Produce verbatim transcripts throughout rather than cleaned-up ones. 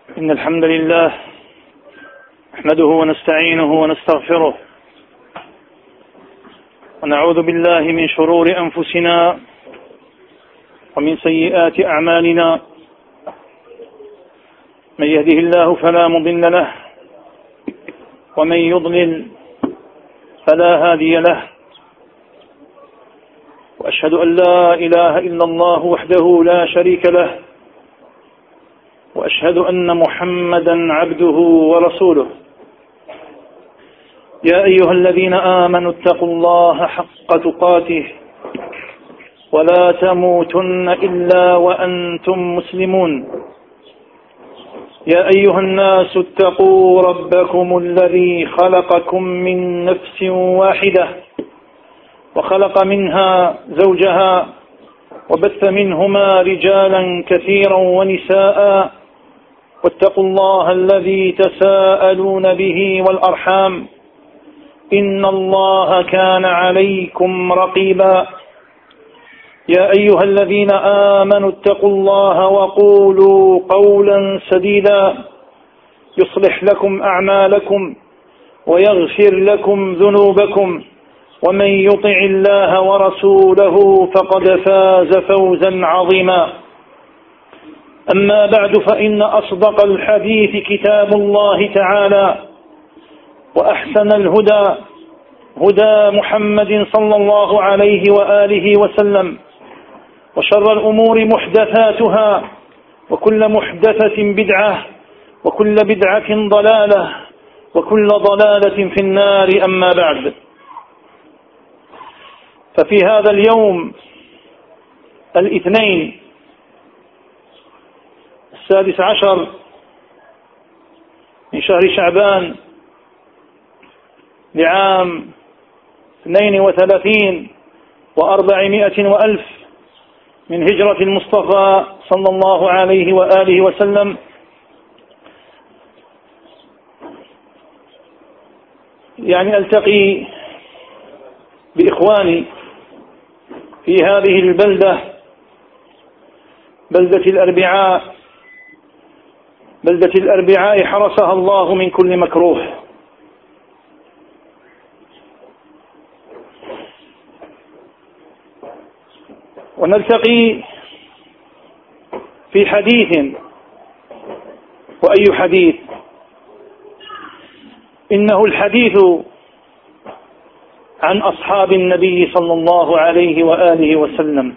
إن الحمد لله نحمده ونستعينه ونستغفره ونعوذ بالله من شرور أنفسنا ومن سيئات أعمالنا. من يهده الله فلا مضل له ومن يضلل فلا هادي له، وأشهد أن لا إله إلا الله وحده لا شريك له، وأشهد أن محمدا عبده ورسوله. يا أيها الذين آمنوا اتقوا الله حق تقاته ولا تموتن إلا وأنتم مسلمون. يا أيها الناس اتقوا ربكم الذي خلقكم من نفس واحدة وخلق منها زوجها وبث منهما رجالا كثيرا ونساء، واتقوا الله الذي تساءلون به والأرحام إن الله كان عليكم رقيبا. يا أيها الذين آمنوا اتقوا الله وقولوا قولا سديدا يصلح لكم أعمالكم ويغفر لكم ذنوبكم، ومن يطع الله ورسوله فقد فاز فوزا عظيما. أما بعد، فإن أصدق الحديث كتاب الله تعالى، وأحسن الهدى هدى محمد صلى الله عليه وآله وسلم، وشر الأمور محدثاتها، وكل محدثة بدعة، وكل بدعة ضلالة، وكل ضلالة في النار. أما بعد، ففي هذا اليوم الاثنين السادس عشر من شهر شعبان لعام اثنين وثلاثين وأربعمائة وألف من هجرة المصطفى صلى الله عليه وآله وسلم، يعني ألتقي بإخواني في هذه البلدة، بلدة الأربعاء، بلدة الأربعاء حرسها الله من كل مكروه. ونلتقي في حديث، وأي حديث؟ إنه الحديث عن أصحاب النبي صلى الله عليه وآله وسلم،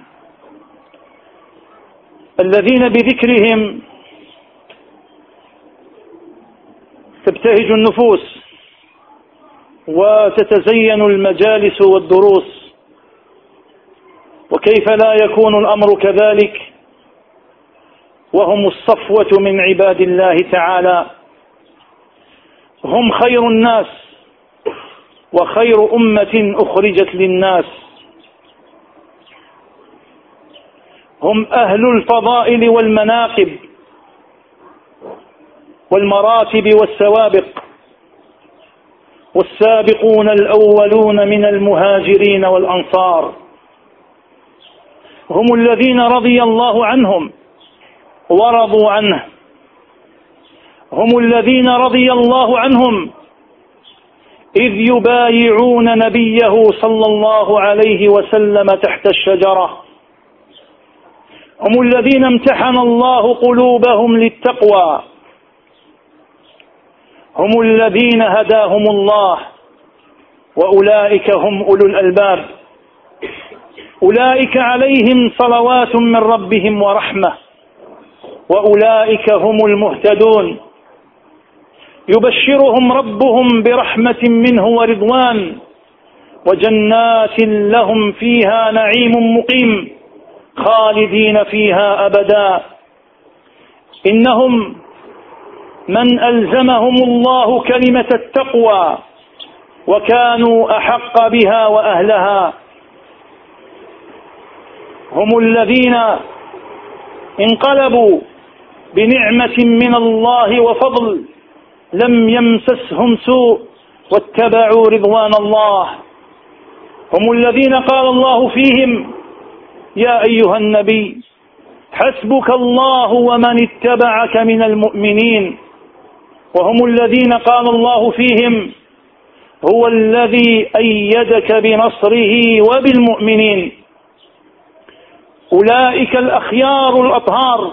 الذين بذكرهم تبتهج النفوس وتتزين المجالس والدروس. وكيف لا يكون الأمر كذلك وهم الصفوة من عباد الله تعالى، هم خير الناس وخير أمة أخرجت للناس، هم أهل الفضائل والمناقب والمراتب والسوابق، والسابقون الأولون من المهاجرين والأنصار، هم الذين رضي الله عنهم ورضوا عنه، هم الذين رضي الله عنهم إذ يبايعون نبيه صلى الله عليه وسلم تحت الشجرة، هم الذين امتحن الله قلوبهم للتقوى، هم الذين هداهم الله، وأولئك هم أولو الألباب، أولئك عليهم صلوات من ربهم ورحمة، وأولئك هم المهتدون. يبشرهم ربهم برحمة منه ورضوان وجنات لهم فيها نعيم مقيم خالدين فيها أبدا. إنهم من ألزمهم الله كلمة التقوى وكانوا أحق بها وأهلها، هم الذين انقلبوا بنعمة من الله وفضل، لم يمسسهم سوء واتبعوا رضوان الله. هم الذين قال الله فيهم: يا أيها النبي حسبك الله ومن اتبعك من المؤمنين، وهم الذين قال الله فيهم هو الذي أيدك بنصره وبالمؤمنين. أولئك الأخيار الأطهار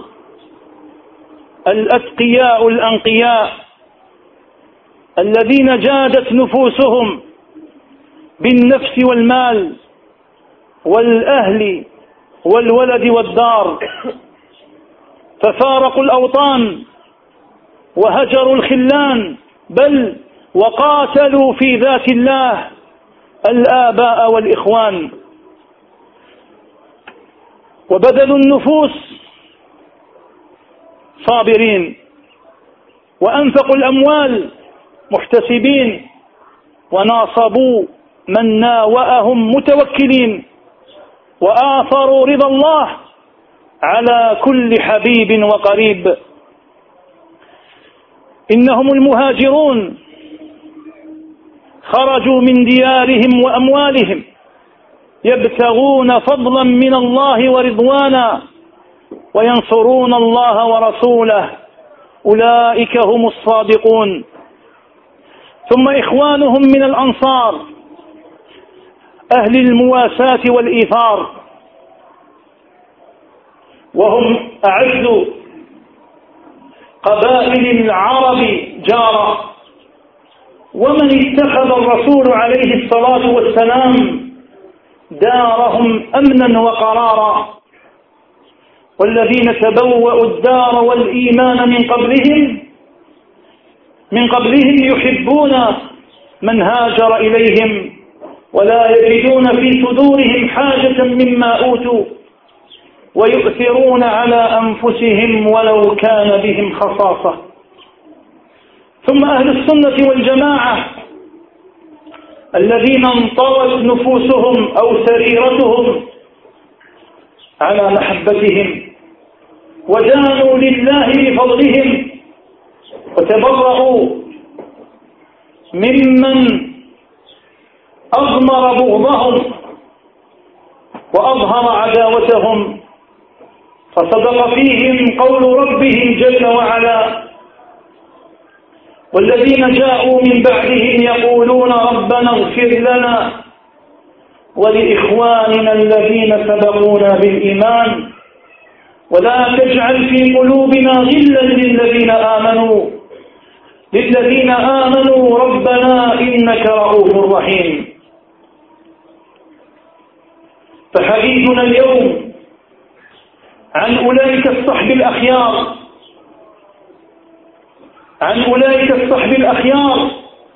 الأتقياء الأنقياء الذين جادت نفوسهم بالنفس والمال والأهل والولد والدار، ففارقوا الأوطان وهجروا الخلان، بل وقاتلوا في ذات الله الآباء والإخوان، وبذلوا النفوس صابرين، وأنفقوا الأموال محتسبين، وناصبوا من ناوأهم متوكلين، وآثروا رضا الله على كل حبيب وقريب. إنهم المهاجرون خرجوا من ديارهم وأموالهم يبتغون فضلا من الله ورضوانا وينصرون الله ورسوله، أولئك هم الصادقون. ثم إخوانهم من الأنصار أهل المواساة والإيثار، وهم أعز قبائل العرب جارا، ومن اتخذ الرسول عليه الصلاة والسلام دارهم أمنا وقرارا، والذين تبوأوا الدار والإيمان من قبلهم من قبلهم يحبون من هاجر إليهم، ولا يجدون في صدورهم حاجة مما أوتوا، ويؤثرون على أنفسهم ولو كان بهم خصاصة. ثم أهل السنة والجماعة الذين انطوت نفوسهم أو سريرتهم على محبتهم، ودانوا لله بفضلهم، وتبرأوا ممن أضمر بغضهم وأظهر عداوتهم، فصدق فيهم قول ربهم جل وعلا: والذين جاءوا من بعدهم يقولون ربنا اغفر لنا ولإخواننا الذين سبقونا بالإيمان ولا تجعل في قلوبنا غلا للذين آمنوا للذين آمنوا ربنا إنك رؤوف رحيم. فحديثنا اليوم عن أولئك الصحب الأخيار عن أولئك الصحب الأخيار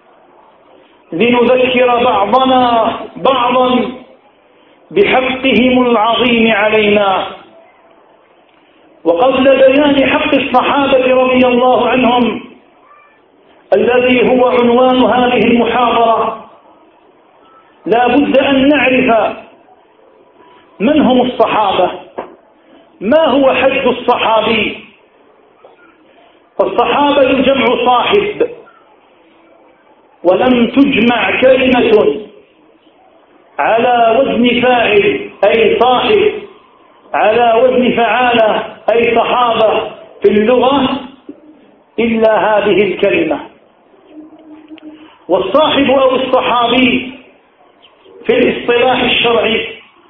لنذكر بعضنا بعضا بحقهم العظيم علينا. وقبل بيان حق الصحابة رضي الله عنهم الذي هو عنوان هذه المحاضرة، لا بد أن نعرف من هم الصحابة، ما هو حد الصحابي. فالصحابة جمع صاحب، ولم تجمع كلمة على وزن فاعل أي صاحب على وزن فعالة أي صحابة في اللغة إلا هذه الكلمة. والصاحب أو الصحابي في الاصطلاح الشرعي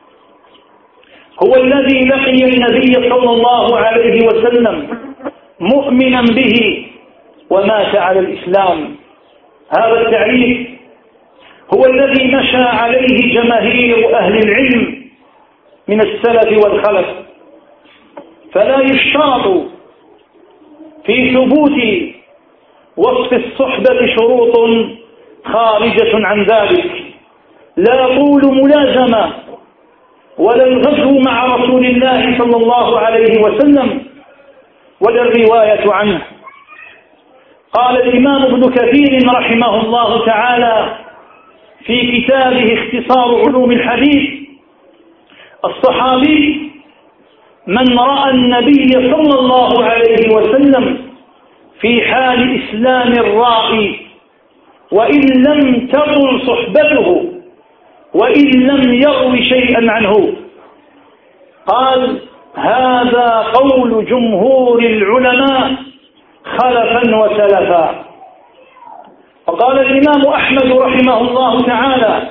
هو الذي لقي النبي صلى الله عليه وسلم مؤمنا به ومات على الإسلام. هذا التعريف هو الذي مشى عليه جماهير أهل العلم من السلف والخلف، فلا يشترط في ثبوت وصف الصحبة شروط خارجة عن ذلك، لا طول ملازمة ولا الغزو مع رسول الله صلى الله عليه وسلم ولا الرواية عنه. قال الإمام ابن كثير رحمه الله تعالى في كتابه اختصار علوم الحديث: الصحابي من رأى النبي صلى الله عليه وسلم في حال إسلام الرائي وإن لم تطل صحبته وإن لم يروي شيئا عنه. قال: هذا قول جمهور العلماء خلفا وسلفا. وقال الإمام أحمد رحمه الله تعالى: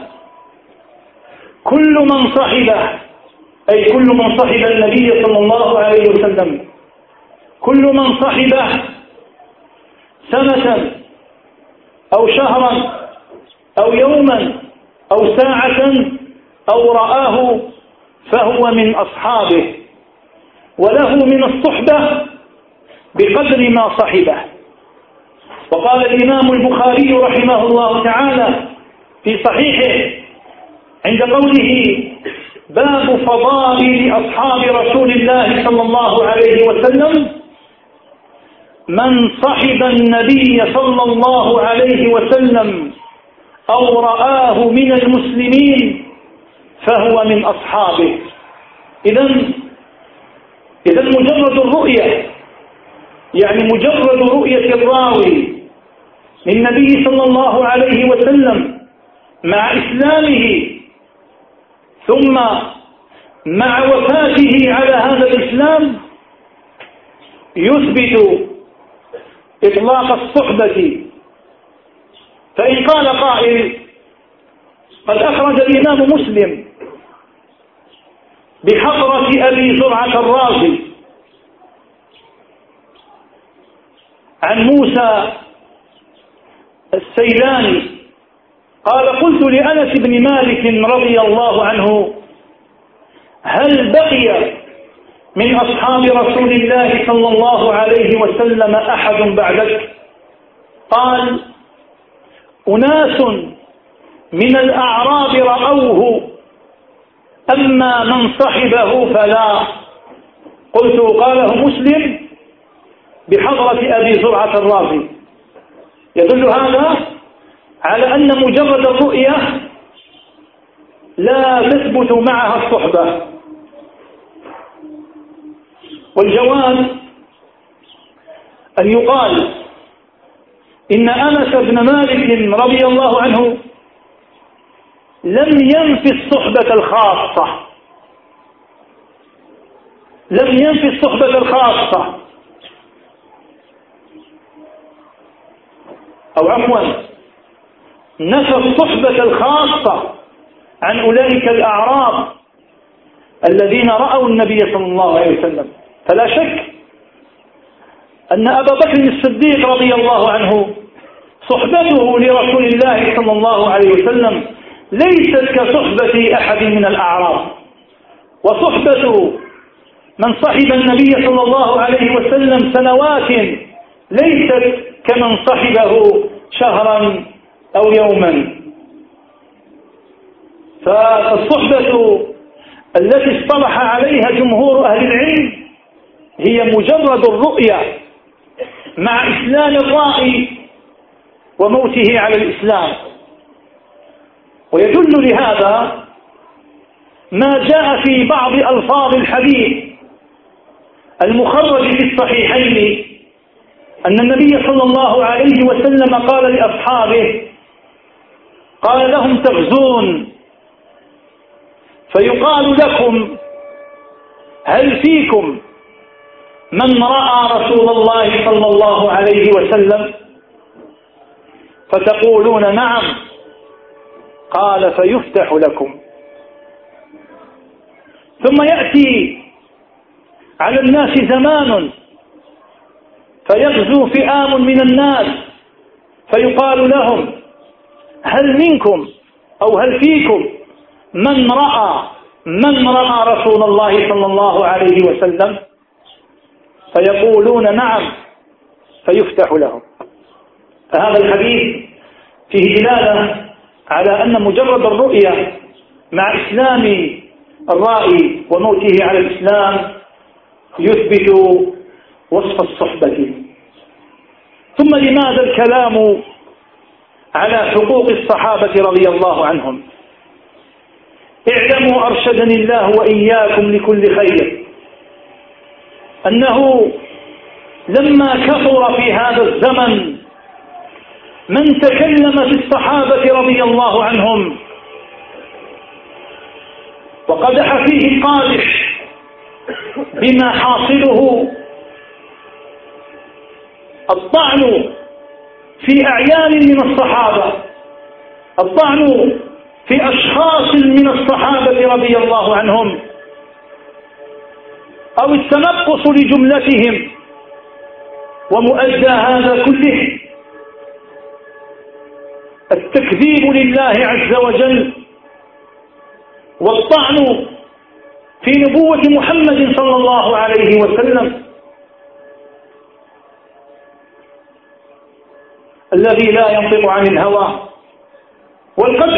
كل من صحبه، أي كل من صحب النبي صلى الله عليه وسلم، كل من صحبه سنة أو شهرا أو يوما أو ساعة أو رآه فهو من أصحابه، وله من الصحبة بقدر ما صحبه. وقال الإمام البخاري رحمه الله تعالى في صحيحه عند قوله: باب فضائل أصحاب رسول الله صلى الله عليه وسلم: من صحب النبي صلى الله عليه وسلم أو رآه من المسلمين فهو من أصحابه. إذن إذا مجرد الرؤية، يعني مجرد رؤية الراوي للنبي صلى الله عليه وسلم مع إسلامه ثم مع وفاته على هذا الإسلام يثبت إطلاق الصحبة. فإن قال قائل: قد أخرج الإمام مسلم بحضرة أبي زرعة الرازي عن موسى السيلاني قال: قلت لأنس بن مالك رضي الله عنه: هل بقي من أصحاب رسول الله صلى الله عليه وسلم أحد بعدك؟ قال: أناس من الأعراب رأوه، أما من صحبه فلا. قلت: قاله مسلم بحضرة أبي زرعة الرازي. يدل هذا على أن مجرد الرؤية لا تثبت معها الصحبة. والجواب أن يقال إن أنس بن مالك رضي الله عنه لم ينفي الصحبة الخاصة، لم ينفي الصحبة الخاصة أو عفوا نفى الصحبة الخاصة عن أولئك الأعراب الذين رأوا النبي صلى الله عليه وسلم. فلا شك أن أبا بكر الصديق رضي الله عنه صحبته لرسول الله صلى الله عليه وسلم ليست كصحبة أحد من الأعراب، وصحبة من صحب النبي صلى الله عليه وسلم سنوات ليست كمن صحبه شهرا أو يوما. فالصحبة التي اصطلح عليها جمهور أهل العلم هي مجرد الرؤية مع إسلام الرائي وموته على الإسلام. ويدل لهذا ما جاء في بعض ألفاظ الحديث المخرج في الصحيحين أن النبي صلى الله عليه وسلم قال لأصحابه، قال لهم: تغزون فيقال لكم: هل فيكم من رأى رسول الله صلى الله عليه وسلم؟ فتقولون: نعم. قال: فيفتح لكم. ثم يأتي على الناس زمان فيغزو فئام من الناس فيقال لهم: هل منكم أو هل فيكم من رأى من رأى رسول الله صلى الله عليه وسلم؟ فيقولون: نعم. فيفتح لهم. فهذا الحديث فيه دلالة على أن مجرد الرؤية مع إسلام الرائي وموته على الإسلام يثبت وصف الصحبة. ثم لماذا الكلام على حقوق الصحابة رضي الله عنهم؟ اعلموا أرشدني الله وإياكم لكل خير أنه لما كثر في هذا الزمن من تكلم في الصحابة رضي الله عنهم وقدح فيه قادح بما حاصله الطعن في أعيان من الصحابة، الطعن في أشخاص من الصحابة رضي الله عنهم، أو التنقص لجملتهم، ومؤدى هذا كله التكذيب لله عز وجل والطعن في نبوة محمد صلى الله عليه وسلم الذي لا ينطق عن الهوى، والقدح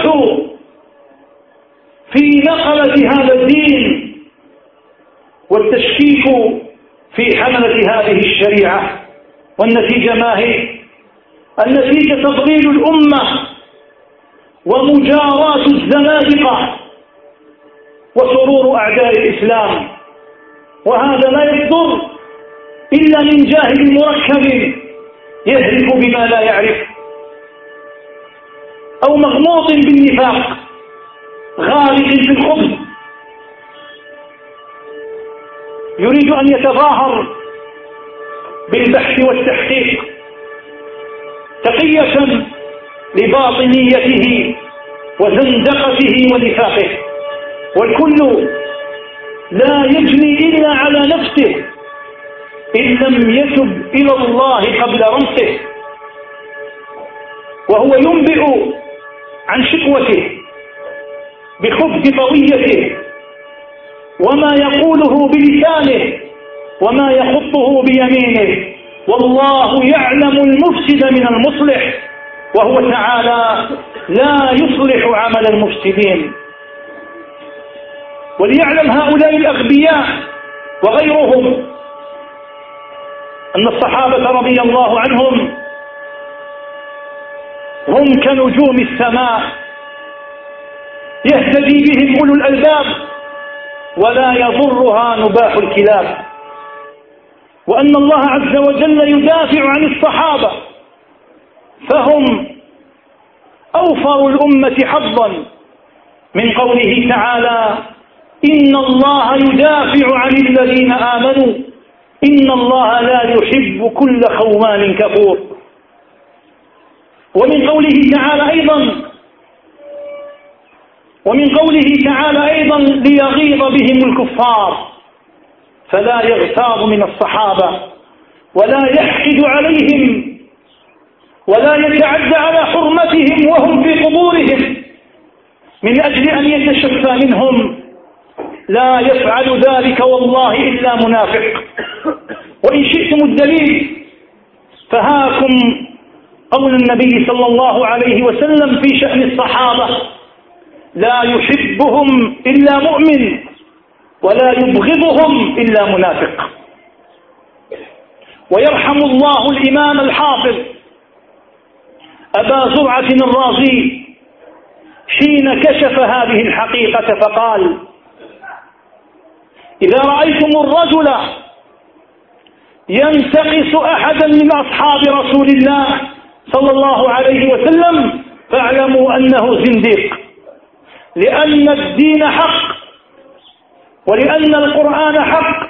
في نقلة هذا الدين والتشكيك في حملة هذه الشريعة. والنتيجة ما هي؟ النتيجة تضليل الأمة ومجاراة الزنادقة وسرور أعداء الإسلام، وهذا لا يصدر إلا من جاهل مركب يهرف بما لا يعرف، أو مغموط بالنفاق غارق في الخبث يريد أن يتظاهر بالبحث والتحقيق تقية لباطنيته وزندقته ونفاقه، والكل لا يجني إلا على نفسه إن لم يتب إلى الله قبل رمسه، وهو ينبئ عن شكوته بخبث طويته وما يقوله بلسانه وما يخطه بيمينه، والله يعلم المفسد من المصلح، وهو تعالى لا يصلح عمل المفسدين. وليعلم هؤلاء الأغبياء وغيرهم أن الصحابة رضي الله عنهم هم كنجوم السماء يهتدي بهم أولو الألباب ولا يضرها نباح الكلاب، وأن الله عز وجل يدافع عن الصحابة فهم أوفر الأمة حظا من قوله تعالى: إن الله يدافع عن الذين آمنوا إن الله لا يحب كل خوان كفور. ومن قوله تعالى أيضا ومن قوله تعالى أيضا ليغيظ بهم الكفار، فلا يغتاظ من الصحابة ولا يحقد عليهم ولا يتعدى على حرمتهم وهم في قبورهم من أجل أن يتشفى منهم، لا يفعل ذلك والله إلا منافق. وإن شئتم الدليل فهاكم قول النبي صلى الله عليه وسلم في شأن الصحابة: لا يحبهم إلا مؤمن ولا يبغضهم إلا منافق. ويرحم الله الإمام الحافظ أبا زرعة الرازي حين كشف هذه الحقيقة فقال: إذا رأيتم الرجل ينتقص أحدا من أصحاب رسول الله صلى الله عليه وسلم فاعلموا أنه زنديق، لأن الدين حق ولأن القرآن حق،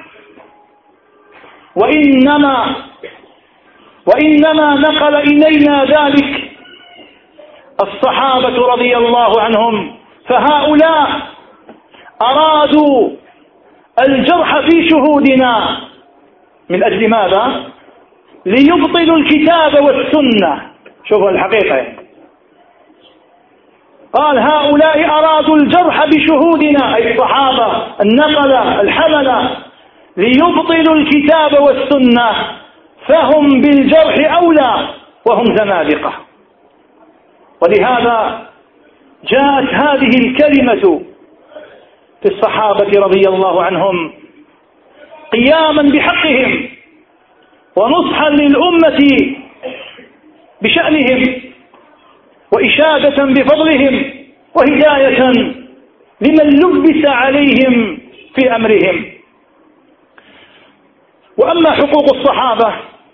وإنما وإنما نقل إلينا ذلك الصحابة رضي الله عنهم، فهؤلاء أرادوا الجرح في شهودنا من أجل ماذا؟ ليبطلوا الكتاب والسنة. شوفوا الحقيقة، قال هؤلاء أرادوا الجرح بشهودنا أي الصحابة النقلة الحملة ليبطلوا الكتاب والسنة، فهم بالجرح أولى وهم زنادقة. ولهذا جاءت هذه الكلمة في الصحابة رضي الله عنهم قياما بحقهم ونصحا للأمة بشأنهم وإشادة بفضلهم وهداية لمن لبس عليهم في أمرهم. وأما حقوق الصحابة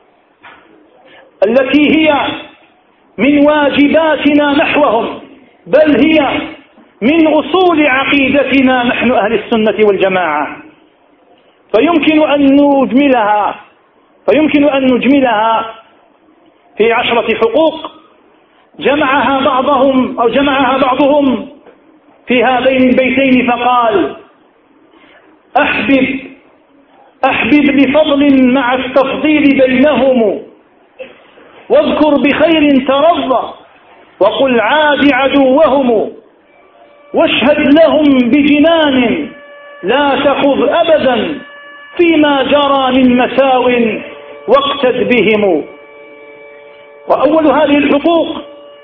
التي هي من واجباتنا نحوهم، بل هي من أصول عقيدتنا نحن أهل السنة والجماعة، فيمكن أن نجملها فيمكن أن نجملها في عشرة حقوق جمعها بعضهم أو جمعها بعضهم في هذين البيتين فقال: أحبب أحبب لفضل مع التفضيل بينهم، واذكر بخير ترضى، وقل عاد عدوهم، واشهد لهم بجنان لا تخذ أبدا فيما جرى من مساو واقتد بهم. وأول هذه الحقوق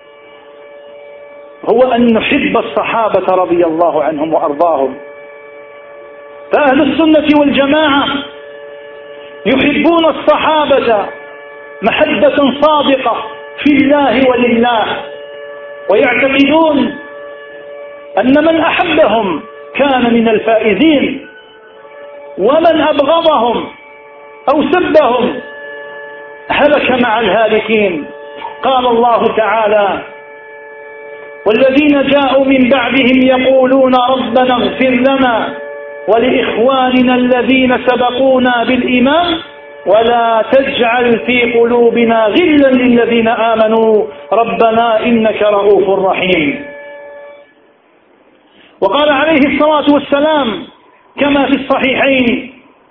هو أن نحب الصحابة رضي الله عنهم وأرضاهم. فأهل السنة والجماعة يحبون الصحابة محبة صادقة في الله ولله، ويعتقدون أن من أحبهم كان من الفائزين، ومن أبغضهم أو سبهم هلك مع الهالكين. قال الله تعالى: والذين جاءوا من بعدهم يقولون ربنا اغفر لنا ولإخواننا الذين سبقونا بالإيمان ولا تجعل في قلوبنا غلا للذين آمنوا ربنا إنك رؤوف رحيم. وقال عليه الصلاة والسلام كما في الصحيحين: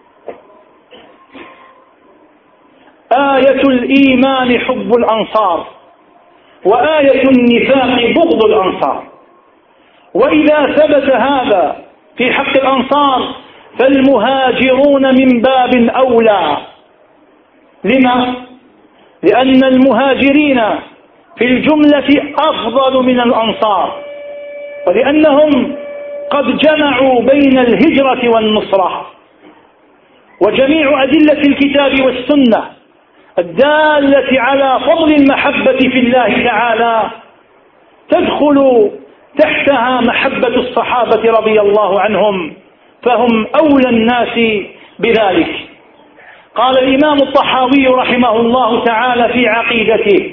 آية الإيمان حب الأنصار، وآية النفاق بغض الأنصار. وإذا ثبت هذا في حق الأنصار فالمهاجرون من باب أولى. لما؟ لأن المهاجرين في الجملة أفضل من الأنصار، ولأنهم قد جمعوا بين الهجرة والنصرة. وجميع أدلة الكتاب والسنة الدالة على فضل المحبة في الله تعالى تدخل تحتها محبة الصحابة رضي الله عنهم، فهم أولى الناس بذلك. قال الإمام الطحاوي رحمه الله تعالى في عقيدته: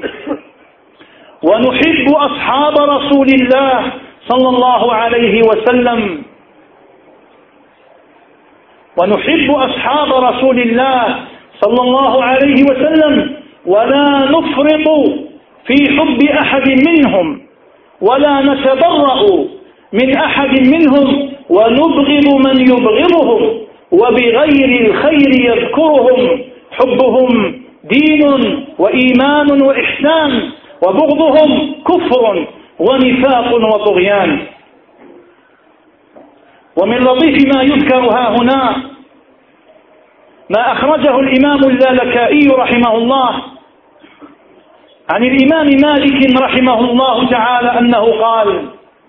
ونحب أصحاب رسول الله صلى الله عليه وسلم ونحب أصحاب رسول الله صلى الله عليه وسلم ولا نفرط في حب أحد منهم ولا نتبرأ من أحد منهم ونبغض من يبغضهم وبغير الخير يذكرهم. حبهم دين وإيمان وإحسان، وبغضهم كفر ونفاق وطغيان. ومن لطيف ما يذكر ها هنا ما أخرجه الإمام اللالكائي رحمه الله عن الإمام مالك رحمه الله تعالى أنه قال: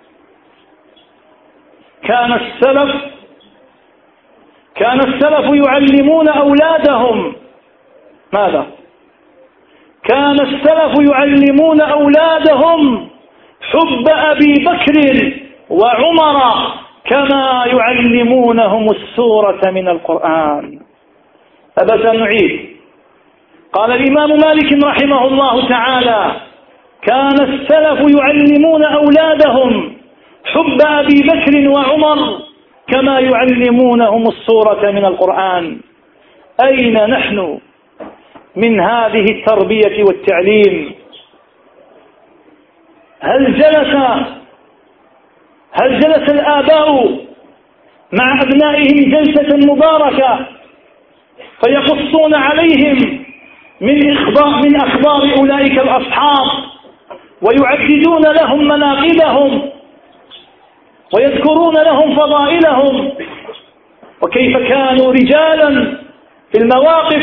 كان السلف كان السلف يعلمون أولادهم ماذا؟ كان السلف يعلمون أولادهم حب أبي بكر وعمر كما يعلمونهم السورة من القرآن. أبدا نعيد. قال الإمام مالك رحمه الله تعالى: كان السلف يعلمون أولادهم حب أبي بكر وعمر كما يعلمونهم السورة من القرآن. أين نحن من هذه التربية والتعليم؟ هل جلس هل جلس الآباء مع أبنائهم جلسة مباركة فيقصون عليهم من إخبار من أخبار أولئك الأصحاب ويعددون لهم مناقبهم ويذكرون لهم فضائلهم وكيف كانوا رجالا في المواقف؟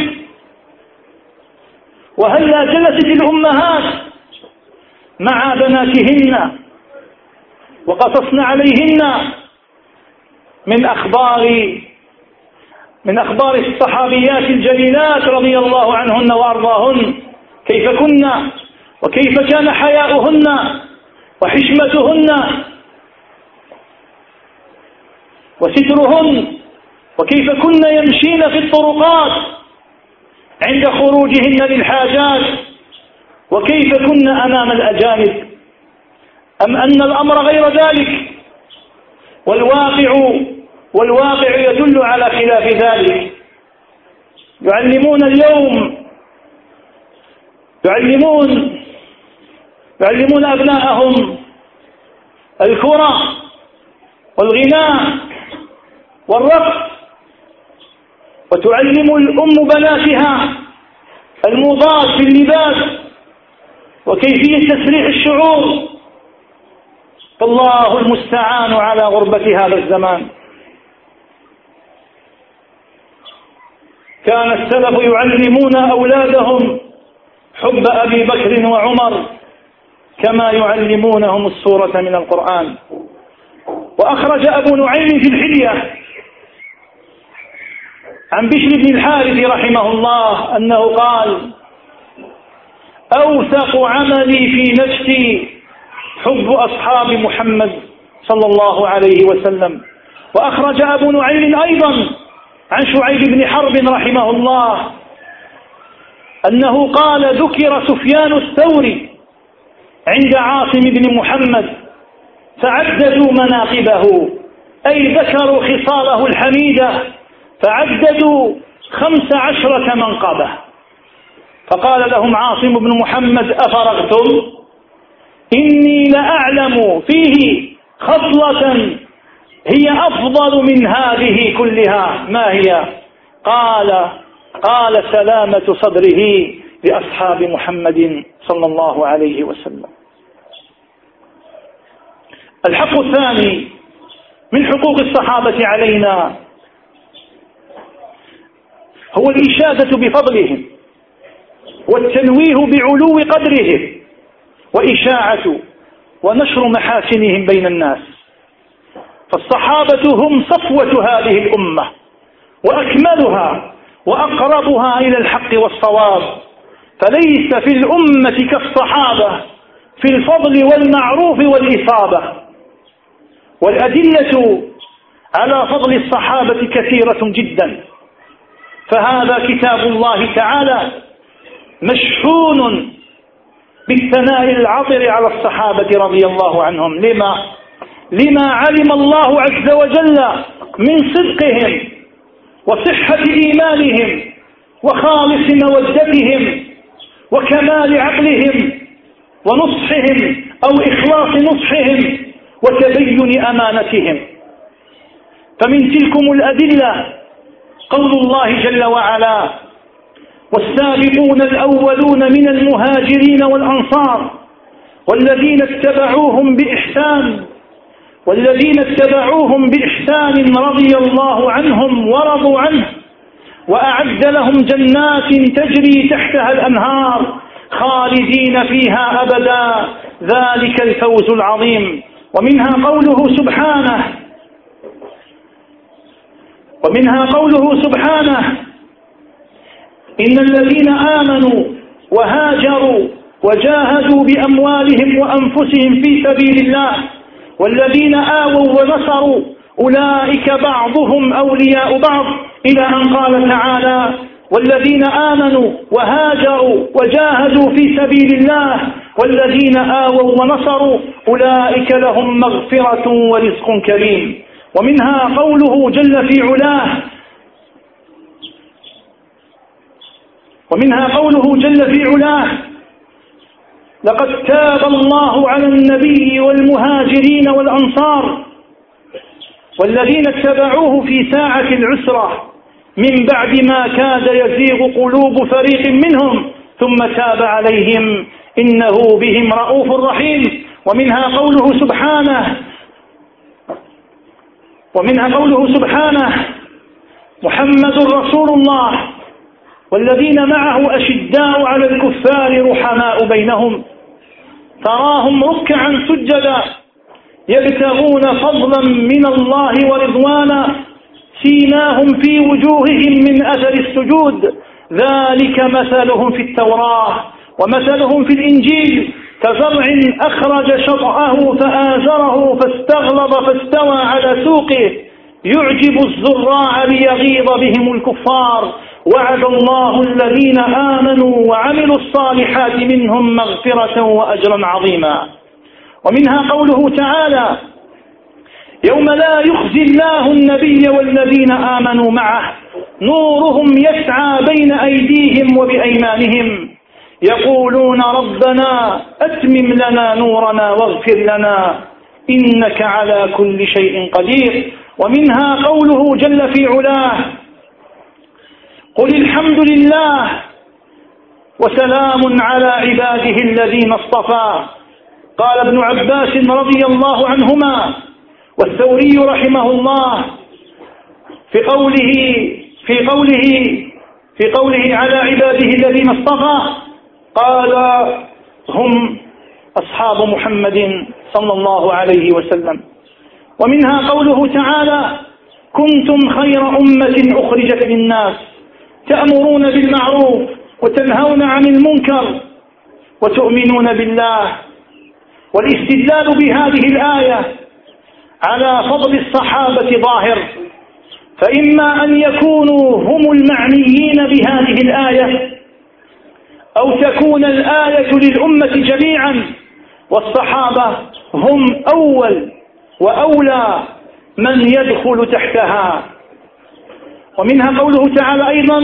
وهلا جلست الأمهات مع بناتهن وقصصن عليهن من أخبار من أخبار الصحابيات الجليلات رضي الله عنهن وأرضاهن، كيف كن وكيف كان حياؤهن وحشمتهن وسترهن، وكيف كن يمشين في الطرقات عند خروجهن للحاجات، وكيف كن أمام الأجانب. أم أن الأمر غير ذلك؟ والواقع والواقع يدل على خلاف ذلك. يعلمون اليوم يعلمون يعلمون أبناءهم الكرة والغناء والرقص، وتعلم الأم بناتها الموضات في اللباس وكيفية تسريح الشعور. فالله المستعان على غربة هذا الزمان. كان السلف يعلمون أولادهم حب أبي بكر وعمر كما يعلمونهم السورة من القرآن. وأخرج أبو نعيم في الحلية عن بشر بن الحارث رحمه الله أنه قال: أوثق عملي في نفسي حب أصحاب محمد صلى الله عليه وسلم. وأخرج أبو نعيم أيضا عن شعيب بن حرب رحمه الله أنه قال: ذكر سفيان الثوري عند عاصم بن محمد فعددوا مناقبه، أي ذكروا خصاله الحميدة فعددوا خمس عشرة منقبة. فقال لهم عاصم بن محمد: أفرغتم؟ إني لأعلم فيه خصلة هي أفضل من هذه كلها. ما هي؟ قال قال سلامة صدره لأصحاب محمد صلى الله عليه وسلم. الحق الثاني من حقوق الصحابة علينا هو الإشادة بفضلهم والتنويه بعلو قدرهم وإشاعة ونشر محاسنهم بين الناس. فالصحابة هم صفوة هذه الأمة وأكملها وأقربها إلى الحق والصواب، فليس في الأمة كالصحابة في الفضل والمعروف والإصابة. والأدلة على فضل الصحابة كثيرة جدا، فهذا كتاب الله تعالى مشحون بالثناء العطر على الصحابة رضي الله عنهم. لما لما علم الله عز وجل من صدقهم وصحة إيمانهم وخالص مودتهم وكمال عقلهم ونصحهم أو إخلاص نصحهم وتبين أمانتهم. فمن تلكم الأدلة قول الله جل وعلا: والسابقون الأولون من المهاجرين والأنصار والذين اتبعوهم بإحسان والذين اتبعوهم بإحسان رضي الله عنهم ورضوا عنه وأعد لهم جنات تجري تحتها الأنهار خالدين فيها أبدا ذلك الفوز العظيم. ومنها قوله سبحانه ومنها قوله سبحانه: إن الذين آمنوا وهاجروا وجاهدوا بأموالهم وأنفسهم في سبيل الله والذين آووا ونصروا أولئك بعضهم أولياء بعض، إلى أن قال تعالى: والذين آمنوا وهاجروا وجاهدوا في سبيل الله والذين آووا ونصروا أولئك لهم مغفرة ورزق كريم. ومنها قوله جل في علاه ومنها قوله جل في علاه: لقد تاب الله على النبي والمهاجرين والأنصار والذين اتبعوه في ساعة العسرة من بعد ما كاد يزيغ قلوب فريق منهم ثم تاب عليهم إنه بهم رؤوف رحيم. ومنها قوله سبحانه ومنها قوله سبحانه: محمد رسول الله والذين معه أشداء على الكفار رحماء بينهم تراهم ركعا سجدا يبتغون فضلا من الله ورضوانا سيماهم في وجوههم من أثر السجود ذلك مثلهم في التوراة ومثلهم في الإنجيل كزرع أخرج شطأه فآزره فاستغلظ فاستوى على سوقه يعجب الزراع ليغيظ بهم الكفار وعد الله الذين آمنوا وعملوا الصالحات منهم مغفرة وأجرا عظيما. ومنها قوله تعالى: يوم لا يخزي الله النبي والذين آمنوا معه نورهم يسعى بين أيديهم وبأيمانهم يقولون ربنا أتمم لنا نورنا واغفر لنا إنك على كل شيء قدير. ومنها قوله جل في علاه قل الحمد لله وسلام على عباده الذين اصطفى. قال ابن عباس رضي الله عنهما والثوري رحمه الله في قوله في قوله في قوله على عباده الذين اصطفى قال هم أصحاب محمد صلى الله عليه وسلم. ومنها قوله تعالى كنتم خير أمة أخرجت للناس تأمرون بالمعروف وتنهون عن المنكر وتؤمنون بالله. والاستدلال بهذه الآية على فضل الصحابة ظاهر، فإما أن يكونوا هم المعنيين بهذه الآية أو تكون الآية للأمة جميعا والصحابة هم أول وأولى من يدخل تحتها. ومنها قوله تعالى أيضا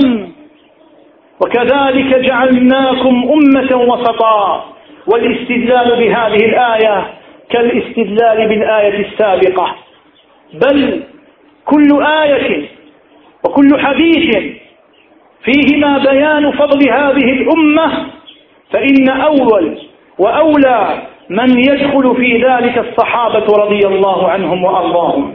وكذلك جعلناكم أمة وسطا. والاستدلال بهذه الآية كالاستدلال بالآية السابقة، بل كل آية وكل حديث فيهما بيان فضل هذه الأمة فإن أول وأولى من يدخل في ذلك الصحابة رضي الله عنهم وأرضاهم.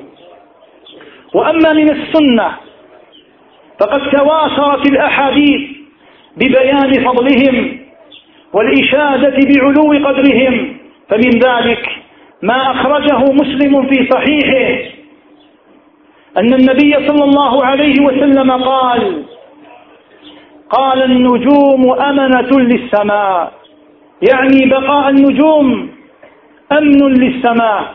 وأما من السنة فقد تواترت الأحاديث ببيان فضلهم والإشادة بعلو قدرهم، فمن ذلك ما أخرجه مسلم في صحيحه أن النبي صلى الله عليه وسلم قال قال النجوم أمنة للسماء، يعني بقاء النجوم أمن للسماء،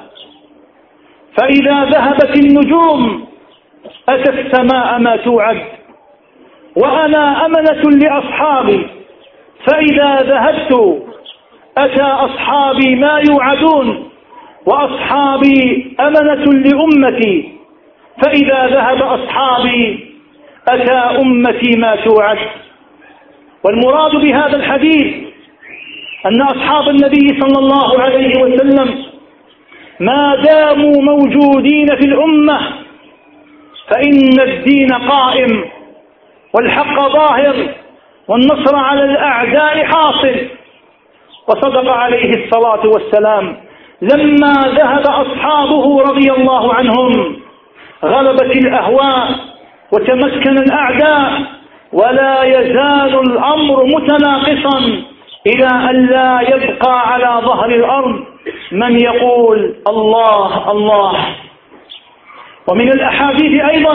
فإذا ذهبت النجوم أتى السماء ما توعد، وأنا أمنة لأصحابي فإذا ذهبت أتى أصحابي ما يوعدون، وأصحابي أمنة لأمتي فإذا ذهب أصحابي أتى أمتي ما توعد. والمراد بهذا الحديث أن أصحاب النبي صلى الله عليه وسلم ما داموا موجودين في الأمة فإن الدين قائم والحق ظاهر والنصر على الأعداء حاصل. وصدق عليه الصلاة والسلام لما ذهب أصحابه رضي الله عنهم غلبت الأهواء وتمكن الأعداء، ولا يزال الأمر متناقصا إلى أن لا يبقى على ظهر الأرض من يقول الله الله. ومن الأحاديث أيضا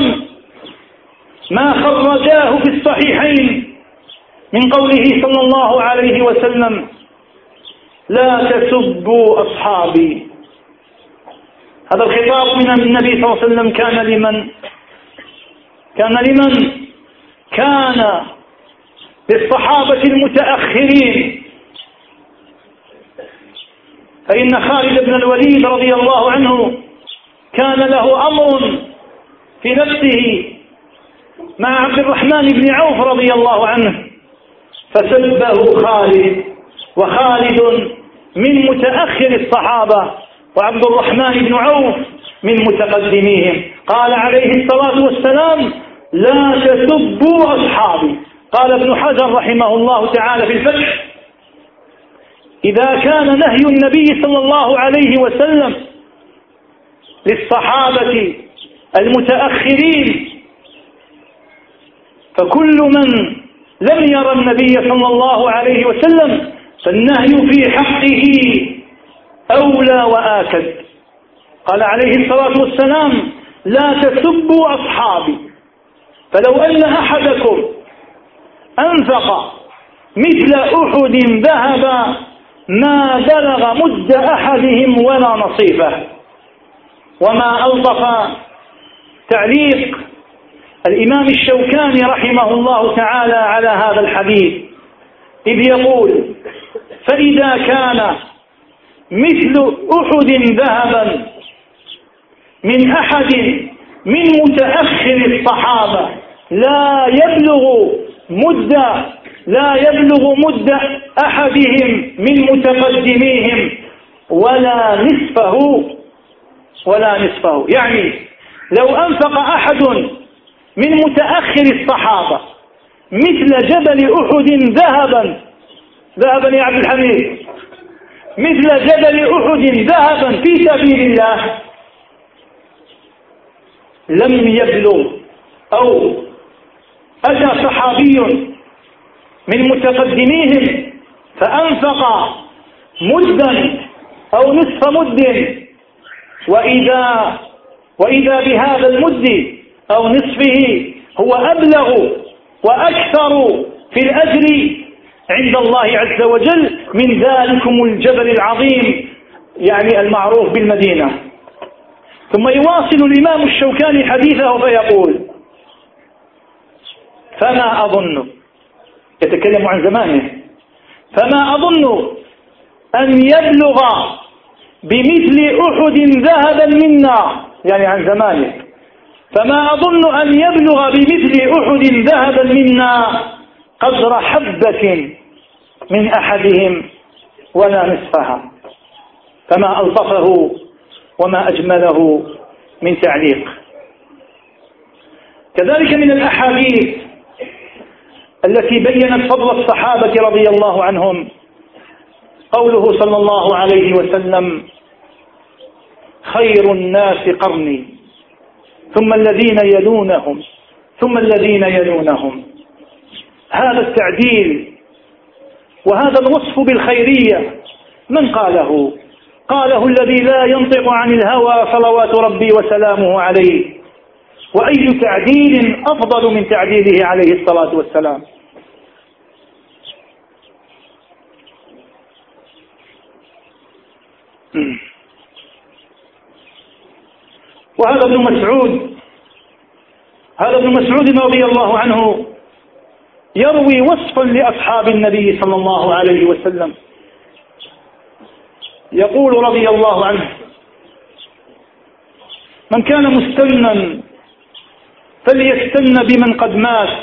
ما خرجاه في الصحيحين من قوله صلى الله عليه وسلم لا تسبوا أصحابي. هذا الخطاب من النبي صلى الله عليه وسلم كان لمن؟ كان لمن؟ كان للصحابة المتأخرين، فإن خالد بن الوليد رضي الله عنه كان له أمر في نفسه مع عبد الرحمن بن عوف رضي الله عنه فسبه خالد، وخالد من متأخر الصحابة وعبد الرحمن بن عوف من متقدميهم. قال عليه الصلاة والسلام لا تسبوا أصحابي. قال ابن حجر رحمه الله تعالى في الفتح إذا كان نهي النبي صلى الله عليه وسلم للصحابة المتأخرين فكل من لم يرى النبي صلى الله عليه وسلم فالنهي في حقه أولى وآكد. قال عليه الصلاة والسلام لا تسبوا أصحابي، فلو أن أحدكم أنفق مثل أحد ذهب ما بلغ مد أحدهم ولا نصيفه. وما ألطف تعليق الإمام الشوكاني رحمه الله تعالى على هذا الحديث إذ يقول فإذا كان مثل أحد ذهبا من أحد من متأخر الصحابة لا يبلغ مد لا يبلغ مد أحدهم من متقدميهم ولا نصفه ولا نصفه. يعني لو أنفق أحد من متأخر الصحابة مثل جبل أحد ذهبا ذهبا يا عبد الحميد مثل جبل أحد ذهبا في سبيل الله لم يبلغ، أو أتى صحابي من متقدميهم فأنفق مدا أو نصف مد، وإذا وإذا بهذا المد أو نصفه هو أبلغ وأكثر في الأجر عند الله عز وجل من ذلكم الجبل العظيم، يعني المعروف بالمدينة. ثم يواصل الإمام الشوكاني حديثه فيقول: فما أظن، يتكلم عن زمانه، فما أظن أن يبلغ بمثل أحد ذهبا منا، يعني عن زمانه، فما أظن أن يبلغ بمثل أحد ذهبا منا قدر حبة من أحدهم ولا نصفها. فما ألطفه وما أجمله من تعليق. كذلك من الأحاديث التي بينت فضل الصحابة رضي الله عنهم قوله صلى الله عليه وسلم: خير الناس قرني ثم الذين يلونهم ثم الذين يلونهم. هذا التعديل وهذا الوصف بالخيرية من قاله؟ قاله الذي لا ينطق عن الهوى صلوات ربي وسلامه عليه. وأي تعديل أفضل من تعديله عليه الصلاة والسلام؟ وهذا ابن مسعود هذا ابن مسعود رضي الله عنه يروي وصفا لأصحاب النبي صلى الله عليه وسلم، يقول رضي الله عنه: من كان مستنا فليستن بمن قد مات،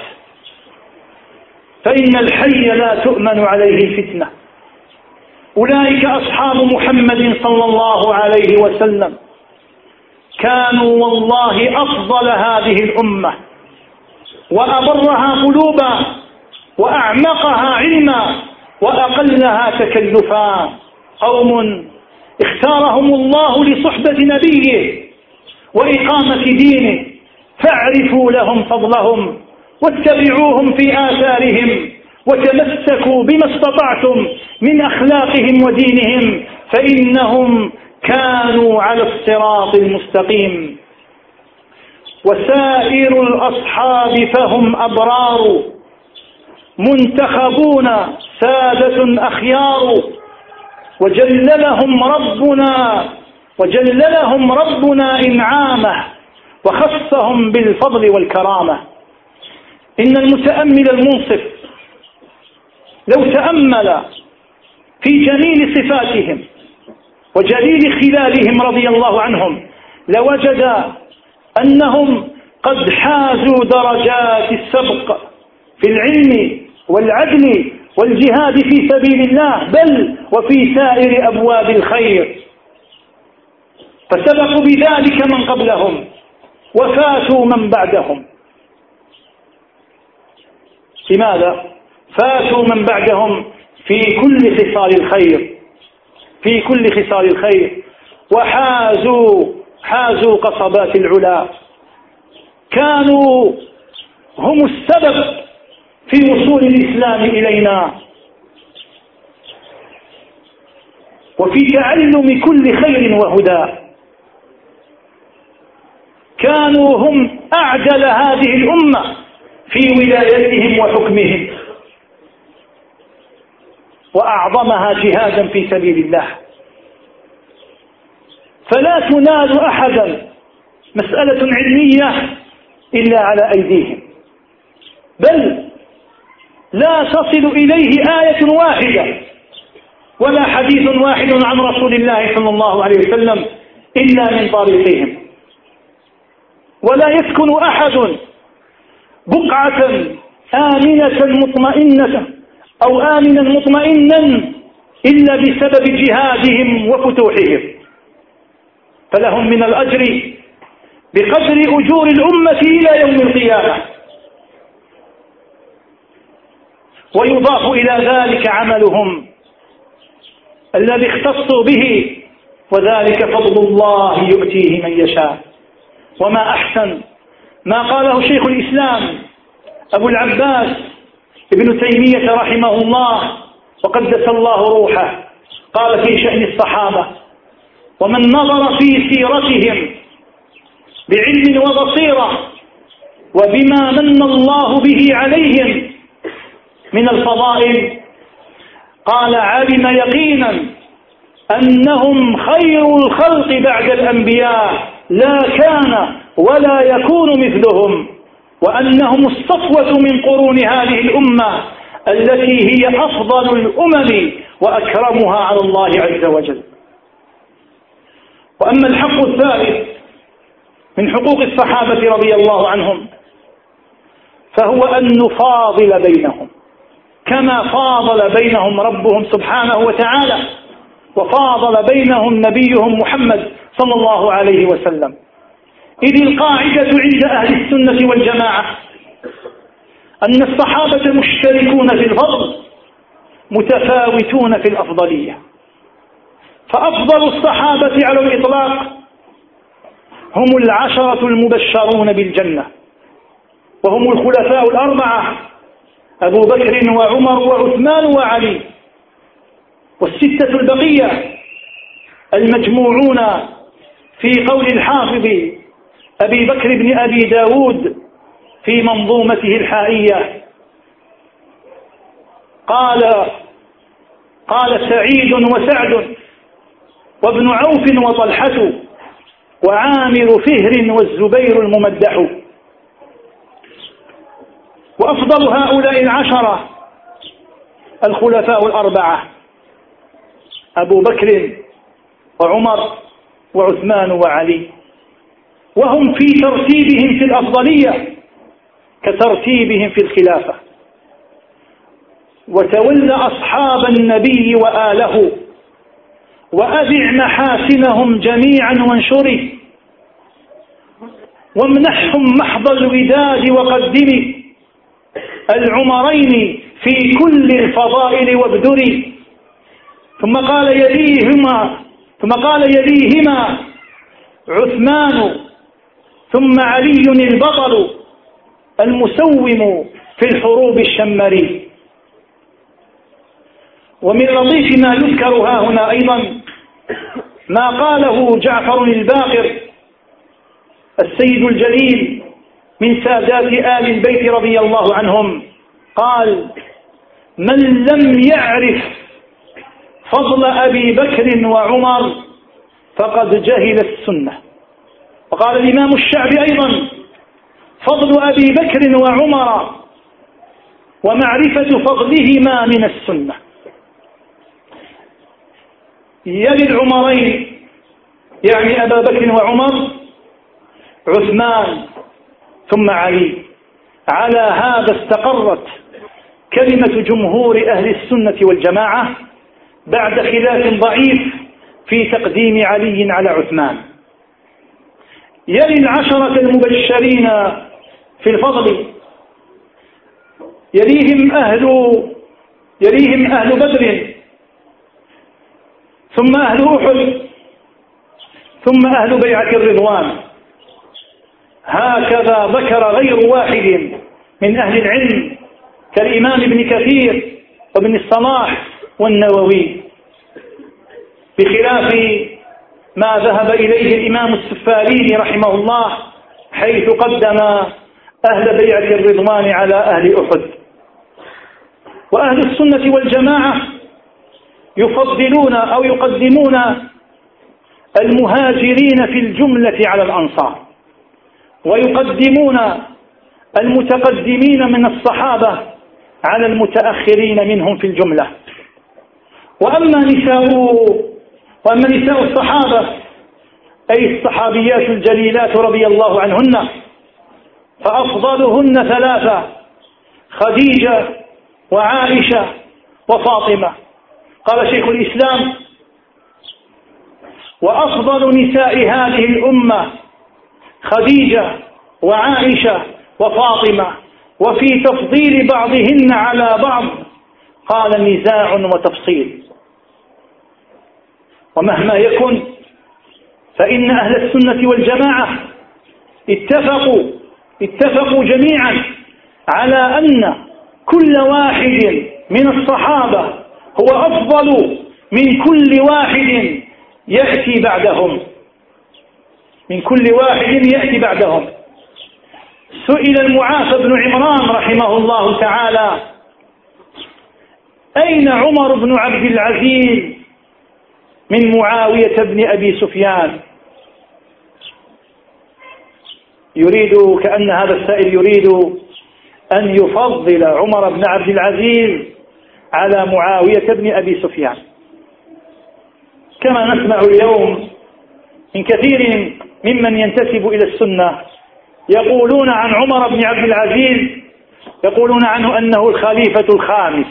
فإن الحي لا تؤمن عليه فتنة. أولئك أصحاب محمد صلى الله عليه وسلم، كانوا والله أفضل هذه الأمة وأبرها قلوبا وأعمقها علما وأقلها تكلفا، قوم اختارهم الله لصحبة نبيه وإقامة دينه، فاعرفوا لهم فضلهم واتبعوهم في آثارهم وتمسكوا بما استطعتم من أخلاقهم ودينهم، فإنهم كانوا على الصراط المستقيم. وسائر الأصحاب فهم أبرار منتخبون سادة أخيار، وجللهم ربنا وجللهم ربنا إنعامه وخصهم بالفضل والكرامة. إن المتأمل المنصف لو تأمل في جميل صفاتهم وجليل خلالهم رضي الله عنهم لوجد أنهم قد حازوا درجات السبق في العلم والعدل والجهاد في سبيل الله، بل وفي سائر أبواب الخير، فسبقوا بذلك من قبلهم وفاتوا من بعدهم. لماذا؟ فاتوا من بعدهم في كل خصال الخير في كل خصال الخير وحازوا حازوا قصبات العلا، كانوا هم السبب في وصول الإسلام إلينا وفي تعلم كل خير وهدى. كانوا هم أعدل هذه الأمة في ولايتهم وحكمهم وأعظمها جهادا في سبيل الله. فلا تنال أحدا مسألة علمية إلا على أيديهم، بل لا تصل إليه آية واحدة ولا حديث واحد عن رسول الله صلى الله عليه وسلم إلا من طريقهم. ولا يسكن أحد بقعة آمنة مطمئنة أو آمنا مطمئنا إلا بسبب جهادهم وفتوحهم، فلهم من الأجر بقدر أجور الأمة إلى يوم القيامة. ويضاف إلى ذلك عملهم الذي اختصوا به، وذلك فضل الله يؤتيه من يشاء. وما أحسن ما قاله شيخ الإسلام أبو العباس ابن تيمية رحمه الله وقدس الله روحه، قال في شأن الصحابة: ومن نظر في سيرتهم بعلم وبصيرة وبما من الله به عليهم من الفضائل، قال علم يقينا أنهم خير الخلق بعد الأنبياء لا كان ولا يكون مثلهم، وأنهم الصفوة من قرون هذه الأمة التي هي أفضل الأمم وأكرمها على الله عز وجل. وأما الحق الثالث من حقوق الصحابة رضي الله عنهم فهو أن نفاضل بينهم كما فاضل بينهم ربهم سبحانه وتعالى، وفاضل بينهم نبيهم محمد صلى الله عليه وسلم. إذ القاعدة عند أهل السنة والجماعة أن الصحابة مشتركون في الفضل متفاوتون في الأفضلية، فأفضل الصحابة على الإطلاق هم العشرة المبشرون بالجنة، وهم الخلفاء الأربعة أبو بكر وعمر وعثمان وعلي، والستة البقية المجموعون في قول الحافظ أبي بكر بن أبي داود في منظومته الحائية، قال قال سعيد وسعد وابن عوف وطلحة وعامر فهر والزبير الممدح. وأفضل هؤلاء العشرة الخلفاء الأربعة أبو بكر وعمر وعثمان وعلي، وهم في ترتيبهم في الأفضلية كترتيبهم في الخلافة. وتولى أصحاب النبي وآله وأذع محاسنهم جميعا وانشره، وامنحهم محض الوداد وقدم العمرين في كل الفضائل وابدري. ثم قال يليهما ثم قال يليهما عثمان ثم علي البطل المسوم في الحروب الشمري. ومن لطيف ما يذكر ها هنا أيضا ما قاله جعفر الباقر السيد الجليل من سادات آل البيت رضي الله عنهم، قال: من لم يعرف فضل أبي بكر وعمر فقد جهل السنة. وقال الإمام الشعبي أيضا: فضل أبي بكر وعمر ومعرفة فضلهما من السنة. يلي العمرين يعني أبا بكر وعمر عثمان ثم علي. على هذا استقرت كلمة جمهور أهل السنة والجماعة بعد خلاف ضعيف في تقديم علي على عثمان. يلي العشرة المبشرين في الفضل يليهم أهل يليهم أهل بدر، ثم أهل أحد، ثم أهل بيعة الرضوان. هكذا ذكر غير واحد من أهل العلم كالإمام ابن كثير وابن الصلاح والنووي، بخلاف ما ذهب إليه الإمام السفاريني رحمه الله حيث قدم أهل بيعة الرضوان على أهل أحد. وأهل السنة والجماعة يفضلون أو يقدمون المهاجرين في الجملة على الأنصار، ويقدمون المتقدمين من الصحابة على المتأخرين منهم في الجملة. وأما نساء وأما نساء الصحابة أي الصحابيات الجليلات رضي الله عنهن، فأفضلهن ثلاثة: خديجة وعائشة وفاطمة. قال شيخ الإسلام: وأفضل نساء هذه الأمة خديجة وعائشة وفاطمة، وفي تفضيل بعضهن على بعض قال نزاع وتفصيل. ومهما يكن فإن أهل السنة والجماعة اتفقوا اتفقوا جميعا على أن كل واحد من الصحابة هو أفضل من كل واحد يأتي بعدهم من كل واحد يأتي بعدهم. سئل المعافى بن عمران رحمه الله تعالى: أين عمر بن عبد العزيز من معاوية بن أبي سفيان؟ يريد كأن هذا السائل يريد أن يفضل عمر بن عبد العزيز على معاوية بن أبي سفيان، كما نسمع اليوم من كثير ممن ينتسب إلى السنة يقولون عن عمر بن عبد العزيز، يقولون عنه أنه الخليفة الخامس،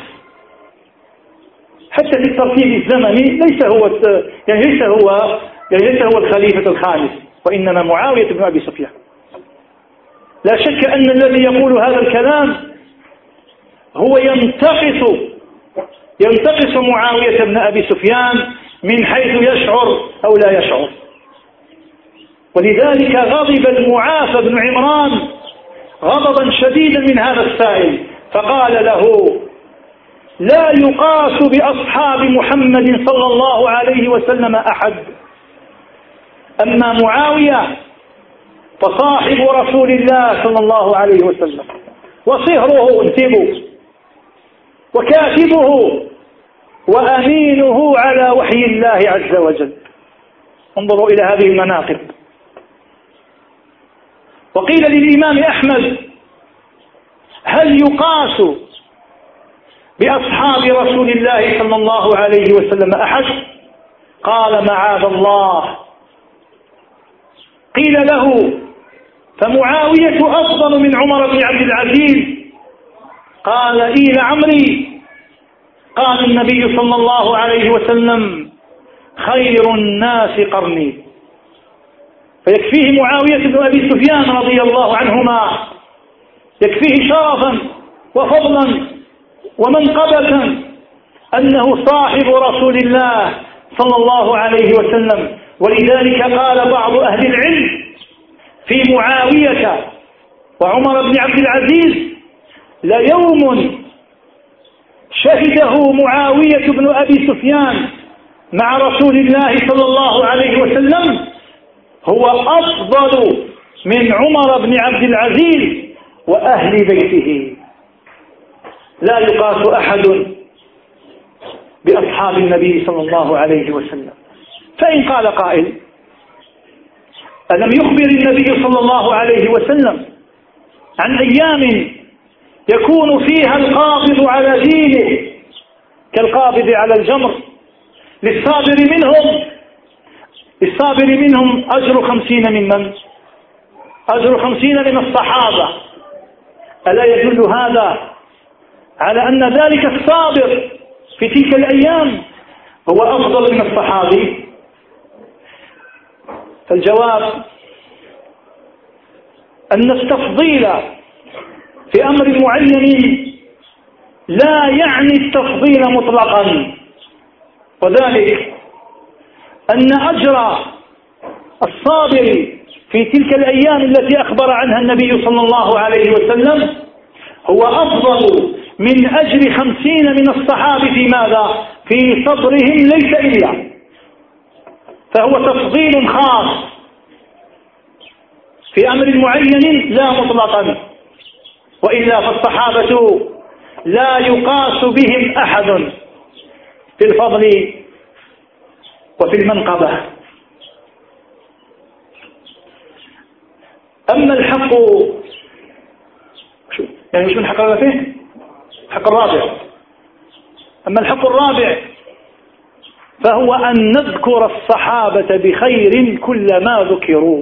حتى في الترتيب الزمني ليس هو يعني ليس هو يعني ليس هو الخليفة الخامس، وإنما معاوية بن أبي سفيان. لا شك أن الذي يقول هذا الكلام هو ينتقص ينتقص معاوية بن أبي سفيان من حيث يشعر أو لا يشعر. ولذلك غضب المعافى بن عمران غضبا شديدا من هذا السائل، فقال له: لا يقاس بأصحاب محمد صلى الله عليه وسلم أحد، أما معاوية فصاحب رسول الله صلى الله عليه وسلم، وصهره انتبه، وكاتبه، وأمينه على وحي الله عز وجل. انظروا إلى هذه المناقب. وقيل للإمام أحمد: هل يقاس بأصحاب رسول الله صلى الله عليه وسلم أحد؟ قال: معاذ الله. قيل له: فمعاوية أفضل من عمر بن عبد العزيز؟ قال: إي لعمري. قال النبي صلى الله عليه وسلم: خير الناس قرني. فيكفيه معاوية بن أبي سفيان رضي الله عنهما، يكفيه شرفا وفضلا ومنقبة أنه صاحب رسول الله صلى الله عليه وسلم. ولذلك قال بعض أهل العلم في معاوية وعمر بن عبد العزيز: ليوم شهده معاوية بن أبي سفيان مع رسول الله صلى الله عليه وسلم هو أفضل من عمر بن عبد العزيز وأهل بيته. لا يقاس أحد بأصحاب النبي صلى الله عليه وسلم. فإن قال قائل: ألم يخبر النبي صلى الله عليه وسلم عن أيام يكون فيها القابض على دينه كالقابض على الجمر، للصابر منهم للصابر منهم أجر خمسين ممن أجر خمسين من الصحابة؟ ألا يدل هذا على أن ذلك الصابر في تلك الأيام هو أفضل من الصحابي؟ فالجواب أن التفضيل في أمر معين لا يعني التفضيل مطلقا، وذلك أن أجر الصابر في تلك الأيام التي أخبر عنها النبي صلى الله عليه وسلم هو أفضل من أجر خمسين من الصحابة في ماذا؟ في صبرهم ليس إلا، فهو تفضيل خاص في أمر معين لا مطلقا، وإلا فالصحابة لا يقاس بهم أحد في الفضل وفي المنقبة. أما الحق يعني مش من الحق الرابع فيه الحق الرابع أما الحق الرابع فهو أن نذكر الصحابة بخير كلما ذكروا.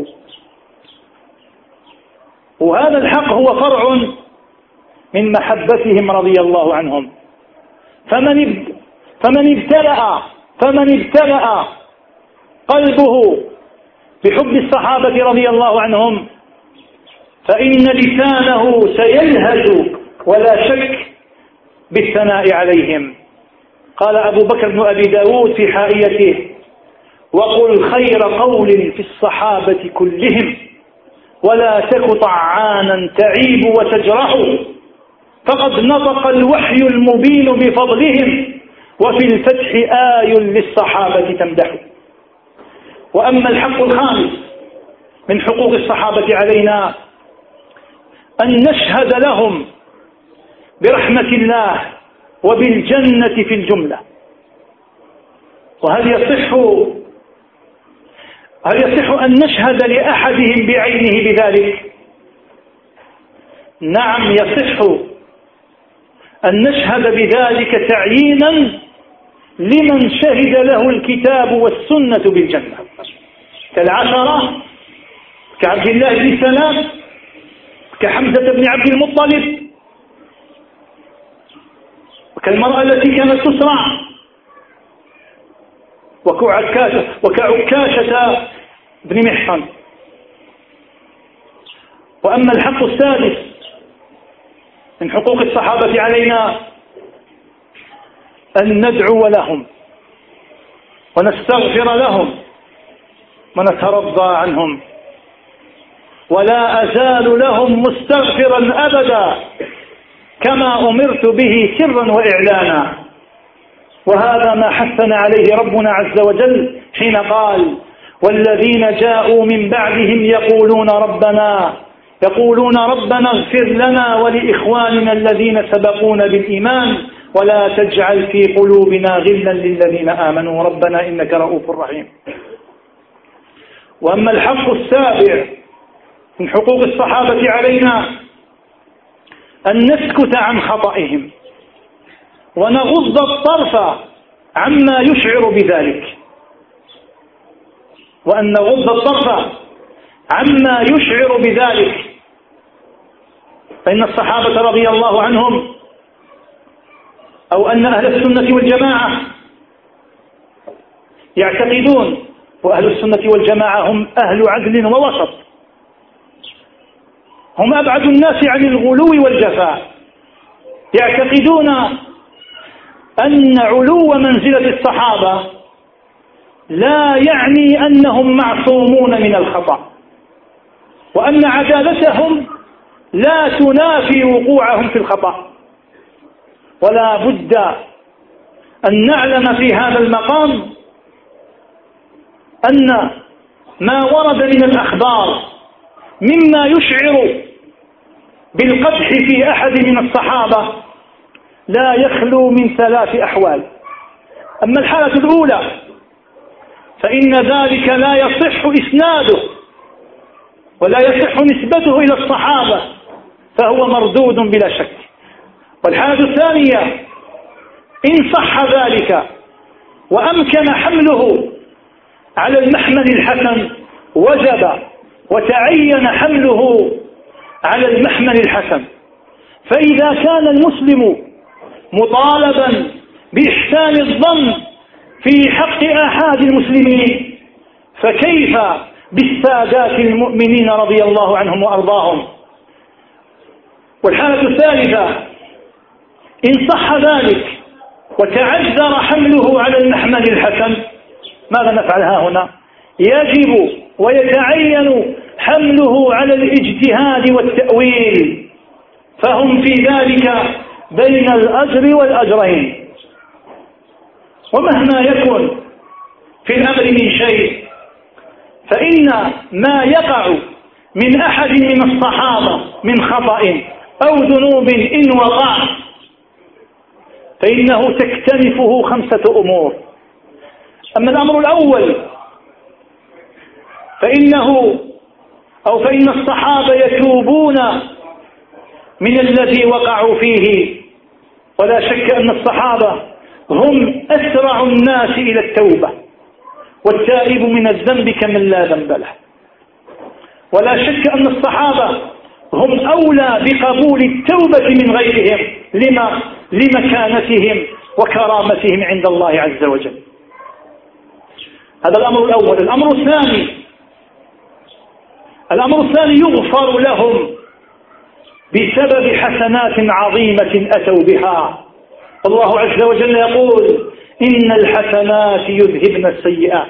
وهذا الحق هو فرع من محبتهم رضي الله عنهم. فمن فمن ابتلأ فمن ابتلأ قلبه بحب الصحابة رضي الله عنهم فإن لسانه سيلهج ولا شك بالثناء عليهم. قال أبو بكر بن أبي داود في حائيته: وقل خير قول في الصحابة كلهم ولا تك طعانا تعيب وتجرح، فقد نطق الوحي المبين بفضلهم وفي الفتح آي للصحابة تمدح. وأما الحق الخامس من حقوق الصحابة علينا أن نشهد لهم برحمة الله وبالجنة في الجملة. وهل يصح هل يصح أن نشهد لأحدهم بعينه بذلك؟ نعم يصح أن نشهد بذلك تعيينا لمن شهد له الكتاب والسنة بالجنة، كالعشرة، كعبد الله بن سلام، كحمزة بن عبد المطلب، وكالمرأة التي كانت تسرع، وكعكاشة, وكعكاشة بن محصن. وأما الحق السادس من حقوق الصحابة علينا أن ندعو لهم ونستغفر لهم ونترضى عنهم، ولا أزال لهم مستغفرا أبدا كما أمرت به سرا وإعلانا. وهذا ما حثنا عليه ربنا عز وجل حين قال: والذين جاءوا من بعدهم يقولون ربنا يقولون ربنا اغفر لنا ولإخواننا الذين سبقونا بالإيمان ولا تجعل في قلوبنا غلا للذين آمنوا ربنا إنك رؤوف رحيم. وأما الحق السابع من حقوق الصحابة علينا أن نسكت عن خطئهم ونغض الطرف عما يشعر بذلك، وأن نغض الطرف عما يشعر بذلك. فإن الصحابة رضي الله عنهم أو أن أهل السنة والجماعة يعتقدون، وأهل السنة والجماعة هم أهل عدل ووسط، هم أبعد الناس عن الغلو والجفاء، يعتقدون أن علو منزلة الصحابة لا يعني أنهم معصومون من الخطأ، وأن عدالتهم لا تنافي وقوعهم في الخطأ. ولا بد أن نعلم في هذا المقام أن ما ورد من الأخبار مما يشعر بالقدح في أحد من الصحابة لا يخلو من ثلاث أحوال. أما الحالة الأولى فإن ذلك لا يصح إسناده ولا يصح نسبته إلى الصحابة، فهو مردود بلا شك. والحالة الثانية إن صح ذلك وأمكن حمله على المحمل الحسن وجب وتعين حمله على المحمل الحسن. فإذا كان المسلم مطالبا بإحسان الظن في حق آحاد المسلمين فكيف بالسادات المؤمنين رضي الله عنهم وأرضاهم؟ والحالة الثالثة إن صح ذلك وتعذر حمله على المحمل الحسن، ماذا نفعل ها هنا؟ يجب ويتعين حمله على الاجتهاد والتأويل، فهم في ذلك بين الأجر والأجرين. ومهما يكن في الأمر من شيء فإن ما يقع من أحد من الصحابة من خطأ أو ذنوب إن وقع فإنه تكتنفه خمسة أمور. أما الأمر الأول فإنه أو فإن الصحابة يتوبون من الذي وقعوا فيه، ولا شك أن الصحابة هم أسرع الناس إلى التوبة، والتائب من الذنب كمن لا ذنب له. ولا شك أن الصحابة هم أولى بقبول التوبة من غيرهم لما لمكانتهم وكرامتهم عند الله عز وجل. هذا الأمر الأول. الأمر الثاني الأمر الثاني يغفر لهم بسبب حسنات عظيمة أتوا بها. الله عز وجل يقول: إن الحسنات يذهبن السيئات.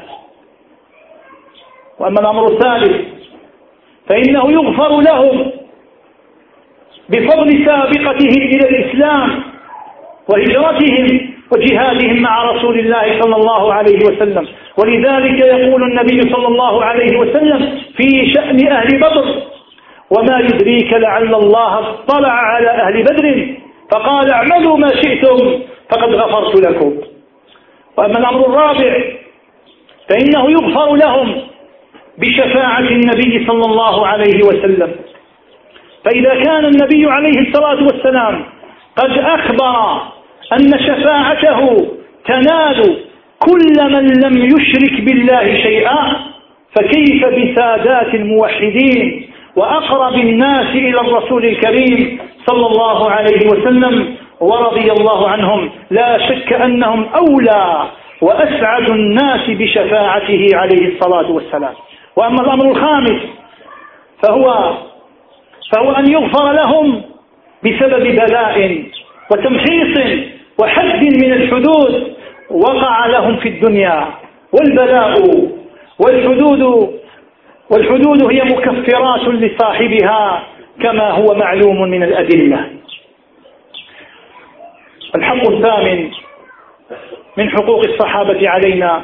وأما الأمر الثالث فإنه يغفر لهم بفضل سابقتهم إلى الإسلام وهجرتهم وجهادهم مع رسول الله صلى الله عليه وسلم. ولذلك يقول النبي صلى الله عليه وسلم في شأن أهل بدر: وما يدريك لعل الله اطلع على أهل بدر فقال اعملوا ما شئتم فقد غفرت لكم. وأما الأمر الرابع فإنه يغفر لهم بشفاعة النبي صلى الله عليه وسلم. فإذا كان النبي عليه الصلاة والسلام قد أخبر أن شفاعته تنال كل من لم يشرك بالله شيئا، فكيف بسادات الموحدين وأقرب الناس إلى الرسول الكريم صلى الله عليه وسلم ورضي الله عنهم؟ لا شك أنهم أولى وأسعد الناس بشفاعته عليه الصلاة والسلام. وأما الأمر الخامس فهو فهو أن يغفر لهم بسبب بلاء وتمحيص وحد من الحدود وقع لهم في الدنيا. والبلاء والحدود والحدود هي مكفرات لصاحبها كما هو معلوم من الأدلة. الحق الثامن من حقوق الصحابة علينا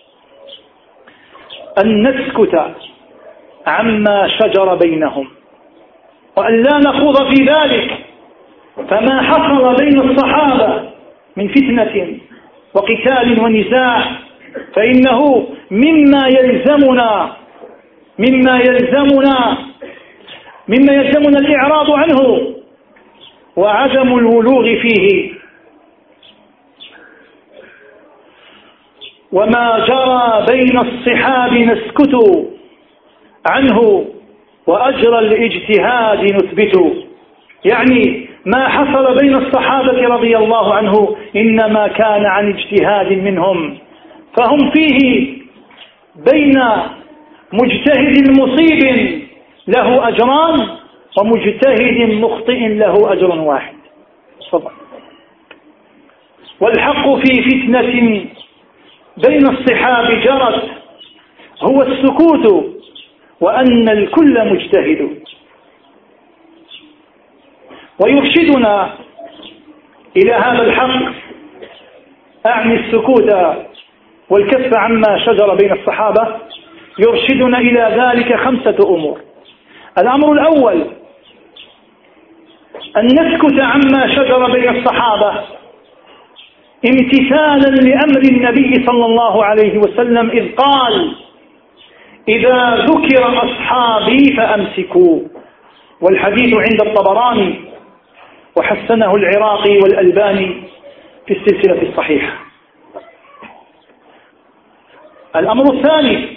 أن نسكت عما شجر بينهم وأن لا نخوض في ذلك. فما حصل بين الصحابة من فتنة وقتال ونزاع فإنه مما يلزمنا مما يلزمنا مما يلزمنا الإعراض عنه وعدم الولوغ فيه. وما جرى بين الصحاب نسكت عنه وأجر الاجتهاد نثبت. يعني ما حصل بين الصحابة رضي الله عنه إنما كان عن اجتهاد منهم، فهم فيه بين مجتهد مصيب له أجران ومجتهد مخطئ له أجر واحد. صبر. والحق في فتنة بين الصحاب جرت هو السكوت وأن الكل مجتهد. ويرشدنا إلى هذا الحق، أعني السكوت والكف عما شجر بين الصحابة، يرشدنا إلى ذلك خمسة أمور. الأمر الأول أن نسكت عما شجر بين الصحابة امتثالا لأمر النبي صلى الله عليه وسلم إذ قال: إذا ذكر أصحابي فأمسكوا. والحديث عند الطبراني وحسنه العراقي والألباني في السلسلة الصحيحة. الأمر الثاني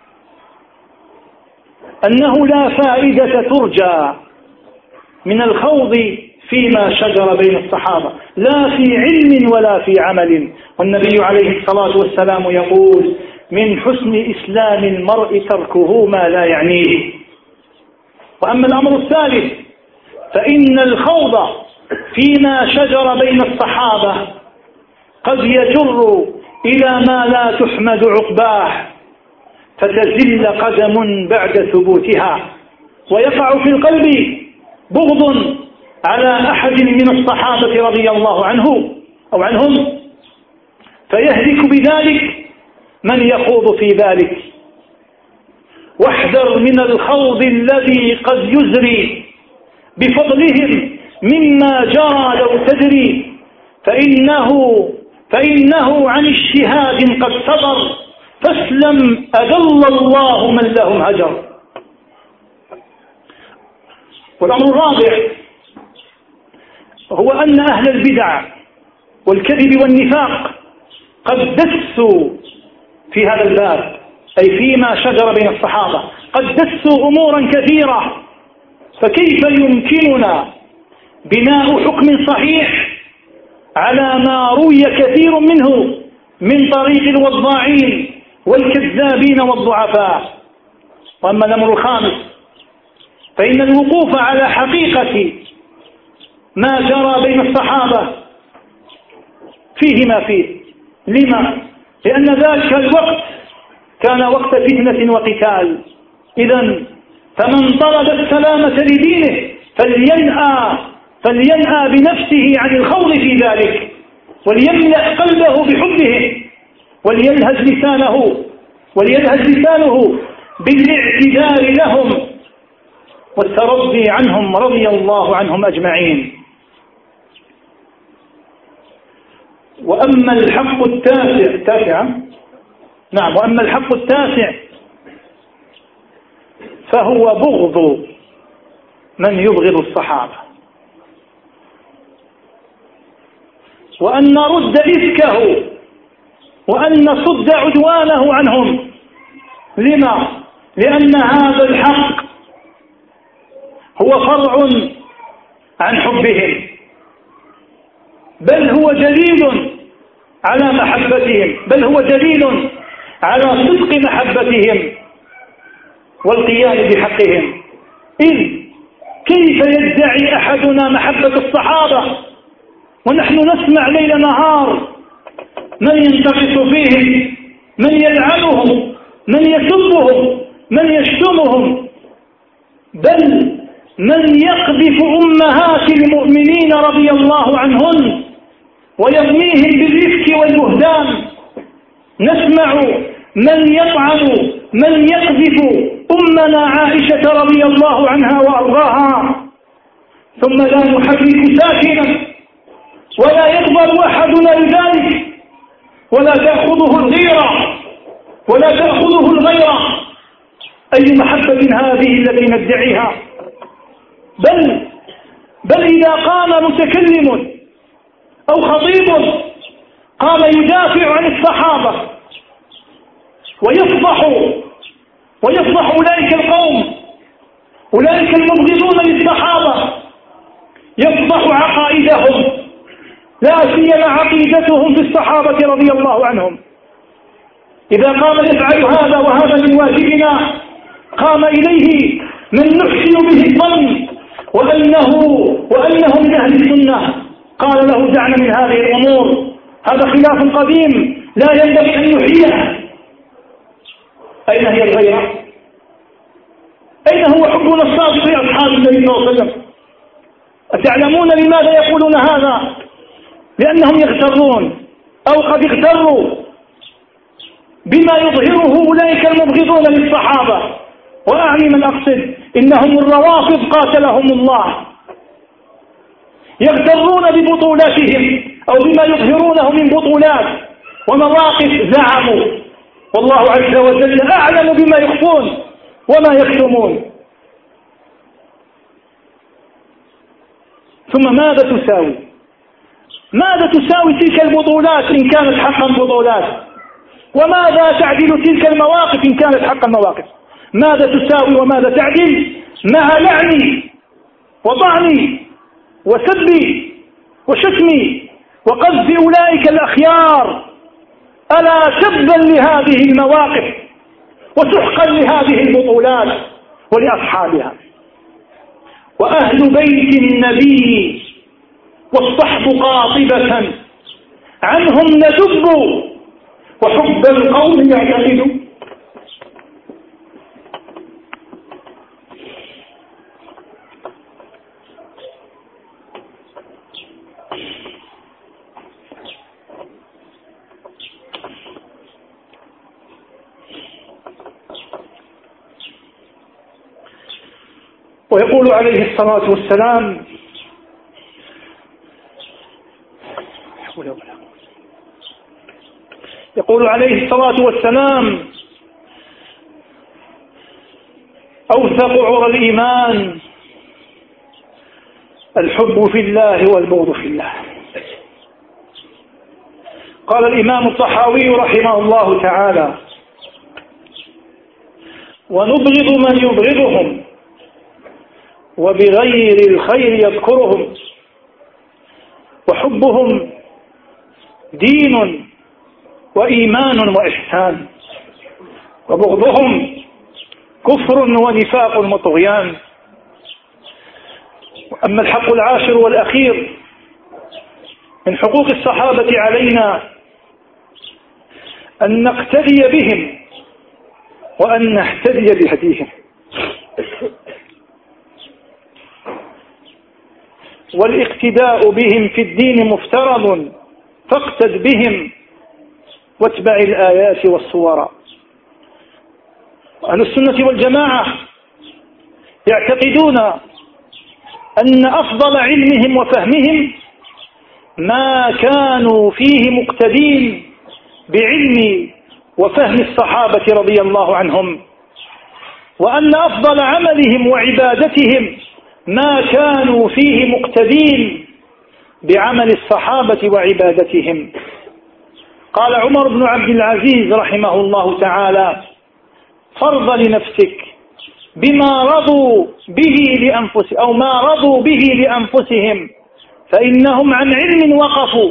أنه لا فائدة ترجى من الخوض فيما شجر بين الصحابة لا في علم ولا في عمل. والنبي عليه الصلاة والسلام يقول: من حسن إسلام المرء تركه ما لا يعنيه. وأما الأمر الثالث فإن الخوض فيما شجر بين الصحابة قد يجر إلى ما لا تحمد عقباه فتزل قدم بعد ثبوتها، ويقع في القلب بغض على أحد من الصحابة رضي الله عنه أو عنهم، فيهلك بذلك من يخوض في ذلك. واحذر من الخوض الذي قد يزري بفضلهم مما جرى لو تدري، فإنه, فإنه عن اجتهاد قد صدر، فاسلم أذل الله من لهم هجر. والأمر الرابع هو أن أهل البدع والكذب والنفاق قد دسوا في هذا الباب، أي فيما شجر بين الصحابة قد دسوا أمورا كثيرة، فكيف يمكننا بناء حكم صحيح على ما روي كثير منه من طريق الوضاعين والكذابين والضعفاء؟ وأما الأمر الخامس فإن الوقوف على حقيقة ما جرى بين الصحابة فيه ما فيه. لما؟ لأن ذلك الوقت كان وقت فتنة وقتال. إذن فمن طلب السلامة لدينه فلينأى فلينأى بنفسه عن الخوض في ذلك، وليملأ قلبه بحبه، وليلهج لسانه وليلهج لسانه بالاعتذار لهم والترضي عنهم رضي الله عنهم أجمعين. وأما الحق التاسع التاسع نعم وأما الحق التاسع فهو بغض من يبغض الصحابة، وأن نرد إفكه وأن نصد عدوانه عنهم. لما؟ لأن هذا الحق هو فرع عن حبهم، بل هو دليل على محبتهم، بل هو دليل على صدق محبتهم والقيام بحقهم. إذ كيف يدعي أحدنا محبة الصحابة ونحن نسمع ليل نهار من ينتقص فيهم، من يلعنهم، من يسبهم، من يشتمهم، بل من يقذف أمهات المؤمنين رضي الله عنهن ويرميهم بالإفك والبهتان. نسمع من يطعن من يقذف أمنا عائشة رضي الله عنها وأرضاها، ثم لا نحرك ساكنا ولا يقبل أحدنا لذلك، ولا تأخذه الغيرة ولا تأخذه الغيرة. أي محبة هذه التي ندعيها؟ بل بل إذا قام متكلم أو خطيب قام يدافع عن الصحابة ويفضح ويفضح أولئك القوم، أولئك المبغضون للصحابة، يفضح عقائدهم، لا سيما عقيدتهم في الصحابة رضي الله عنهم. إذا قام يفعل هذا وهذا من واجبنا قام إليه من نحسن به الظن وأنه وأنه من أهل السنة، قال له دعنا من هذه الأمور، هذا خلاف قديم لا ينبغي أن نحييه. أين هي الغيرة؟ أين هو حبنا الصادق لأصحاب النبي صلى الله عليه وسلم؟ أتعلمون لماذا يقولون هذا؟ لأنهم يغترون أو قد اغتروا بما يظهره أولئك المبغضون للصحابة، وأعني من أقصد، إنهم الروافض قاتلهم الله، يغترون ببطولاتهم أو بما يظهرونه من بطولات ومواقف زعموا، والله عز وجل أعلم بما يخفون وما يكتمون. ثم ماذا تساوي ماذا تساوي تلك البطولات إن كانت حقا بطولات؟ وماذا تعدل تلك المواقف إن كانت حقا مواقف؟ ماذا تساوي وماذا تعدل مع لعني وطعني وسبي وشتمي وقذف أولئك الأخيار؟ ألا سبا لهذه المواقف وسحقا لهذه البطولات ولأصحابها. وأهل بيت النبي والصحب قاطبة عنهم ندب وحب القوم يعتقد. ويقول عليه الصلاة والسلام يقول عليه الصلاة والسلام أوثق عرى الإيمان الحب في الله والبغض في الله. قال الإمام الطحاوي رحمه الله تعالى: ونبغض من يبغضهم وبغير الخير يذكرهم، وحبهم دين وإيمان وإحسان، وبغضهم كفر ونفاق وطغيان. أما الحق العاشر والأخير من حقوق الصحابة علينا أن نقتدي بهم وأن نهتدي بهديهم، والاقتداء بهم في الدين مفترض، فاقتد بهم واتبع الآيات والصور. أهل السنة والجماعة يعتقدون أن أفضل علمهم وفهمهم ما كانوا فيه مقتدين بعلم وفهم الصحابة رضي الله عنهم، وأن أفضل عملهم وعبادتهم ما كانوا فيه مقتدين بعمل الصحابة وعبادتهم. قال عمر بن عبد العزيز رحمه الله تعالى: فرض لنفسك بما رضوا به لأنفسهم أو ما رضوا به لأنفسهم، فإنهم عن علم وقفوا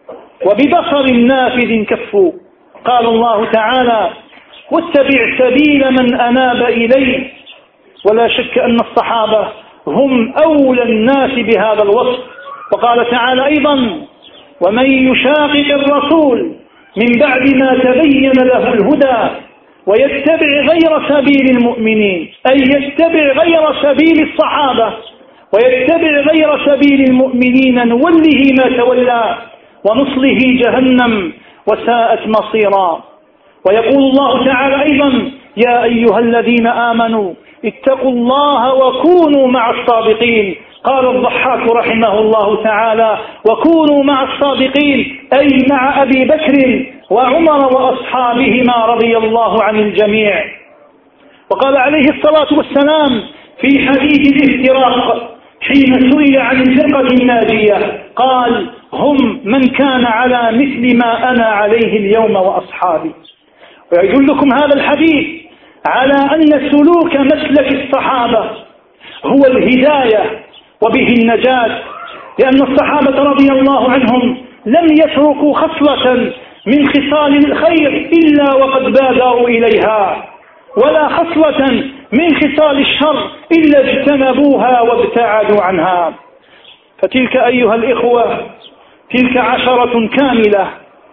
وببصر نافذ كفوا. قال الله تعالى: واتبع سبيل من أناب إليه. ولا شك أن الصحابة هم أولى الناس بهذا الوصف. وقال تعالى أيضا: ومن يشاقق الرسول من بعد ما تبين له الهدى ويتبع غير سبيل المؤمنين، أي يتبع غير سبيل الصحابة ويتبع غير سبيل المؤمنين، نوله ما تولى ونصله جهنم وساءت مصيرا. ويقول الله تعالى أيضا: يا أيها الذين آمنوا اتقوا الله وكونوا مع الصادقين. قال الضحاك رحمه الله تعالى: وكونوا مع الصادقين، أي مع أبي بكر وعمر وأصحابهما رضي الله عن الجميع. وقال عليه الصلاة والسلام في حديث الافتراق حين سئل عن الفرقة الناجية قال: هم من كان على مثل ما أنا عليه اليوم وأصحابي. ويدلكم هذا الحديث على أن سلوك مسلك الصحابة هو الهداية وبه النجاة، لأن الصحابة رضي الله عنهم لم يتركوا خصلة من خصال الخير إلا وقد بادروا إليها، ولا خصلة من خصال الشر إلا اجتنبوها وابتعدوا عنها. فتلك أيها الإخوة تلك عشرة كاملة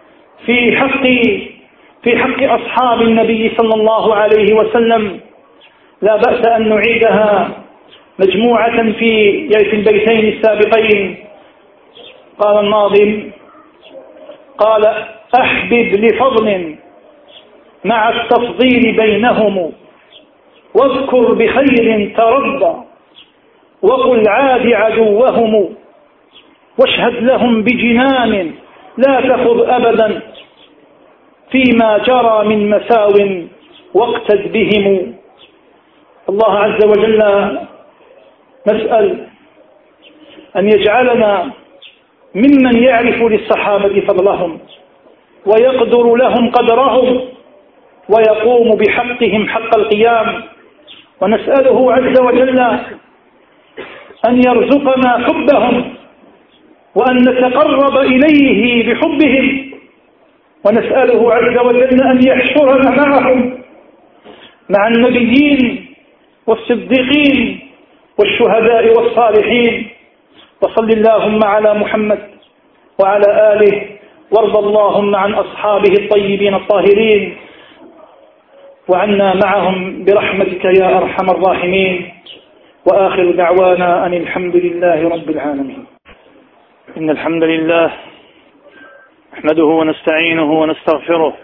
في حق في حق أصحاب النبي صلى الله عليه وسلم، لا بأس أن نعيدها مجموعة في في البيتين السابقين. قال الناظم: قال: أحبب لفضل مع التفضيل بينهم، واذكر بخير ترضى، وقل عاد عدوهم، واشهد لهم بجنان لا تخض أبدا، فيما جرى من مساو واقتد بهم. الله عز وجل نسأل أن يجعلنا ممن يعرف للصحابة فضلهم ويقدر لهم قدرهم ويقوم بحقهم حق القيام. ونسأله عز وجل أن يرزقنا حبهم وأن نتقرب إليه بحبهم، ونسأله عز وجل أن يحشرنا معهم مع النبيين والصديقين والشهداء والصالحين. وصل اللهم على محمد وعلى آله، وارض اللهم عن أصحابه الطيبين الطاهرين، وعنا معهم برحمتك يا أرحم الراحمين. وآخر دعوانا أن الحمد لله رب العالمين. إن الحمد لله نحمده ونستعينه ونستغفره،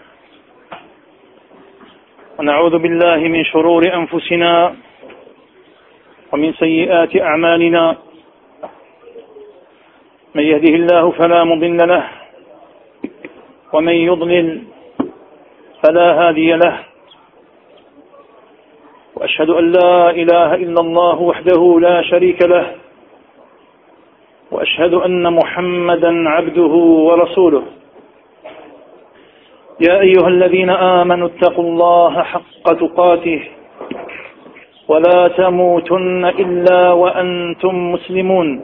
ونعوذ بالله من شرور أنفسنا ومن سيئات أعمالنا. من يهده الله فلا مضل له، ومن يضلل فلا هادي له. وأشهد أن لا إله إلا الله وحده لا شريك له، وأشهد أن محمدا عبده ورسوله. يا أيها الذين آمنوا اتقوا الله حق تقاته ولا تموتن إلا وأنتم مسلمون.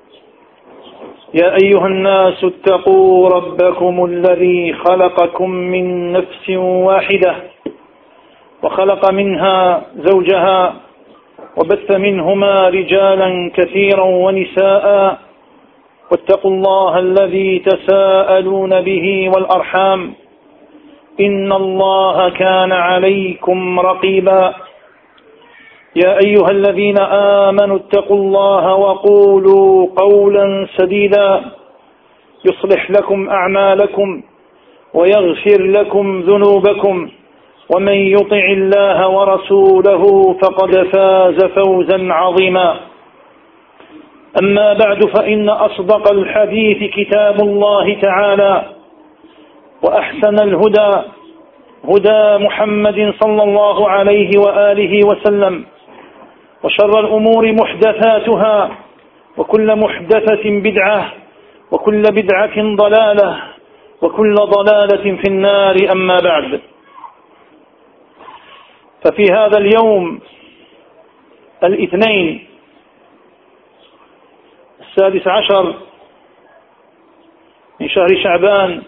يا أيها الناس اتقوا ربكم الذي خلقكم من نفس واحدة وخلق منها زوجها وبث منهما رجالا كثيرا ونساء واتقوا الله الذي تساءلون به والأرحام إن الله كان عليكم رقيبا. يا أيها الذين آمنوا اتقوا الله وقولوا قولا سديدا يصلح لكم أعمالكم ويغفر لكم ذنوبكم ومن يطع الله ورسوله فقد فاز فوزا عظيما. أما بعد فإن أصدق الحديث كتاب الله تعالى وأحسن الهدى هدى محمد صلى الله عليه وآله وسلم وشر الأمور محدثاتها وكل محدثة بدعة وكل بدعة ضلالة وكل ضلالة في النار. أما بعد، ففي هذا اليوم الاثنين السادس عشر من شهر شعبان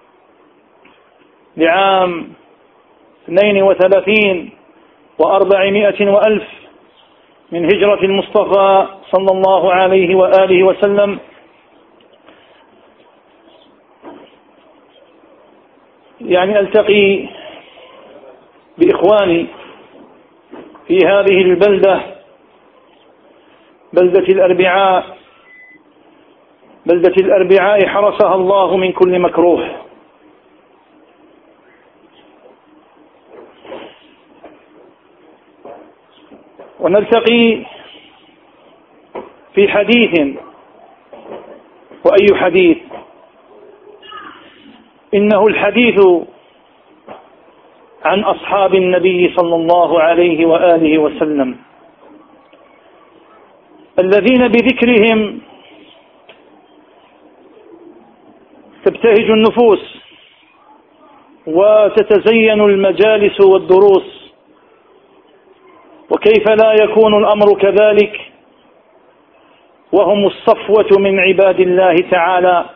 لعام اثنين وثلاثين وأربعمائة وألف من هجرة المصطفى صلى الله عليه وآله وسلم، يعني ألتقي بإخواني في هذه البلدة، بلدة الأربعاء، بلدة الأربعاء حرسها الله من كل مكروه. ونلتقي في حديث، وأي حديث؟ إنه الحديث عن أصحاب النبي صلى الله عليه وآله وسلم الذين بذكرهم تبتهج النفوس وتتزين المجالس والدروس، وكيف لا يكون الأمر كذلك وهم الصفوة من عباد الله تعالى،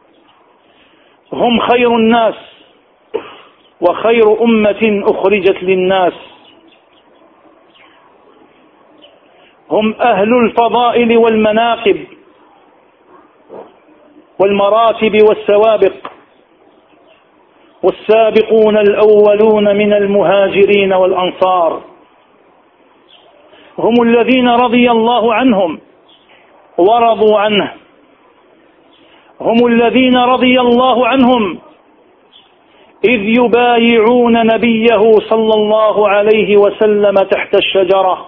هم خير الناس وخير أمة أخرجت للناس، هم أهل الفضائل والمناقب والمراتب والسوابق، والسابقون الأولون من المهاجرين والأنصار، هم الذين رضي الله عنهم ورضوا عنه، هم الذين رضي الله عنهم إذ يبايعون نبيه صلى الله عليه وسلم تحت الشجرة،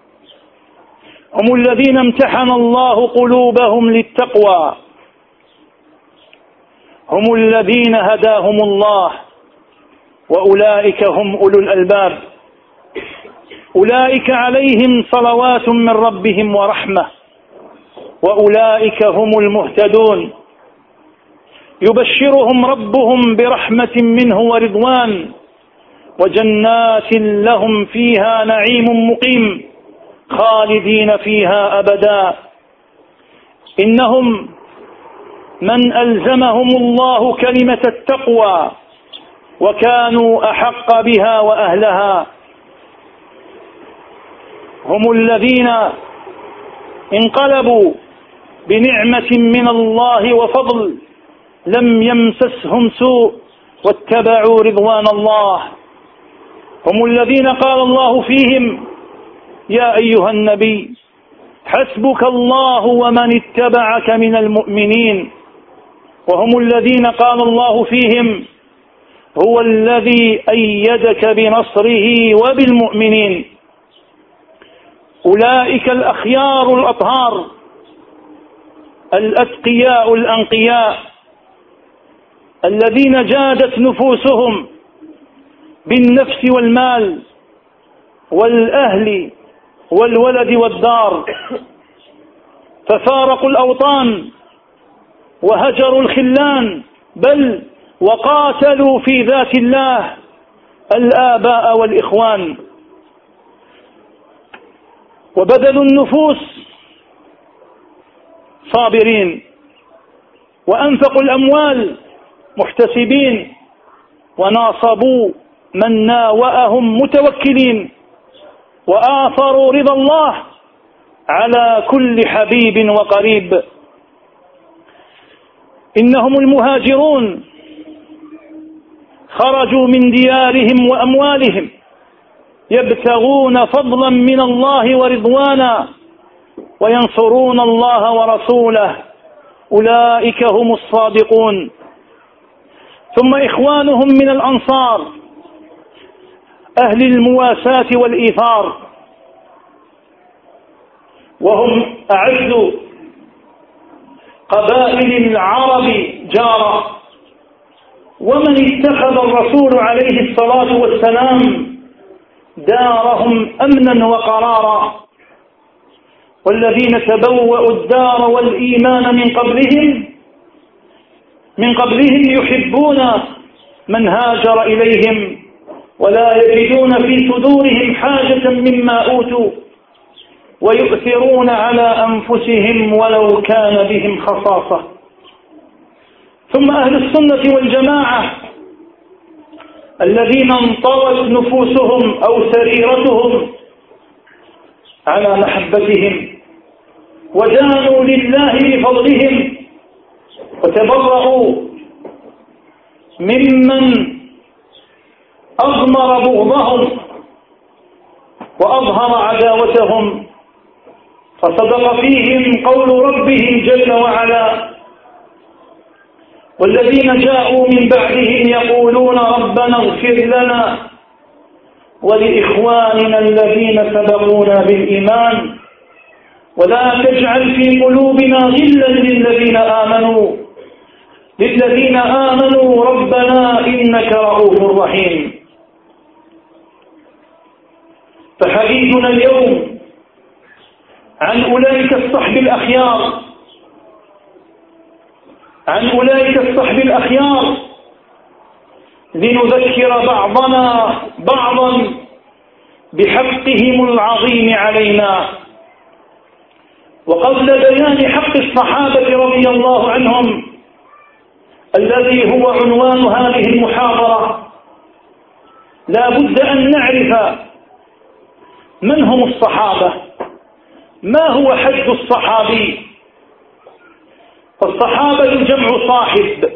هم الذين امتحن الله قلوبهم للتقوى، هم الذين هداهم الله، وأولئك هم أولو الألباب، أولئك عليهم صلوات من ربهم ورحمة، وأولئك هم المهتدون، يبشرهم ربهم برحمة منه ورضوان وجنات لهم فيها نعيم مقيم خالدين فيها أبدا. إنهم من ألزمهم الله كلمة التقوى وكانوا أحق بها وأهلها، هم الذين انقلبوا بنعمة من الله وفضل لم يمسسهم سوء واتبعوا رضوان الله، هم الذين قال الله فيهم: يا أيها النبي حسبك الله ومن اتبعك من المؤمنين، وهم الذين قال الله فيهم: هو الذي أيدك بنصره وبالمؤمنين. أولئك الأخيار الأطهار الأتقياء الأنقياء الذين جادت نفوسهم بالنفس والمال والأهل والولد والدار، ففارقوا الأوطان وهجروا الخلان، بل وقاتلوا في ذات الله الآباء والإخوان، وبذلوا النفوس صابرين، وأنفقوا الأموال محتسبين، وناصبوا من ناوأهم متوكلين، وآثروا رضا الله على كل حبيب وقريب. إنهم المهاجرون خرجوا من ديارهم وأموالهم يبتغون فضلا من الله ورضوانا وينصرون الله ورسوله، أولئك هم الصادقون. ثم إخوانهم من الأنصار أهل المواساة والإيثار، وهم أعز قبائل العرب جارا، ومن اتخذ الرسول عليه الصلاة والسلام دارهم أمنا وقرارا، والذين تبوأوا الدار والإيمان من قبلهم من قبلهم يحبون من هاجر إليهم، ولا يجدون في صدورهم حاجة مما أوتوا، ويؤثرون على أنفسهم ولو كان بهم خصاصة. ثم أهل السنة والجماعة الذين انطوت نفوسهم أو سريرتهم على محبتهم، ودانوا لله بفضلهم، وتبرؤوا ممن أضمر بغضهم وأظهر عداوتهم، فصدق فيهم قول ربهم جل وعلا: والذين جاءوا من بعدهم يقولون ربنا اغفر لنا ولإخواننا الذين سبقونا بالإيمان ولا تجعل في قلوبنا غلا للذين آمنوا للذين آمنوا ربنا إنك رؤوف رحيم. فحديثنا اليوم عن أولئك الصحب الأخيار عن أولئك الصحب الأخيار لنذكر بعضنا بعضا بحقهم العظيم علينا. وقبل بيان حق الصحابة رضي الله عنهم الذي هو عنوان هذه المحاضرة، لا بد أن نعرف من هم الصحابة، ما هو حد الصحابي. فالصحابة جمع صاحب،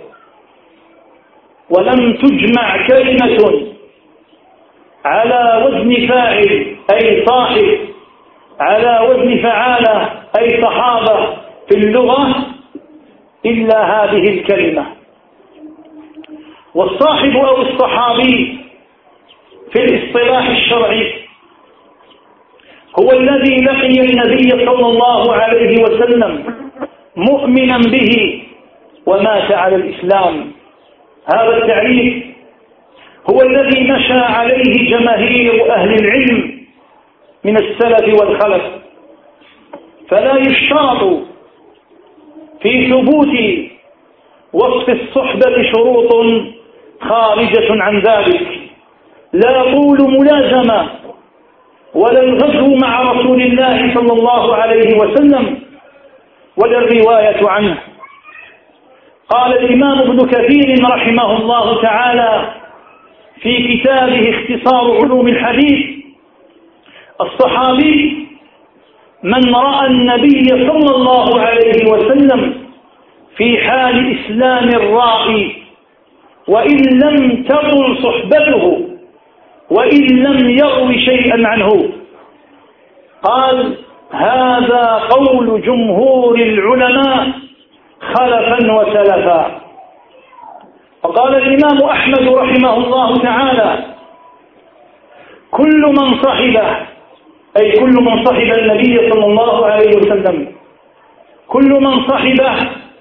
ولم تجمع كلمة على وزن فاعل أي صاحب على وزن فعالة أي صحابة في اللغة إلا هذه الكلمة. والصاحب أو الصحابي في الاصطلاح الشرعي هو الذي لقي النبي صلى الله عليه وسلم مؤمنا به ومات على الإسلام. هذا التعريف هو الذي نشأ عليه جماهير أهل العلم من السلف والخلف، فلا يشترط في ثبوت وصف الصحبة شروط خارجة عن ذلك، لا طول ملازمة ولا الغزو مع رسول الله صلى الله عليه وسلم ولا الرواية عنه. قال الإمام ابن كثير رحمه الله تعالى في كتابه اختصار علوم الحديث: الصحابي من رأى النبي صلى الله عليه وسلم في حال إسلام الرائي وإن لم تطل صحبته وإن لم يروي شيئا عنه. قال: هذا قول جمهور العلماء خلفا وسلفا. وقال الإمام أحمد رحمه الله تعالى: كل من صحبه، أي كل من صحب النبي صلى الله عليه وسلم، كل من صحبه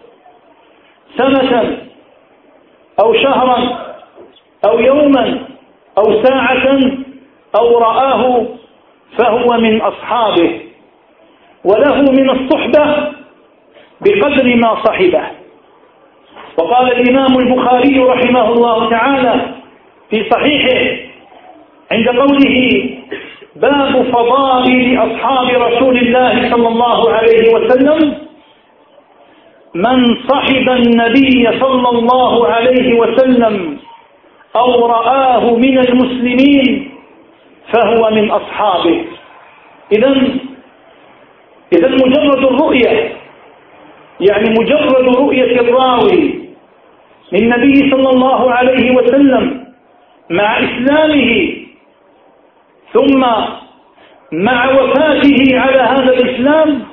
سنة أو شهرا أو يوما أو ساعة أو رآه فهو من أصحابه، وله من الصحبة بقدر ما صحبه. وقال الإمام البخاري رحمه الله تعالى في صحيحه عند قوله: باب فضائل أصحاب رسول الله صلى الله عليه وسلم: من صحب النبي صلى الله عليه وسلم أو رآه من المسلمين فهو من أصحابه. إذن إذا مجرد الرؤية، يعني مجرد رؤية الراوي للنبي صلى الله عليه وسلم مع إسلامه ثم مع وفاته على هذا الإسلام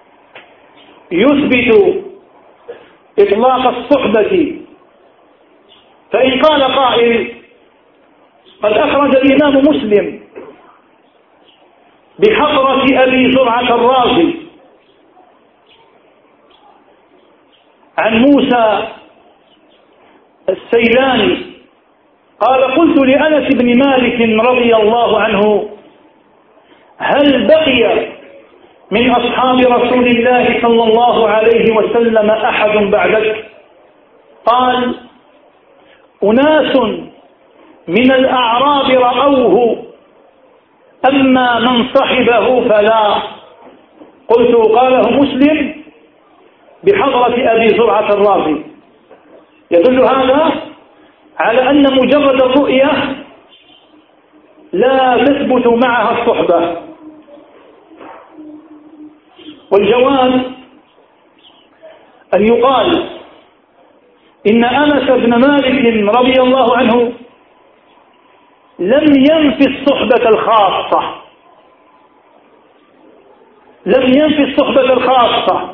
يثبت إطلاق الصحبة. فإن قال قائل: قد أخرج الإمام مسلم بحضرة أبي زرعة الرازي عن موسى السيلاني قال: قلت لأنس بن مالك رضي الله عنه: هل بقي من أصحاب رسول الله صلى الله عليه وسلم أحد بعدك؟ قال: أناس من الأعراب رأوه، أما من صحبه فلا. قلت: قاله مسلم بحضرة أبي زرعة الرازي. يدل هذا على أن مجرد الرؤية لا تثبت معها الصحبة. والجواب أن يقال إن أنس بن مالك رضي الله عنه لم ينفي الصحبة الخاصة، لم ينفي الصحبة الخاصة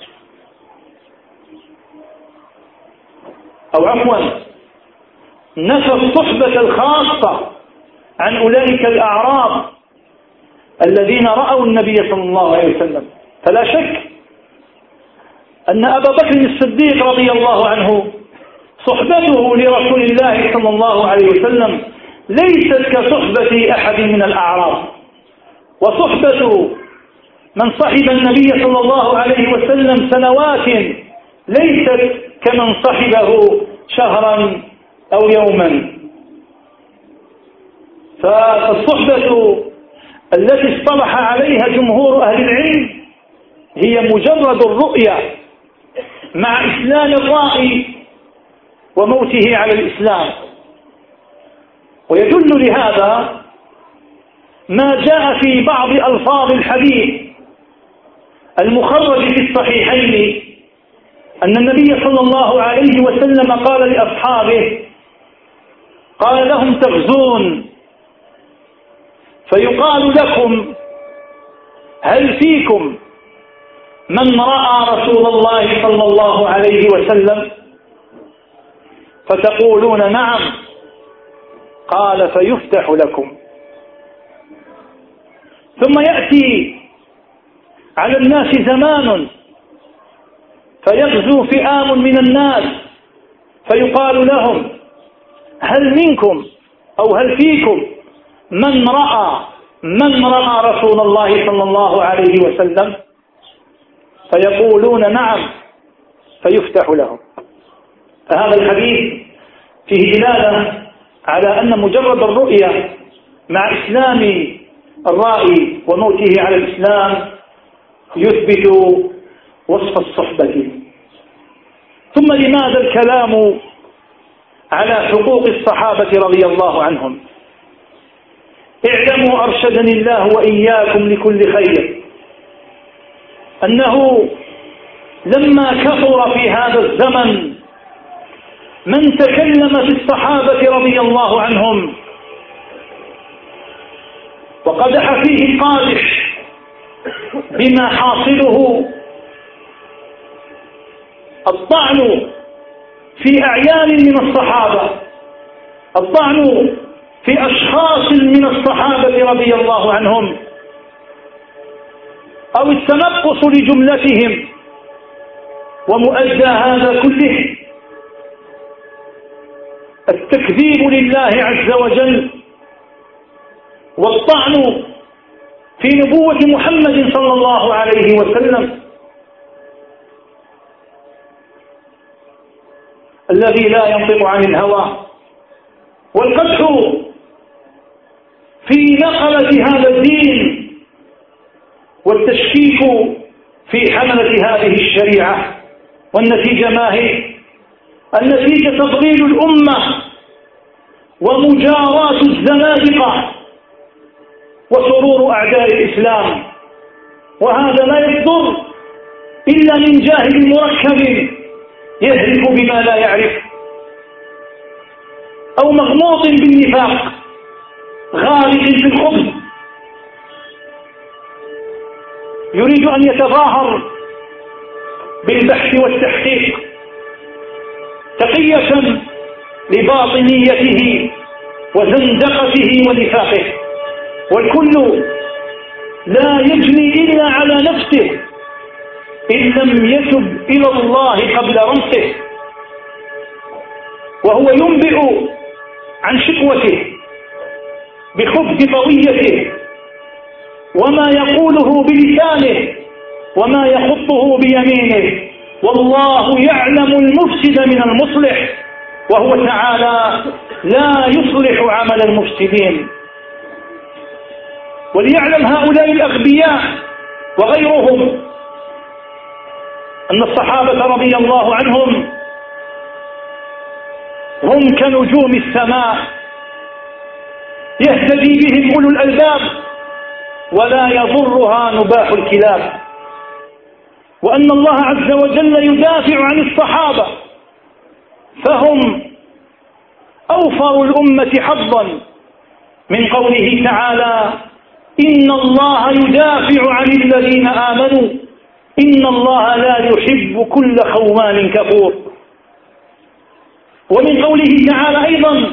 أو عفوا نفى الصحبة الخاصة عن أولئك الأعراب الذين رأوا النبي صلى الله عليه وسلم. فلا شك أن أبا بكر الصديق رضي الله عنه صحبته لرسول الله صلى الله عليه وسلم ليست كصحبة أحد من الأعراب، وصحبة من صحب النبي صلى الله عليه وسلم سنوات ليست كمن صحبه شهرا أو يوما. فالصحبة التي اصطلح عليها جمهور أهل العلم هي مجرد الرؤية مع إسلام الرائي وموته على الإسلام. ويدل لهذا ما جاء في بعض ألفاظ الحديث المخرج في الصحيحين أن النبي صلى الله عليه وسلم قال لأصحابه، قال لهم: تغزون فيقال لكم: هل فيكم من رأى رسول الله صلى الله عليه وسلم؟ فتقولون: نعم. قال: فيفتح لكم. ثم يأتي على الناس زمان فيغزو فئام من الناس فيقال لهم: هل منكم أو هل فيكم من رأى من رأى رسول الله صلى الله عليه وسلم؟ فيقولون: نعم. فيفتح لهم. فهذا الحديث فيه دلالة على أن مجرد الرؤية مع إسلام الرائي وموته على الإسلام يثبت وصف الصحبة. ثم لماذا الكلام على حقوق الصحابة رضي الله عنهم؟ اعلموا أرشدني الله وإياكم لكل خير أنه لما كثر في هذا الزمن من تكلم في الصحابة رضي الله عنهم وقدح فيه قادح بما حاصله الطعن في أعيان من الصحابة، الطعن في أشخاص من الصحابة رضي الله عنهم، أو التنقص لجملتهم. ومؤدى هذا كله التكذيب لله عز وجل والطعن في نبوة محمد صلى الله عليه وسلم. الذي لا ينطق عن الهوى، والقدح في نقلة هذا الدين، والتشكيك في حملة هذه الشريعة. والنتيجة ما هي؟ النتيجة تضليل الأمة ومجاراة الزنادقة وسرور أعداء الإسلام، وهذا لا يصدر إلا من جاهل مركب يهلك بما لا يعرف، أو مغموط بالنفاق غارق في الخبث يريد أن يتظاهر بالبحث والتحقيق تقية لباطنيته وزندقته ونفاقه، والكل لا يجني إلا على نفسه إن لم يتب إلى الله قبل رمسه، وهو ينبئ عن شكوته بخبث طويته وما يقوله بلسانه وما يخطه بيمينه، والله يعلم المفسد من المصلح، وهو تعالى لا يصلح عمل المفسدين. وليعلم هؤلاء الأغبياء وغيرهم أن الصحابة رضي الله عنهم هم كنجوم السماء يهتدي بهم أولو الألباب ولا يضرها نباح الكلاب، وأن الله عز وجل يدافع عن الصحابة فهم أوفر الأمة حظا من قوله تعالى: إن الله يدافع عن الذين آمنوا إن الله لا يحب كل خوان كفور. ومن قوله تعالى أيضا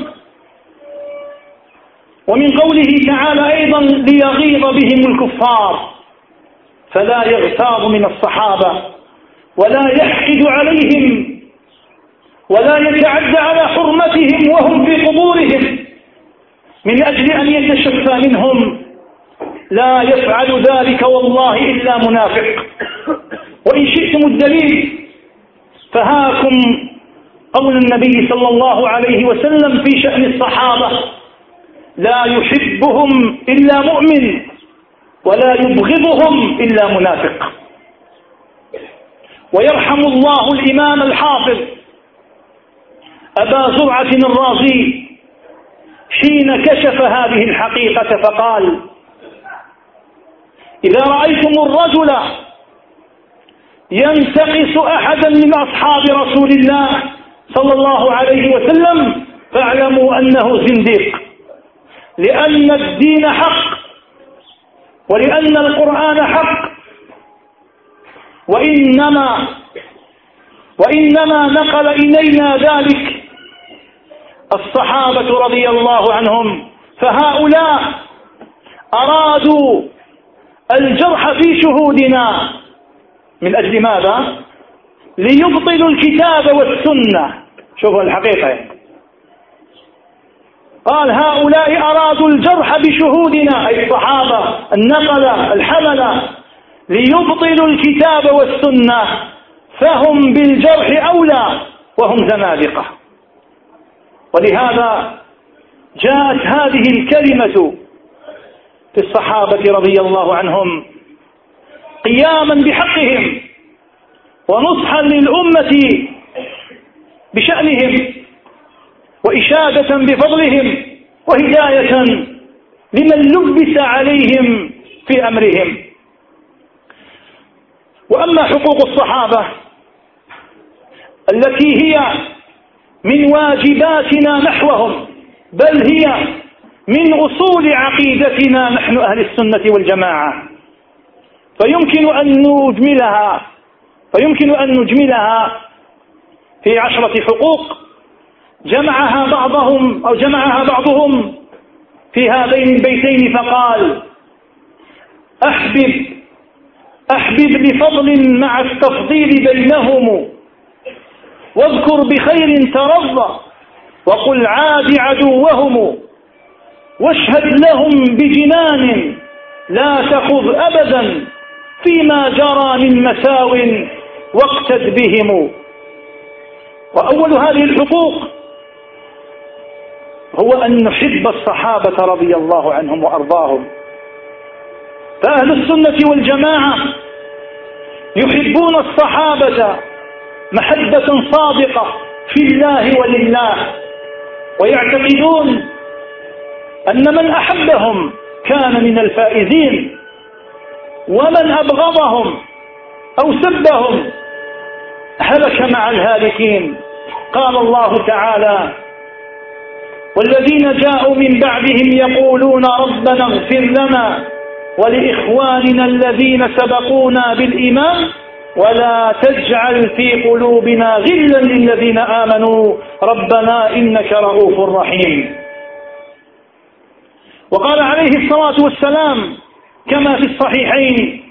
ومن قوله تعالى أيضا ليغيظ بهم الكفار، فلا يغتاظ من الصحابة ولا يحقد عليهم ولا يتعدى على حرمتهم وهم في قبورهم من أجل أن يتشفى منهم، لا يفعل ذلك والله إلا منافق. وإن شئتم الدليل فهاكم قول النبي صلى الله عليه وسلم في شأن الصحابة: لا يحبهم إلا مؤمن ولا يبغضهم إلا منافق. ويرحم الله الإمام الحافظ أبا زرعة الرازي حين كشف هذه الحقيقة فقال: إذا رأيتم الرجل ينتقص أحدا من أصحاب رسول الله صلى الله عليه وسلم فاعلموا أنه زنديق، لأن الدين حق ولأن القرآن حق، وإنما وإنما نقل إلينا ذلك الصحابة رضي الله عنهم، فهؤلاء أرادوا الجرح في شهودنا من أجل ماذا؟ ليبطلوا الكتاب والسنة. شوفوا الحقيقة، قال هؤلاء أرادوا الجرح بشهودنا أي الصحابة النقلة الحملة ليبطلوا الكتاب والسنة، فهم بالجرح أولى وهم زنادقة. ولهذا جاءت هذه الكلمة في الصحابة رضي الله عنهم قياما بحقهم ونصحا للأمة بشأنهم وإشادة بفضلهم وهداية لمن لبس عليهم في أمرهم. وأما حقوق الصحابة التي هي من واجباتنا نحوهم، بل هي من أصول عقيدتنا نحن أهل السنة والجماعة، فيمكن أن نجملها فيمكن أن نجملها في عشرة حقوق جمعها بعضهم أو جمعها بعضهم في هذين البيتين فقال: أحبب أحبب لفضل مع التفضيل بينهم، واذكر بخير ترضى، وقل عاد عدوهم، واشهد لهم بجنان لا تخذ أبدا فيما جرى من مساو واقتد بهم. وأول هذه الحقوق هو أن نحب الصحابة رضي الله عنهم وأرضاهم. فأهل السنة والجماعة يحبون الصحابة محبة صادقة في الله ولله، ويعتقدون أن من أحبهم كان من الفائزين، ومن أبغضهم أو سبهم هلك مع الهالكين. قال الله تعالى: والذين جاءوا من بعدهم يقولون ربنا اغفر لنا ولإخواننا الذين سبقونا بالإيمان ولا تجعل في قلوبنا غلا للذين آمنوا ربنا إنك رؤوف رحيم. وقال عليه الصلاة والسلام كما في الصحيحين: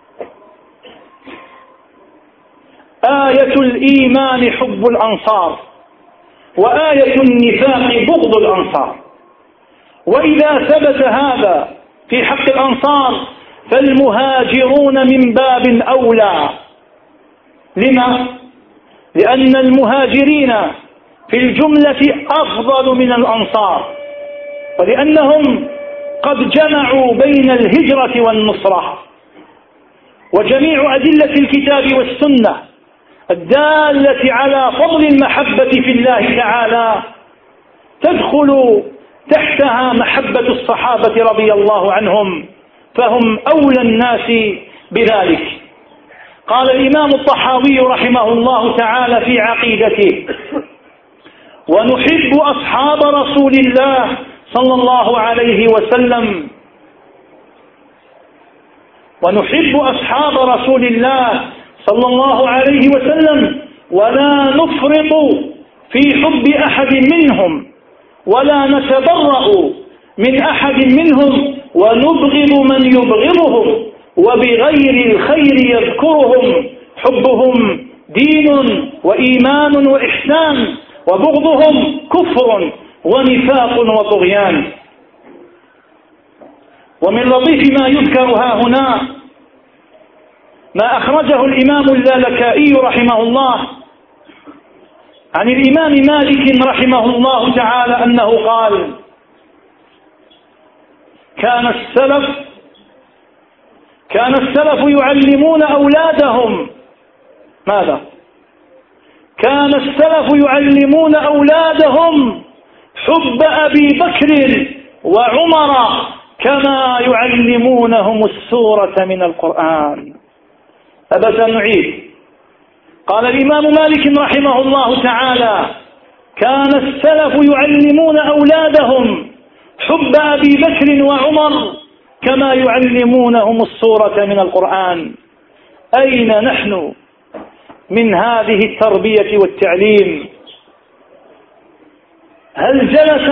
آية الإيمان حب الأنصار، وآية النفاق بغض الأنصار. وإذا ثبت هذا في حق الأنصار فالمهاجرون من باب أولى. لما؟ لأن المهاجرين في الجملة أفضل من الأنصار، ولأنهم قد جمعوا بين الهجرة والنصرة. وجميع أدلة الكتاب والسنة الدالة على فضل المحبة في الله تعالى تدخل تحتها محبة الصحابة رضي الله عنهم، فهم أولى الناس بذلك. قال الإمام الطحاوي رحمه الله تعالى في عقيدته: ونحب أصحاب رسول الله صلى الله عليه وسلم ونحب أصحاب رسول الله صلى الله عليه وسلم ولا نفرط في حب أحد منهم ولا نتبرأ من أحد منهم ونبغض من يبغضهم وبغير الخير يذكرهم. حبهم دين وإيمان وإحسان، وبغضهم كفر ونفاق وطغيان. ومن لطيف ما يذكر ها هنا ما أخرجه الإمام اللالكائي رحمه الله عن الإمام مالك رحمه الله تعالى أنه قال: كان السلف كان السلف يعلمون أولادهم ماذا؟ كان السلف يعلمون أولادهم حب أبي بكر وعمر كما يعلمونهم السورة من القرآن. أبدا نعيد. قال الإمام مالك رحمه الله تعالى: كان السلف يعلمون أولادهم حب أبي بكر وعمر كما يعلمونهم السورة من القرآن. أين نحن من هذه التربية والتعليم؟ هل جلس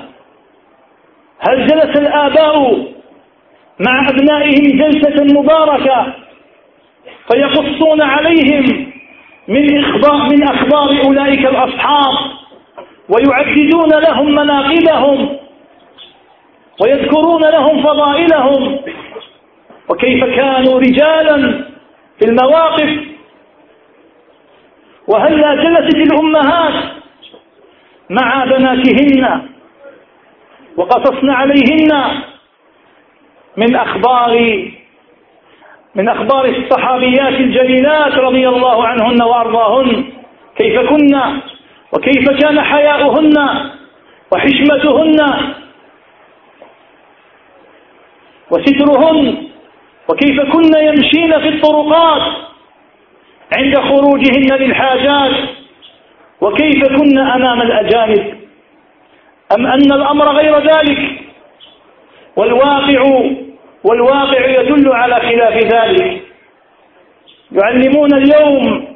هل جلس الآباء مع أبنائهم جلسة مباركة فيقصون عليهم من إخبار من أخبار أولئك الأصحاب ويعددون لهم مناقبهم ويذكرون لهم فضائلهم وكيف كانوا رجالا في المواقف؟ وهلا جلست الأمهات مع بناتهن وقصصن عليهن من أخبار من أخبار الصحابيات الجليلات رضي الله عنهن وأرضاهن، كيف كن وكيف كان حياؤهن وحشمتهن وسترهن، وكيف كن يمشين في الطرقات عند خروجهن للحاجات، وكيف كن أمام الأجانب. أم أن الأمر غير ذلك؟ والواقع والواقع يدل على خلاف ذلك. يعلمون اليوم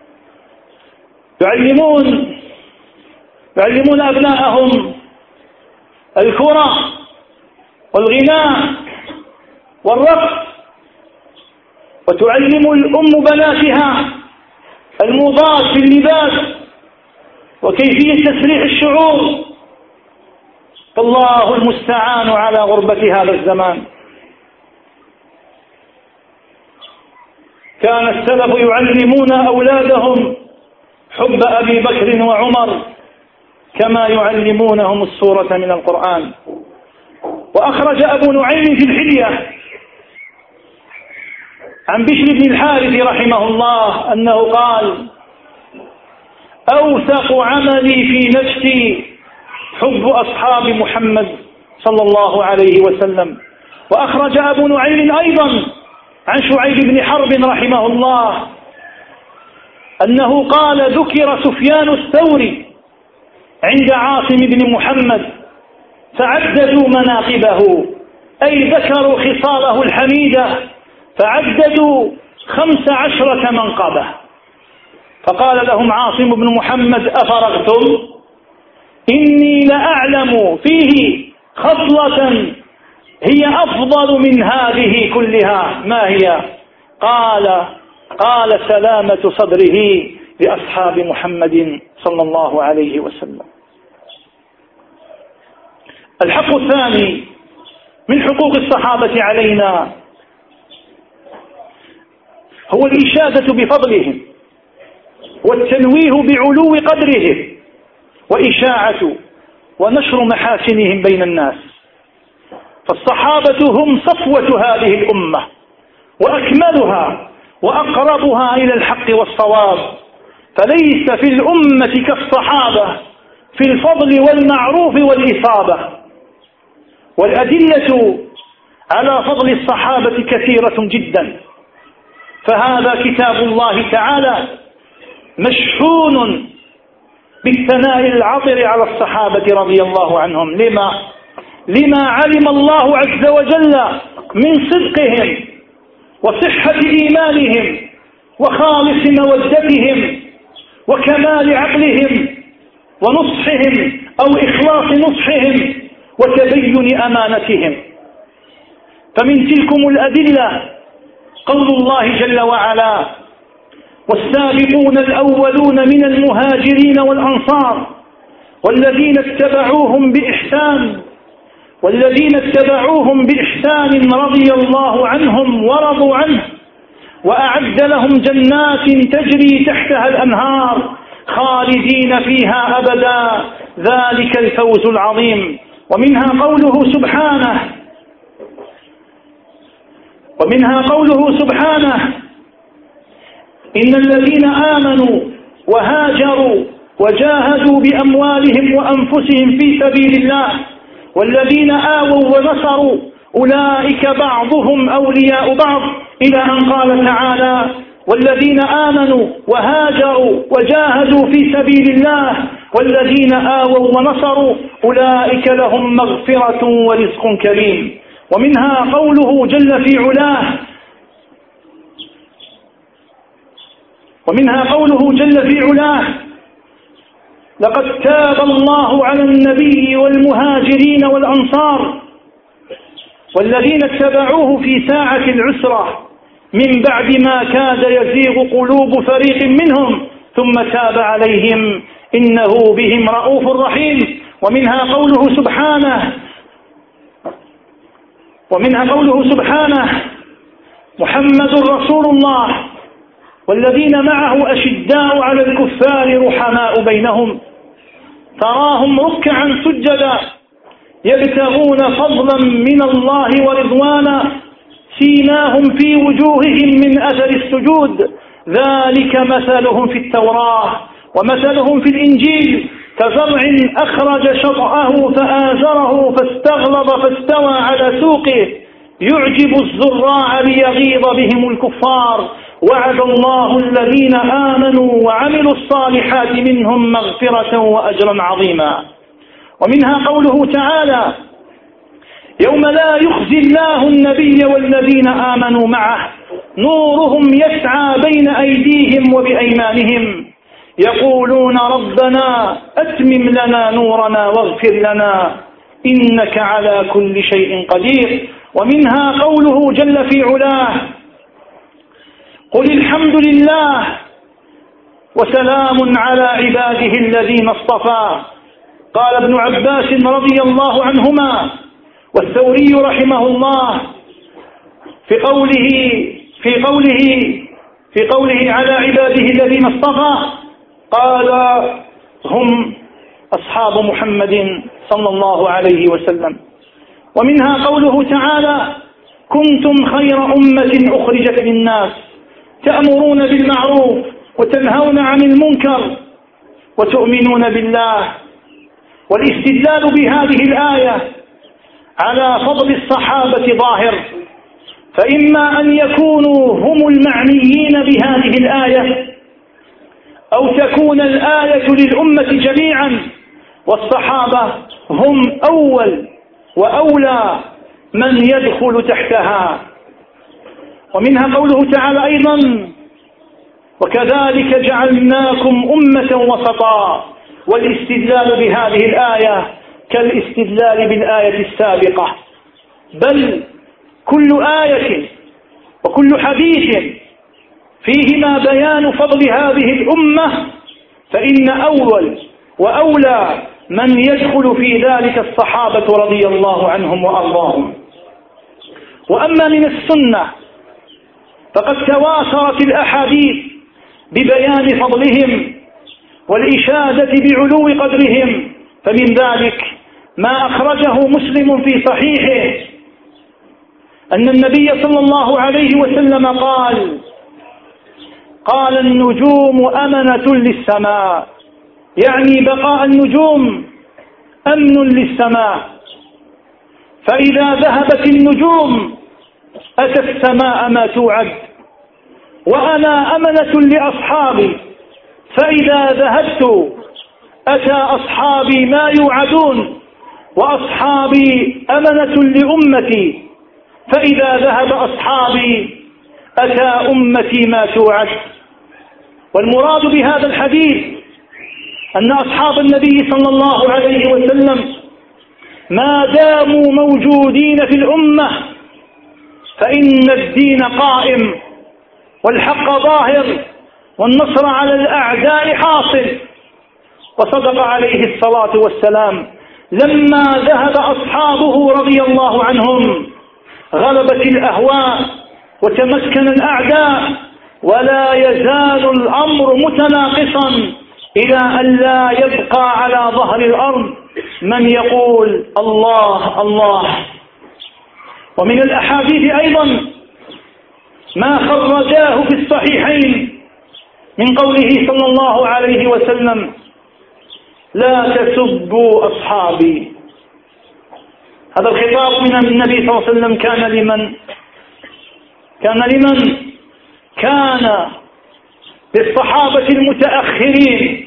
يعلمون يعلمون أبناءهم الكرة والغناء والرقص، وتعلم الأم بناتها الموضات في اللباس وكيفية تسريح الشعور. فالله المستعان على غربة هذا الزمان. كان السلف يعلمون أولادهم حب أبي بكر وعمر كما يعلمونهم السورة من القرآن. وأخرج أبو نعيم في الحلية عن بشر بن الحارث رحمه الله أنه قال: أوثق عملي في نفسي حب أصحاب محمد صلى الله عليه وسلم. وأخرج أبو نعيم أيضا عن شعيب بن حرب رحمه الله أنه قال: ذكر سفيان الثوري عند عاصم بن محمد فعددوا مناقبه، أي ذكروا خصاله الحميدة فعددوا خمس عشرة منقبة. فقال لهم عاصم بن محمد: أفرغتم؟ إني لأعلم فيه خصلة هي أفضل من هذه كلها. ما هي؟ قال قال سلامة صدره لأصحاب محمد صلى الله عليه وسلم. الحق الثاني من حقوق الصحابة علينا هو الإشادة بفضلهم والتنويه بعلو قدرهم وإشاعة ونشر محاسنهم بين الناس. فالصحابة هم صفوة هذه الأمة وأكملها وأقربها إلى الحق والصواب، فليس في الأمة كالصحابة في الفضل والمعروف والإصابة. والأدلة على فضل الصحابة كثيرة جدا، فهذا كتاب الله تعالى مشحون بالثناء العطر على الصحابة رضي الله عنهم. لما؟ لما علم الله عز وجل من صدقهم وصحة إيمانهم وخالص مودتهم وكمال عقلهم ونصحهم أو إخلاص نصحهم وتبين أمانتهم. فمن تلكم الأدلة قول الله جل وعلا: والسابقون الأولون من المهاجرين والأنصار والذين اتبعوهم بإحسان والذين اتبعوهم بإحسان رضي الله عنهم ورضوا عنه وأعد لهم جنات تجري تحتها الأنهار خالدين فيها أبدا ذلك الفوز العظيم. ومنها قوله سبحانه ومنها قوله سبحانه: إن الذين آمنوا وهاجروا وجاهدوا بأموالهم وأنفسهم في سبيل الله والذين آووا ونصروا أولئك بعضهم أولياء بعض، إلى أن قال تعالى: والذين آمنوا وهاجروا وجاهدوا في سبيل الله والذين آووا ونصروا أولئك لهم مغفرة ورزق كريم. ومنها قوله جل في علاه ومنها قوله جل في علاه: لقد تاب الله على النبي والمهاجرين والأنصار والذين اتبعوه في ساعة العسرة من بعد ما كاد يزيغ قلوب فريق منهم ثم تاب عليهم إنه بهم رؤوف رحيم. ومنها قوله سبحانه ومنها قوله سبحانه: محمد رسول الله والذين معه أشداء على الكفار رحماء بينهم تراهم ركعا سجدا يبتغون فضلا من الله ورضوانا سيماهم في وجوههم من أثر السجود ذلك مثلهم في التوراة ومثلهم في الإنجيل كزرع أخرج شطأه فآزره فاستغلظ فاستوى على سوقه يعجب الزراع ليغيظ بهم الكفار وعد الله الذين آمنوا وعملوا الصالحات منهم مغفرة وأجرا عظيما. ومنها قوله تعالى: يوم لا يخزي الله النبي والذين آمنوا معه نورهم يسعى بين أيديهم وبأيمانهم يقولون ربنا أتمم لنا نورنا واغفر لنا إنك على كل شيء قدير. ومنها قوله جل في علاه: قل الحمد لله وسلام على عباده الذين اصطفى. قال ابن عباس رضي الله عنهما والثوري رحمه الله في قوله في قوله في قوله على عباده الذين اصطفى: قال هم أصحاب محمد صلى الله عليه وسلم. ومنها قوله تعالى: كنتم خير أمة أخرجت للناس تأمرون بالمعروف وتنهون عن المنكر وتؤمنون بالله. والاستدلال بهذه الآية على فضل الصحابة ظاهر، فإما أن يكونوا هم المعنيين بهذه الآية، أو تكون الآية للأمة جميعا والصحابة هم أول وأولى من يدخل تحتها. ومنها قوله تعالى أيضا: وكذلك جعلناكم أمة وسطا. والاستدلال بهذه الآية كالاستدلال بالآية السابقة، بل كل آية وكل حديث فيهما بيان فضل هذه الأمة فإن أول وأولى من يدخل في ذلك الصحابة رضي الله عنهم وأرضاهم. وأما من السنة فقد تواترت الأحاديث ببيان فضلهم والإشادة بعلو قدرهم، فمن ذلك ما أخرجه مسلم في صحيحه أن النبي صلى الله عليه وسلم قال: قال النجوم أمنة للسماء، يعني بقاء النجوم أمن للسماء، فإذا ذهبت النجوم أتى السماء ما توعد، وأنا أمنة لأصحابي، فإذا ذهبت أتى أصحابي ما يوعدون، وأصحابي أمنة لأمتي، فإذا ذهب أصحابي أتى أمتي ما توعد. والمراد بهذا الحديث أن أصحاب النبي صلى الله عليه وسلم ما داموا موجودين في الأمة فإن الدين قائم والحق ظاهر والنصر على الأعداء حاصل. وصدق عليه الصلاة والسلام لما ذهب أصحابه رضي الله عنهم غلبت الأهواء وتمكن الأعداء، ولا يزال الأمر متناقصا إلى أن لا يبقى على ظهر الأرض من يقول الله الله. ومن الأحاديث أيضا ما خرجاه في الصحيحين من قوله صلى الله عليه وسلم: لا تسبوا أصحابي. هذا الخطاب من النبي صلى الله عليه وسلم كان لمن؟ كان لمن؟ كان للصحابة المتأخرين،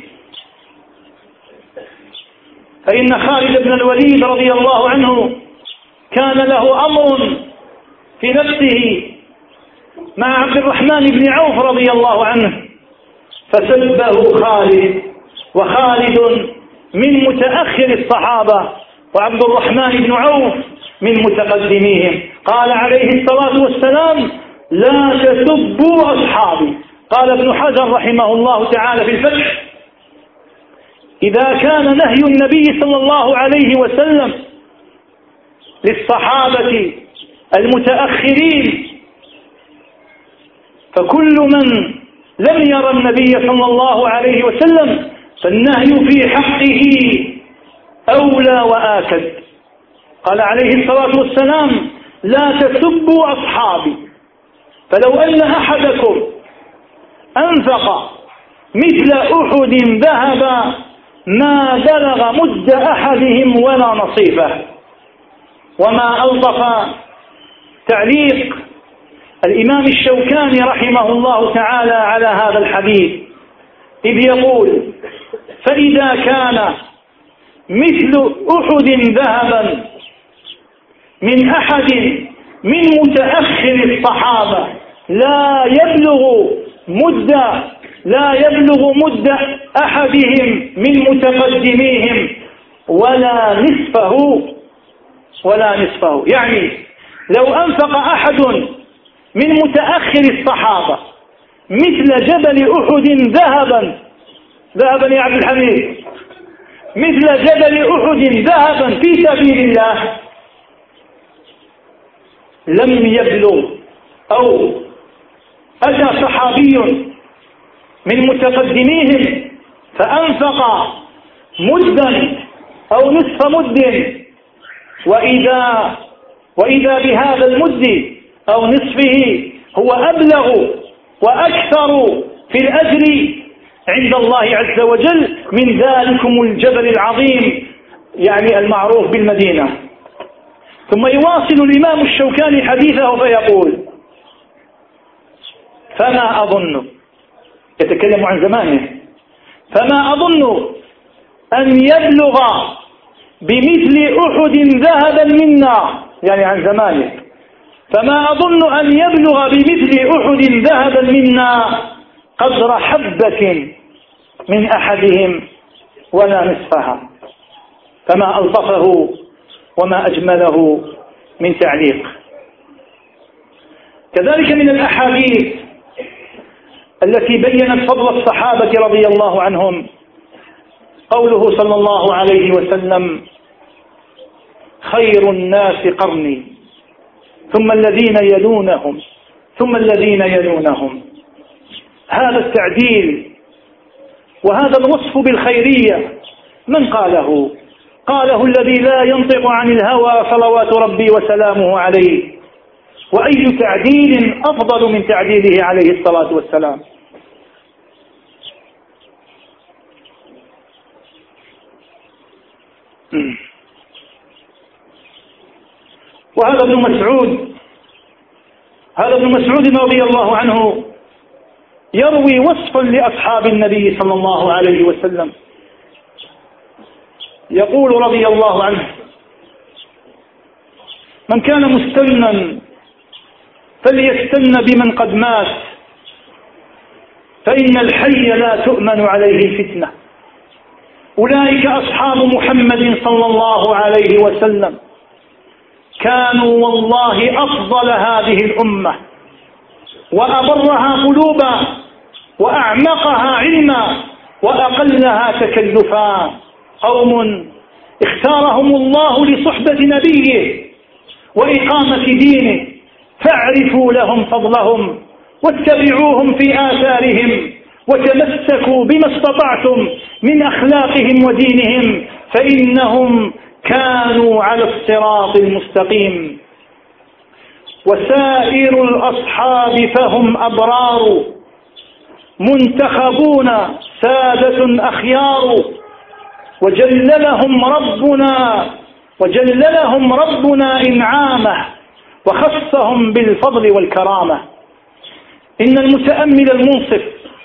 فإن خالد بن الوليد رضي الله عنه كان له أمر في نفسه مع عبد الرحمن بن عوف رضي الله عنه فسبه خالد، وخالد من متأخر الصحابة وعبد الرحمن بن عوف من متقدميهم. قال عليه الصلاة والسلام: لا تسبوا أصحابي. قال ابن حجر رحمه الله تعالى في الفتح: إذا كان نهي النبي صلى الله عليه وسلم للصحابة المتأخرين فكل من لم يرى النبي صلى الله عليه وسلم فالنهي في حقه أولى وآكد. قال عليه الصلاة والسلام: لا تسبوا أصحابي، فلو أن أحدكم أنفق مثل أحد ذهب ما بلغ مد أحدهم ولا نصيفه. وما ألطف تعليق الإمام الشوكاني رحمه الله تعالى على هذا الحديث إذ يقول: فإذا كان مثل أحد ذهبا من أحد من متأخر الصحابة لا يبلغ مد لا يبلغ مد أحدهم من متقدميهم ولا نصفه ولا نصفه يعني لو أنفق أحد من متأخر الصحابة مثل جبل أحد ذهبا ذهبا يا عبد الحميد مثل جبل أحد ذهبا في سبيل الله لم يبلغ أو أتى صحابي من متقدميهم فأنفق مدا أو نصف مد، وإذا, وإذا بهذا المد أو نصفه هو أبلغ وأكثر في الأجر عند الله عز وجل من ذلكم الجبل العظيم، يعني المعروف بالمدينة. ثم يواصل الإمام الشوكاني حديثه فيقول: فما أظن، يتكلم عن زمانه، فما أظن أن يبلغ بمثل أحد ذهبا منا، يعني عن زمانه، فما أظن أن يبلغ بمثل أحد ذهبا منا قدر حبة من أحدهم ولا نصفها. فما ألطفه وما أجمله من تعليق. كذلك من الأحاديث التي بينت فضل الصحابة رضي الله عنهم قوله صلى الله عليه وسلم: خير الناس قرني ثم الذين يلونهم ثم الذين يلونهم. هذا التعديل وهذا الوصف بالخيرية من قاله؟ قاله الذي لا ينطق عن الهوى صلوات ربي وسلامه عليه. وأي تعديل أفضل من تعديله عليه الصلاة والسلام؟ وهذا ابن مسعود هذا ابن مسعود رضي الله عنه يروي وصفا لأصحاب النبي صلى الله عليه وسلم، يقول رضي الله عنه: من كان مستنا فليستن بمن قد مات، فإن الحي لا تؤمن عليه الفتنة. أولئك أصحاب محمد صلى الله عليه وسلم، كانوا والله أفضل هذه الأمة وأبرها قلوبا وأعمقها علما وأقلها تكلفا، قوم اختارهم الله لصحبة نبيه وإقامة دينه، فاعرفوا لهم فضلهم واتبعوهم في آثارهم وتمسكوا بما استطعتم من أخلاقهم ودينهم، فإنهم كانوا على الصراط المستقيم. وسائر الأصحاب فهم أبرار منتخبون سادة أخيار، وجللهم ربنا وجللهم ربنا إنعامه وخصهم بالفضل والكرامة. إن المتأمل المنصف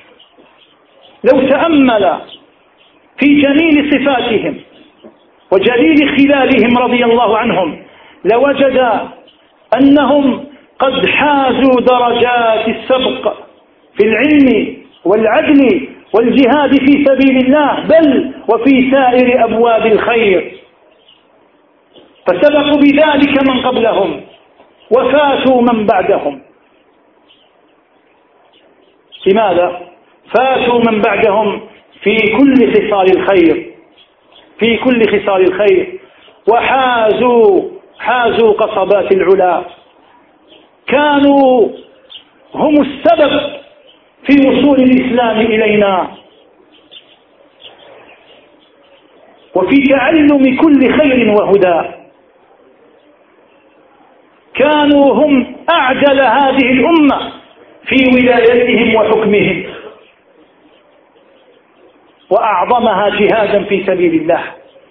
لو تأمل في جميل صفاتهم وجليل خلالهم رضي الله عنهم لوجد أنهم قد حازوا درجات السبق في العلم والعدل والجهاد في سبيل الله، بل وفي سائر أبواب الخير، فسبقوا بذلك من قبلهم وفاتوا من بعدهم. لماذا؟ فاتوا من بعدهم في كل خصال الخير في كل خصال الخير وحازوا حازوا قصبات العلا، كانوا هم السبب في وصول الإسلام إلينا وفي تعلم كل خير وهدى. كانوا هم أعدل هذه الأمة في ولايتهم وحكمهم وأعظمها جهادا في سبيل الله.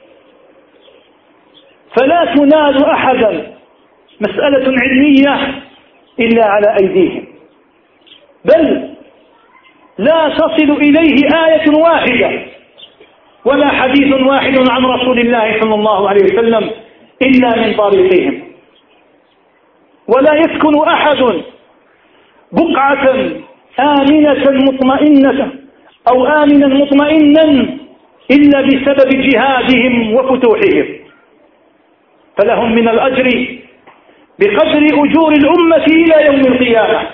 فلا تنال أحدا مسألة علمية إلا على أيديهم، بل لا تصل إليه آية واحدة ولا حديث واحد عن رسول الله صلى الله عليه وسلم إلا من طريقهم. ولا يسكن أحد بقعة آمنة مطمئنة أو آمنا مطمئنا إلا بسبب جهادهم وفتوحهم، فلهم من الأجر بقدر أجور الأمة إلى يوم القيامة.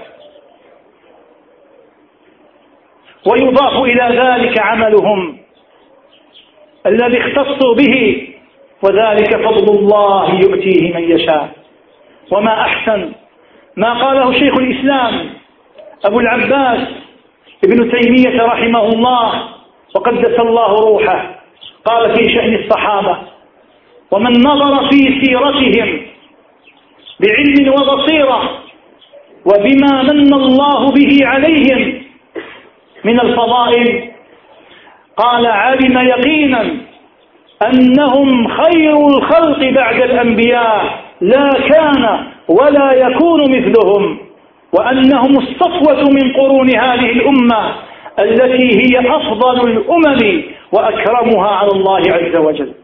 ويضاف إلى ذلك عملهم الذي اختصوا به، وذلك فضل الله يؤتيه من يشاء. وما أحسن ما قاله شيخ الإسلام أبو العباس ابن تيمية رحمه الله وقدس الله روحه قال في شأن الصحابة: ومن نظر في سيرتهم بعلم وبصيرة وبما من الله به عليهم من الفضائل، قال علم يقينا أنهم خير الخلق بعد الأنبياء لا كان ولا يكون مثلهم، وأنهم الصفوة من قرون هذه الأمة التي هي أفضل الأمم وأكرمها على الله عز وجل.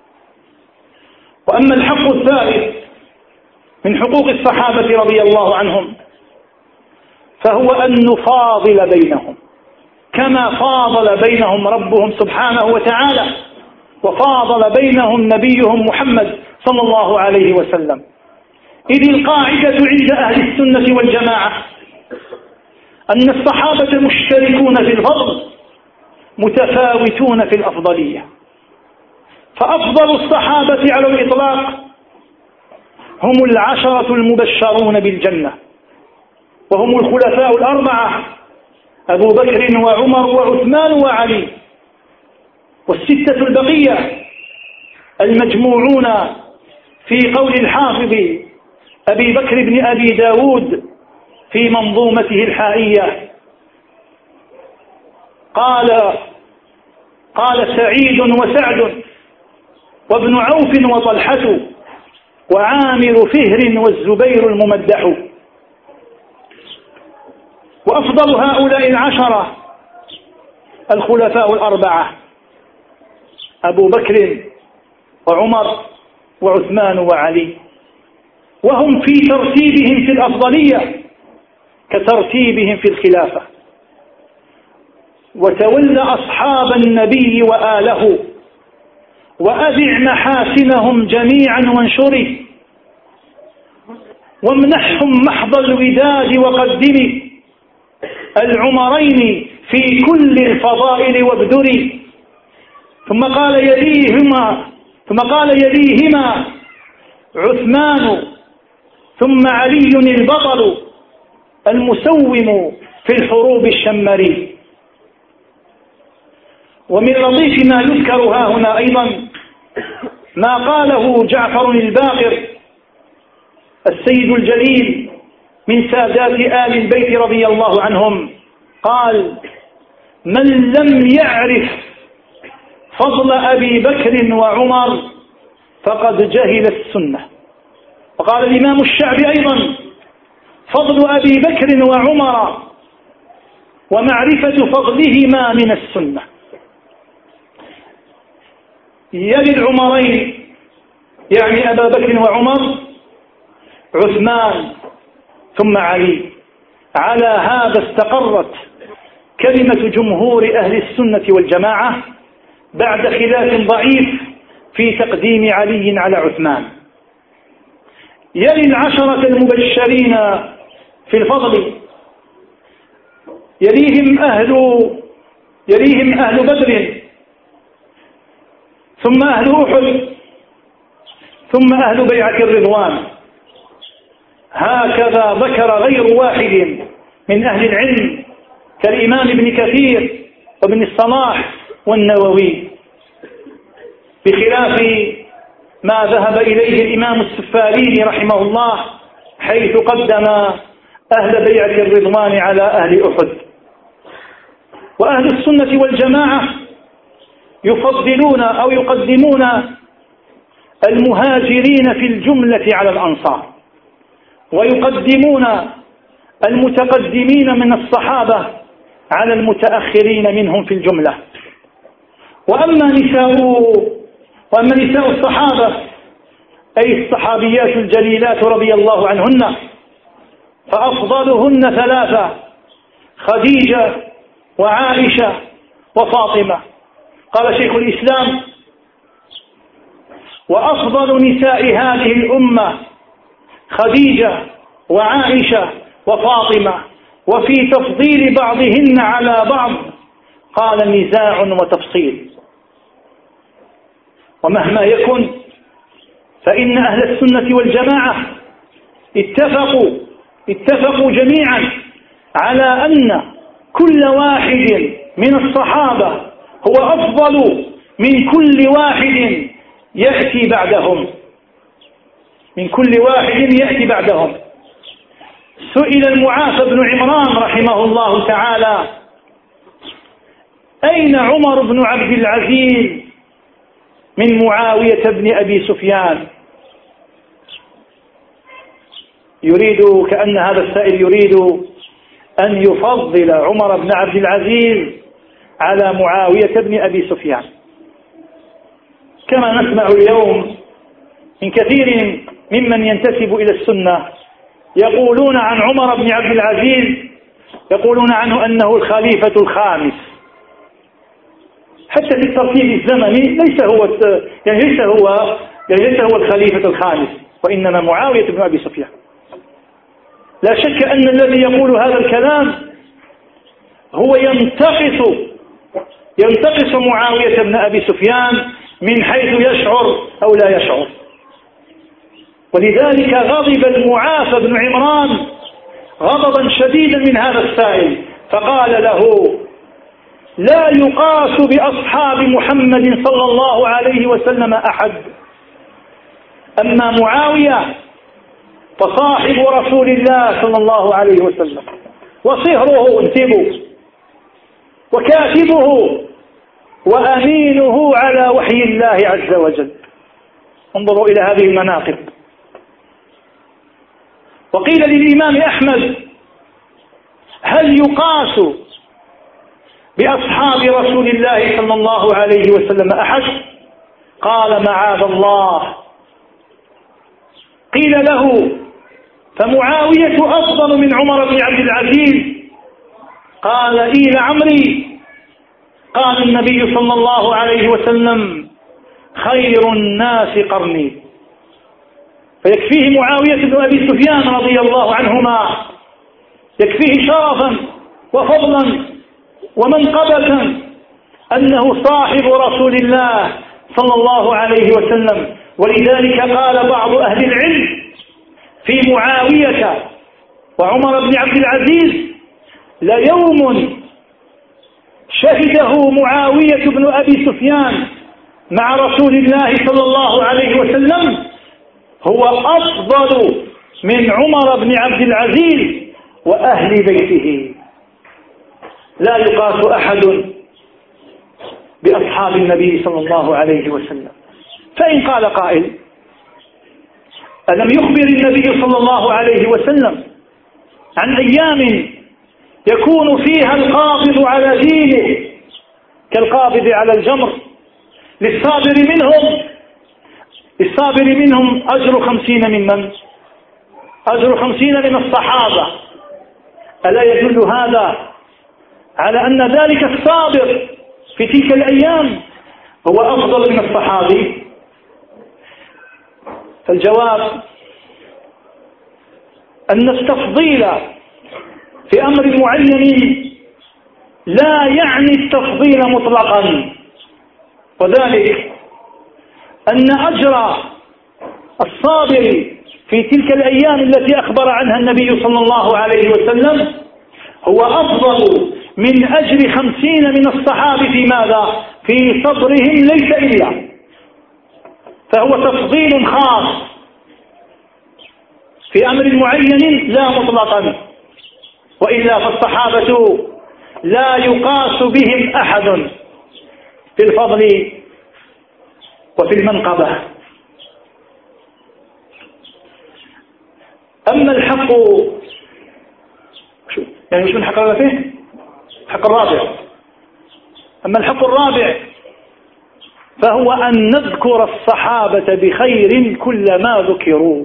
وأما الحق الثالث من حقوق الصحابة رضي الله عنهم فهو أن نفاضل بينهم كما فاضل بينهم ربهم سبحانه وتعالى وفاضل بينهم نبيهم محمد صلى الله عليه وسلم. إذ القاعدة عند أهل السنة والجماعة أن الصحابة مشتركون في الفضل متفاوتون في الأفضلية، فأفضل الصحابة على الإطلاق هم العشرة المبشرون بالجنة، وهم الخلفاء الأربعة أبو بكر وعمر وعثمان وعلي، والستة البقية المجموعون في قول الحافظ أبي بكر بن أبي داود في منظومته الحائية قال قال سعيد وسعد وابن عوف وطلحة وعامر فهر والزبير الممدح. وأفضل هؤلاء العشرة الخلفاء الأربعة أبو بكر وعمر وعثمان وعلي، وهم في ترتيبهم في الأفضلية كترتيبهم في الخلافة. وتولى أصحاب النبي وآله وأذع محاسنهم جميعا وانشره، وامنحهم محض الوداد وقدم العمرين في كل الفضائل وابدري. ثم قال يليهما ثم قال يليهما عثمان ثم علي البطل المسوم في الحروب الشمري. ومن لطيف ما يذكر ها هنا أيضا ما قاله جعفر الباقر السيد الجليل من سادات آل البيت رضي الله عنهم، قال: من لم يعرف فضل أبي بكر وعمر فقد جهل السنة. وقال الإمام الشعبي أيضا: فضل أبي بكر وعمر ومعرفة فضلهما من السنة. يلي العمرين يعني أبا بكر وعمر عثمان ثم علي. على هذا استقرت كلمة جمهور أهل السنة والجماعة بعد خلاف ضعيف في تقديم علي على عثمان. يلي العشرة المبشرين في الفضل يليهم أهل يليهم أهل بدر، ثم أهل أحد، ثم أهل بيعة الرضوان. هكذا ذكر غير واحد من أهل العلم كالإمام ابن كثير وابن الصلاح والنووي، بخلاف ما ذهب إليه الإمام السفاريني رحمه الله حيث قدم أهل بيعة الرضوان على أهل أحد. وأهل السنة والجماعة يفضلون أو يقدمون المهاجرين في الجملة على الأنصار، ويقدمون المتقدمين من الصحابة على المتأخرين منهم في الجملة. وأما نساء وأما نساء الصحابة أي الصحابيات الجليلات رضي الله عنهن فأفضلهن ثلاثة: خديجة وعائشة وفاطمة. قال شيخ الإسلام: وأفضل نساء هذه الأمة خديجة وعائشة وفاطمة، وفي تفضيل بعضهن على بعض قال نزاع وتفصيل. ومهما يكن فإن أهل السنة والجماعة اتفقوا اتفقوا جميعا على أن كل واحد من الصحابة هو أفضل من كل واحد يأتي بعدهم، من كل واحد يأتي بعدهم. سئل المعافى بن عمران رحمه الله تعالى: أين عمر بن عبد العزيز من معاوية بن أبي سفيان؟ يريد كأن هذا السائل يريد أن يفضل عمر بن عبد العزيز على معاوية بن أبي سفيان، كما نسمع اليوم من كثير ممن ينتسب إلى السنة يقولون عن عمر بن عبد العزيز، يقولون عنه أنه الخليفة الخامس، حتى في الترتيب الزمني ليس هو يعني ليس هو يعني ليس هو الخليفة الخامس، وإنما معاوية بن أبي سفيان. لا شك أن الذي يقول هذا الكلام هو ينتقص ينتقص معاوية بن أبي سفيان من حيث يشعر أو لا يشعر. ولذلك غضب المعافى بن عمران غضبا شديدا من هذا السائل، فقال له: لا يقاس بأصحاب محمد صلى الله عليه وسلم أحد، أما معاوية فصاحب رسول الله صلى الله عليه وسلم، وصهره انتبه، وكاتبه، وأمينه على وحي الله عز وجل. انظروا إلى هذه المناقب. وقيل للإمام أحمد: هل يقاس بأصحاب رسول الله صلى الله عليه وسلم أحد؟ قال: معاذ الله. قيل له: فمعاوية أفضل من عمر بن عبد العزيز؟ قال: إي لعمري. قال النبي صلى الله عليه وسلم: خير الناس قرني. فيكفيه معاوية بن أبي سفيان رضي الله عنهما، يكفيه شرفا وفضلا ومنقبة أنه صاحب رسول الله صلى الله عليه وسلم. ولذلك قال بعض أهل العلم في معاوية وعمر بن عبد العزيز: ليوم شهده معاوية بن أبي سفيان مع رسول الله صلى الله عليه وسلم هو أفضل من عمر بن عبد العزيز وأهل بيته. لا يقاس أحد بأصحاب النبي صلى الله عليه وسلم. فإن قال قائل: ألم يخبر النبي صلى الله عليه وسلم عن أيام يكون فيها القابض على دينه كالقابض على الجمر، للصابر منهم للصابر منهم أجر خمسين ممن أجر خمسين من الصحابة؟ ألا يدل هذا على أن ذلك الصابر في تلك الأيام هو أفضل من الصحابي؟ فالجواب أن التفضيل في أمر معين لا يعني التفضيل مطلقا، وذلك أن أجر الصابر في تلك الأيام التي أخبر عنها النبي صلى الله عليه وسلم هو أفضل من أجر خمسين من الصحابة في ماذا؟ في صبرهم ليس إلا، فهو تفضيل خاص في أمر معين لا مطلقا، وإلا فالصحابة لا يقاس بهم أحد في الفضل وفي المنقبة. أما الحق يعني مش من الحق الرابع فيه الحق الرابع أما الحق الرابع فهو أن نذكر الصحابة بخير كلما ذكروا،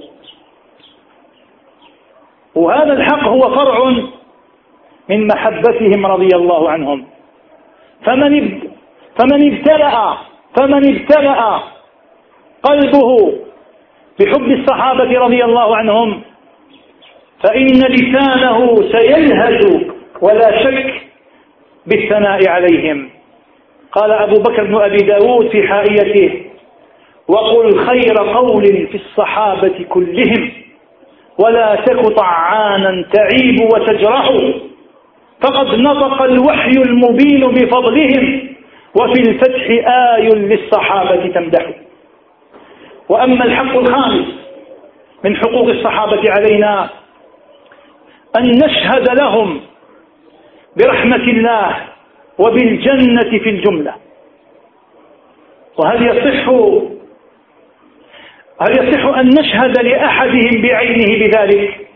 وهذا الحق هو فرع من محبتهم رضي الله عنهم. فمن فمن ابتلأ فمن ابتلأ قلبه بحب الصحابة رضي الله عنهم فإن لسانه سيلهج ولا شك بالثناء عليهم. قال أبو بكر بن أبي داود في حائيته: وقل خير قول في الصحابة كلهم ولا تك طعانا تعيب وتجرح، فقد نطق الوحي المبين بفضلهم وفي الفتح آي للصحابة تمدح. وأما الحق الخامس من حقوق الصحابة علينا أن نشهد لهم برحمة الله وبالجنة في الجملة. وهل يصح هل يصح أن نشهد لأحدهم بعينه بذلك؟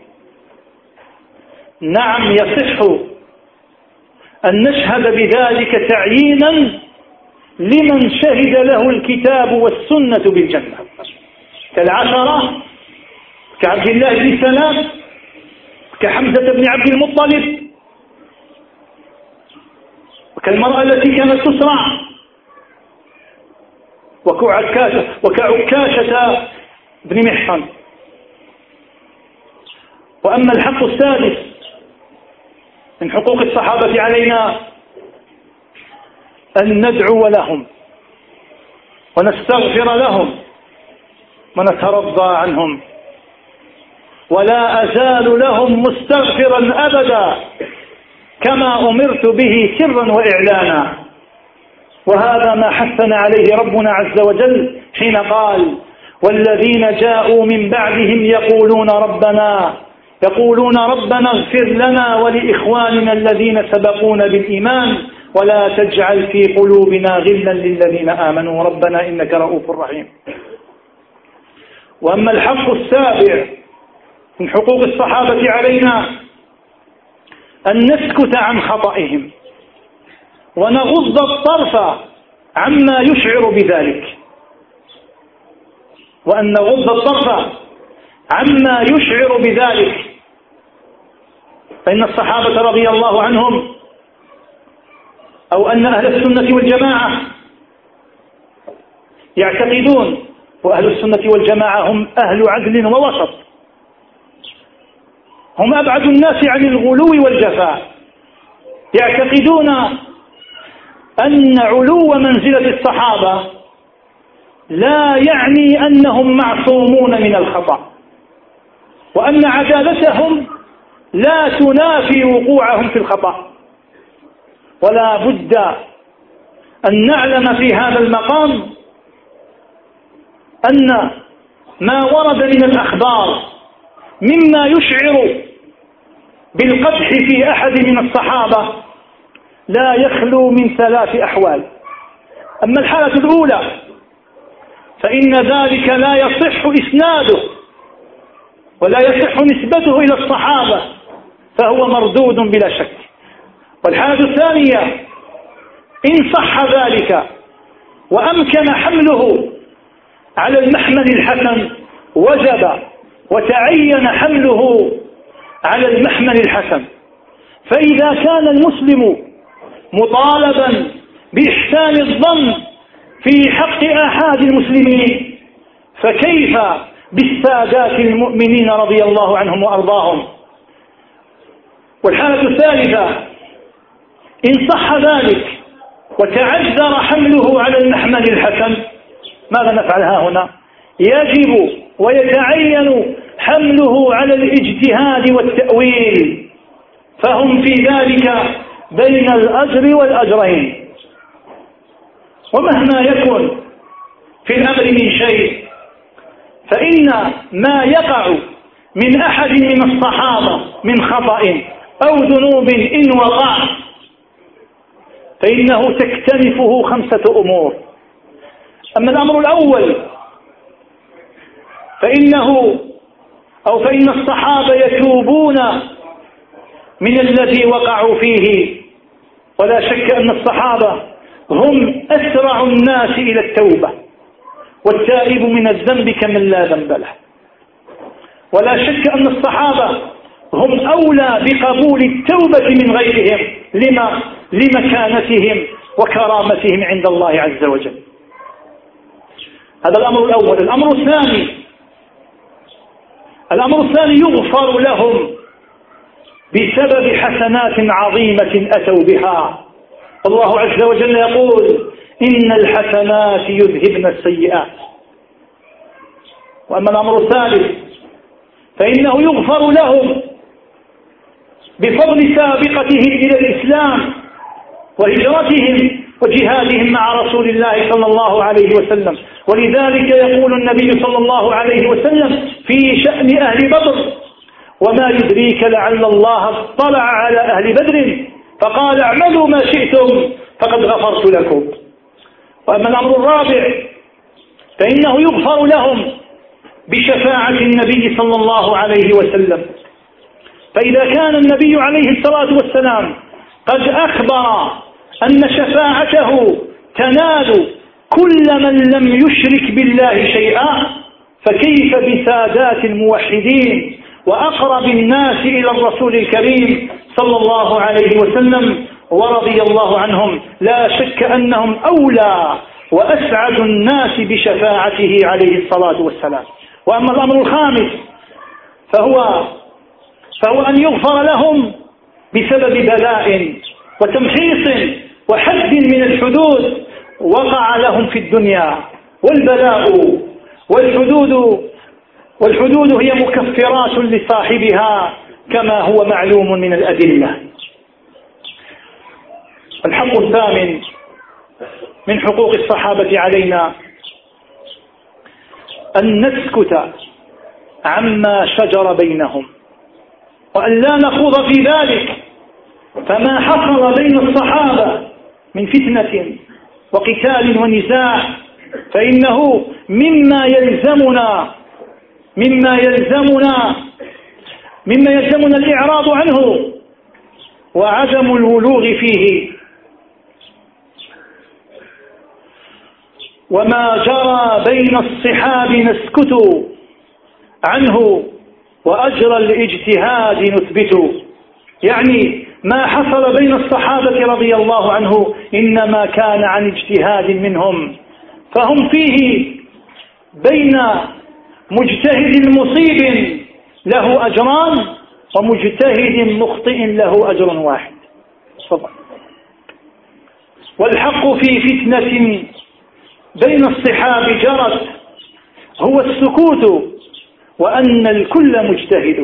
نعم يصح أن نشهد بذلك تعيينا لمن شهد له الكتاب والسنة بالجنة، كالعشرة، كعبد الله بن سلام، كحمزة بن عبد المطلب، وكالمرأة التي كانت تسرع، وكعكاشة وكعكاشة بن محصن. وأما الحق السادس من حقوق الصحابة علينا أن ندعو لهم ونستغفر لهم ونترضى عنهم، ولا أزال لهم مستغفرا أبدا كما أمرت به سرا وإعلانا. وهذا ما حثنا عليه ربنا عز وجل حين قال: والذين جاءوا من بعدهم يقولون ربنا يقولون ربنا اغفر لنا ولإخواننا الذين سبقونا بالإيمان ولا تجعل في قلوبنا غلا للذين آمنوا ربنا إنك رؤوف رحيم. وأما الحق السابع من حقوق الصحابة علينا أن نسكت عن خطئهم ونغض الطرف عما يشعر بذلك، وأن نغض الطرف عما يشعر بذلك. فإن الصحابة رضي الله عنهم أو أن أهل السنة والجماعة يعتقدون، وأهل السنة والجماعة هم أهل عدل ووسط، هم أبعد الناس عن الغلو والجفاء، يعتقدون أن علو منزلة الصحابة لا يعني أنهم معصومون من الخطأ، وأن عدالتهم لا تنافي وقوعهم في الخطأ. ولا بد أن نعلم في هذا المقام أن ما ورد من الأخبار مما يشعر بالقدح في أحد من الصحابة لا يخلو من ثلاث أحوال. أما الحالة الأولى فإن ذلك لا يصح إسناده ولا يصح نسبته إلى الصحابة، فهو مردود بلا شك. والحالة الثانية إن صح ذلك وأمكن حمله على المحمل الحسن وجب وتعين حمله على المحمل الحسن. فإذا كان المسلم مطالبا بإحسان الظن في حق آحاد المسلمين فكيف بالسادات المؤمنين رضي الله عنهم وأرضاهم؟ والحالة الثالثة إن صح ذلك وتعذر حمله على المحمل الحسن، ماذا نفعل ها هنا؟ يجب ويتعين حمله على الاجتهاد والتأويل، فهم في ذلك بين الأجر والأجرين. ومهما يكن في الأمر من شيء فإن ما يقع من أحد من الصحابة من خطأ أو ذنوب إن وقع فإنه تكتنفه خمسة أمور. أما الأمر الأول فإنه أو فإن الصحابة يتوبون من الذي وقعوا فيه، ولا شك أن الصحابة هم أسرع الناس إلى التوبة، والتائب من الذنب كمن لا ذنب له. ولا شك أن الصحابة هم أولى بقبول التوبة من غيرهم لما لمكانتهم وكرامتهم عند الله عز وجل. هذا الأمر الأول. الأمر الثاني الأمر الثاني يغفر لهم بسبب حسنات عظيمة أتوا بها. الله عز وجل يقول: إن الحسنات يذهبن السيئات. وأما الأمر الثالث فإنه يغفر لهم بفضل سابقتهم إلى الإسلام وهجرتهم وجهادهم مع رسول الله صلى الله عليه وسلم. ولذلك يقول النبي صلى الله عليه وسلم في شأن أهل بدر: وما يدريك لعل الله اطلع على أهل بدر فقال اعملوا ما شئتم فقد غفرت لكم. وأما الأمر الرابع فإنه يغفر لهم بشفاعة النبي صلى الله عليه وسلم. فإذا كان النبي عليه الصلاة والسلام قد أخبر أن شفاعته تنال كل من لم يشرك بالله شيئا، فكيف بسادات الموحدين وأقرب الناس إلى الرسول الكريم صلى الله عليه وسلم ورضي الله عنهم؟ لا شك أنهم أولى وأسعد الناس بشفاعته عليه الصلاة والسلام. وأما الأمر الخامس فهو, فهو أن يغفر لهم بسبب بلاء وتمحيص وحد من الحدود وقع لهم في الدنيا. والبلاء والحدود والحدود هي مكفرات لصاحبها كما هو معلوم من الأدلة. الحق الثامن من حقوق الصحابة علينا أن نسكت عما شجر بينهم وأن لا نخوض في ذلك، فما حصل بين الصحابة من فتنة وقتال ونزاع فإنه مما يلزمنا مما يلزمنا مما يلزمنا الإعراض عنه وعدم الولوغ فيه. وما جرى بين الصحاب نسكت عنه وأجر الاجتهاد نثبت. يعني ما حصل بين الصحابة رضي الله عنه إنما كان عن اجتهاد منهم، فهم فيه بين مجتهد مصيب له أجران ومجتهد مخطئ له أجر واحد. صدق. والحق في فتنة بين الصحاب جرت هو السكوت وأن الكل مجتهد.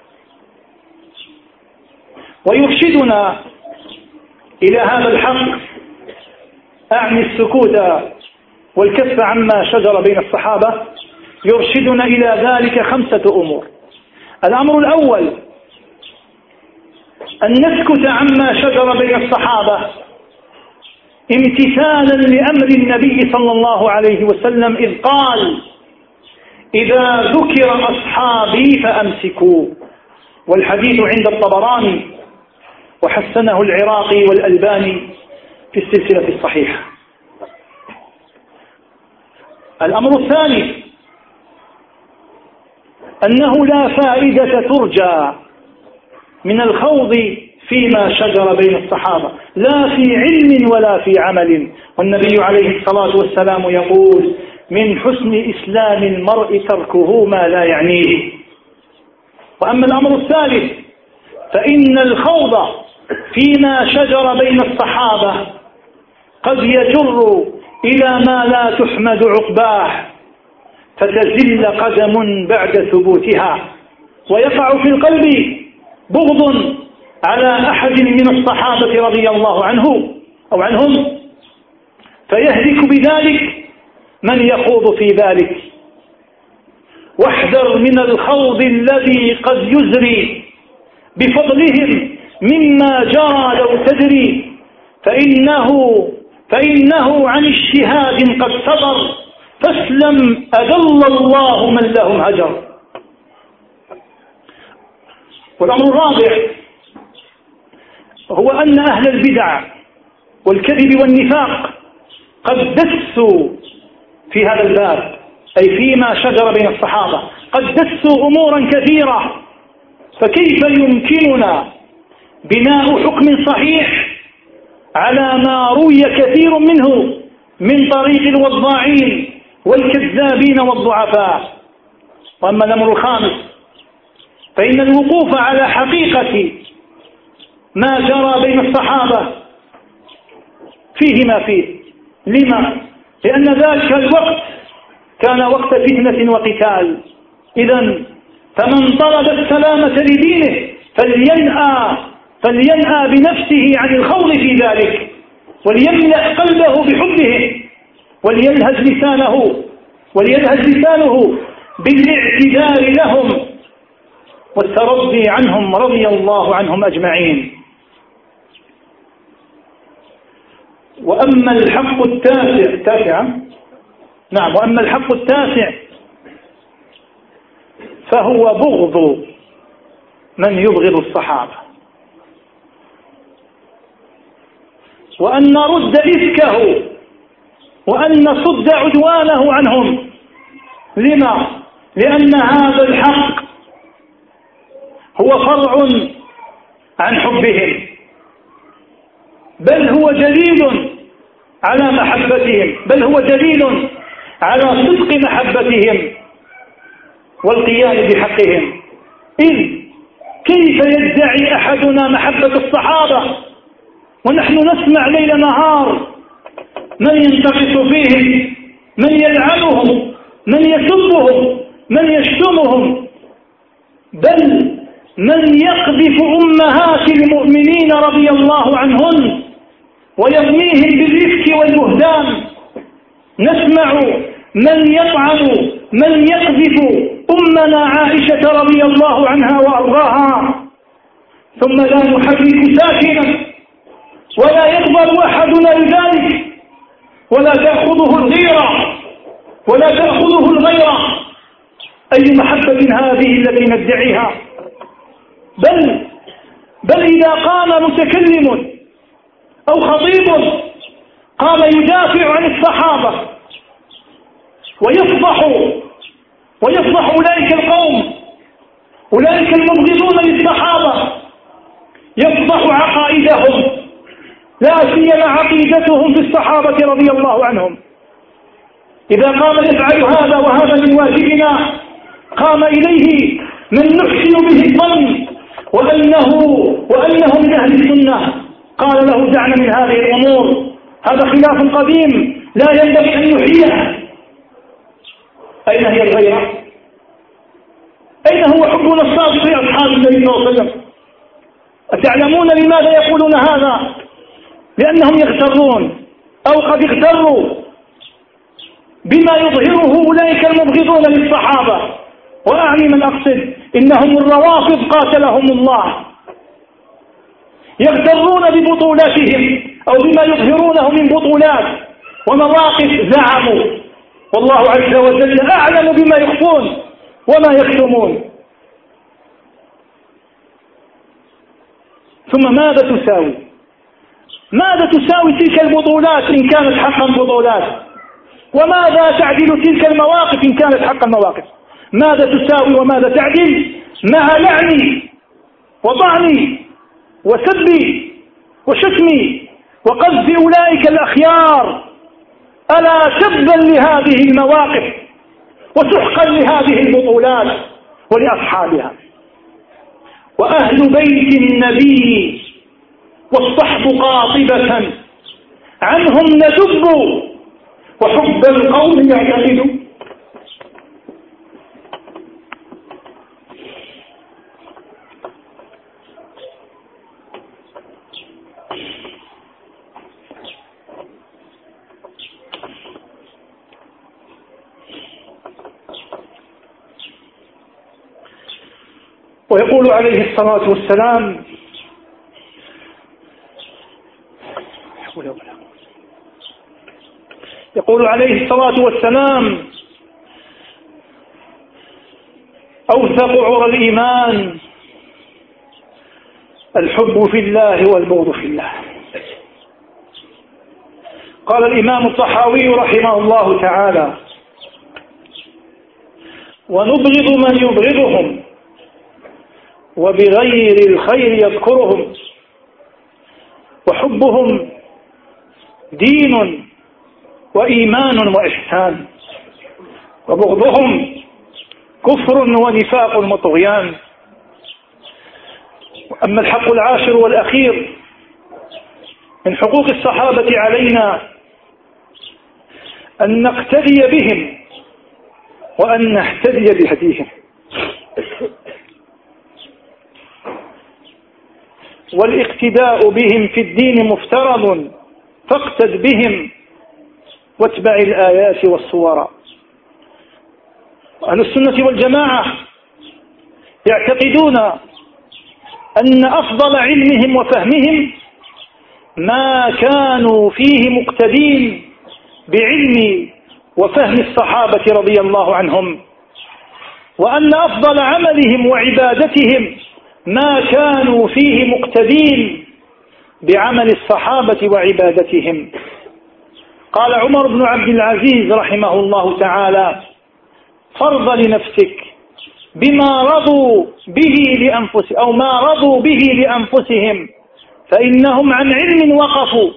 ويرشدنا إلى هذا الحق، أعني السكوت والكف عما شجر بين الصحابة، يرشدنا إلى ذلك خمسة أمور. الأمر الأول أن نسكت عما شجر بين الصحابة امتثالا لأمر النبي صلى الله عليه وسلم إذ قال: إذا ذكر أصحابي فأمسكوا. والحديث عند الطبراني وحسنه العراقي والألباني في السلسلة الصحيحة. الأمر الثاني أنه لا فائدة ترجى من الخوض فيما شجر بين الصحابة لا في علم ولا في عمل. والنبي عليه الصلاة والسلام يقول: من حسن إسلام المرء تركه ما لا يعنيه. وأما الأمر الثالث فإن الخوض فيما شجر بين الصحابة قد يجر إلى ما لا تحمد عقباه فتزل قدم بعد ثبوتها، ويقع في القلب بغض على أحد من الصحابة رضي الله عنه أو عنهم، فيهلك بذلك من يخوض في ذلك. واحذر من الخوض الذي قد يزري بفضلهم مما جرى لو تدري، فإنه, فإنه عن اجتهاد قد صدر، فاسلم أذل الله من لهم هجر. والأمر الرابع هو أن أهل البدع والكذب والنفاق قد دسوا في هذا الباب، أي فيما شجر بين الصحابة قد دسوا أمورا كثيرة، فكيف يمكننا بناء حكم صحيح على ما روي كثير منه من طريق الوضاعين والكذابين والضعفاء؟ وأما الأمر الخامس فإن الوقوف على حقيقة ما جرى بين الصحابة فيه ما فيه. لما؟ لأن ذلك الوقت كان وقت فتنة وقتال. إذن فمن طلب السلامة لدينه فلينأى فلينأى بنفسه عن الخوض في ذلك، وليملأ قلبه بحبهم، وليلهج لسانه وليلهج لسانه بالاعتذار لهم والترضي عنهم رضي الله عنهم أجمعين. وأما الحق التاسع التاسع نعم وأما الحق التاسع فهو بغض من يبغض الصحابة، وأن نرد إفكه وأن نصد عدوانه عنهم. لما؟ لأن هذا الحق هو فرع عن حبهم، بل هو دليل على محبتهم، بل هو دليل على صدق محبتهم والقيام بحقهم. إذ كيف يدعي أحدنا محبة الصحابة ونحن نسمع ليل نهار من ينتقص فيهم، من يلعنهم، من يسبهم، من يشتمهم، بل من يقذف أمهات المؤمنين رضي الله عنهن ويرميهم بالإفك والبهتان. نسمع من يطعن، من يقذف أمنا عائشة رضي الله عنها وأرضاها، ثم لا يحرك ساكنا ولا يغضب أحدنا لذلك، ولا تأخذه الغيرة ولا تأخذه الغيرة. أي محبة هذه التي ندعيها؟ بل بل إذا قام متكلم أو خطيب قام يدافع عن الصحابة ويفضح ويفضح أولئك القوم، أولئك المبغضون للصحابة، يفضح عقائدهم، لا سيما عقيدتهم في الصحابة رضي الله عنهم. إذا قام يفعل هذا وهذا من واجبنا قام إليه من نحسن به الظن وأنه وأنه من أهل السنة، قال له دعنا من هذه الأمور، هذا خلاف قديم لا ينبغي أن نحييه. أين هي الغيرة؟ أين هو حبنا الصادق لأصحاب النبي صلى الله عليه وسلم؟ أتعلمون لماذا يقولون هذا؟ لأنهم يغترون أو قد اغتروا بما يظهره أولئك المبغضون للصحابة، وأعني من أقصد إنهم الروافض قاتلهم الله، يغترون ببطولاتهم أو بما يظهرونه من بطولات ومواقف زعموا، والله عز وجل أعلم بما يخفون وما يكتمون. ثم ماذا تساوي؟ ماذا تساوي تلك البطولات إن كانت حقا بطولات؟ وماذا تعدل تلك المواقف إن كانت حقا مواقف؟ ماذا تساوي وماذا تعدل مع لعني وطعني وسبي وشتمي وقذف أولئك الأخيار؟ ألا تبا لهذه المواقف وسحقا لهذه البطولات ولأصحابها. وأهل بيت النبي والصحب قاطبة عنهم ندب وحب القوم يعتقد. ويقول عليه الصلاة والسلام يقول عليه الصلاة والسلام أوثق عرى الإيمان الحب في الله والبغض في الله. قال الإمام الطحاوي رحمه الله تعالى: ونبغض من يبغضهم وبغير الخير يذكرهم، وحبهم دين وإيمان وإحسان، وبغضهم كفر ونفاق وطغيان. أما الحق العاشر والأخير من حقوق الصحابة علينا أن نقتدي بهم وأن نهتدي بهديهم، والاقتداء بهم في الدين مفترض فاقتد بهم واتبع الآيات والصور. أهل السنة والجماعة يعتقدون أن أفضل علمهم وفهمهم ما كانوا فيه مقتدين بعلم وفهم الصحابة رضي الله عنهم، وأن أفضل عملهم وعبادتهم ما كانوا فيه مقتدين بعمل الصحابة وعبادتهم. قال عمر بن عبد العزيز رحمه الله تعالى: فرض لنفسك بما رضوا به لأنفسهم أو ما رضوا به لأنفسهم، فإنهم عن علم وقفوا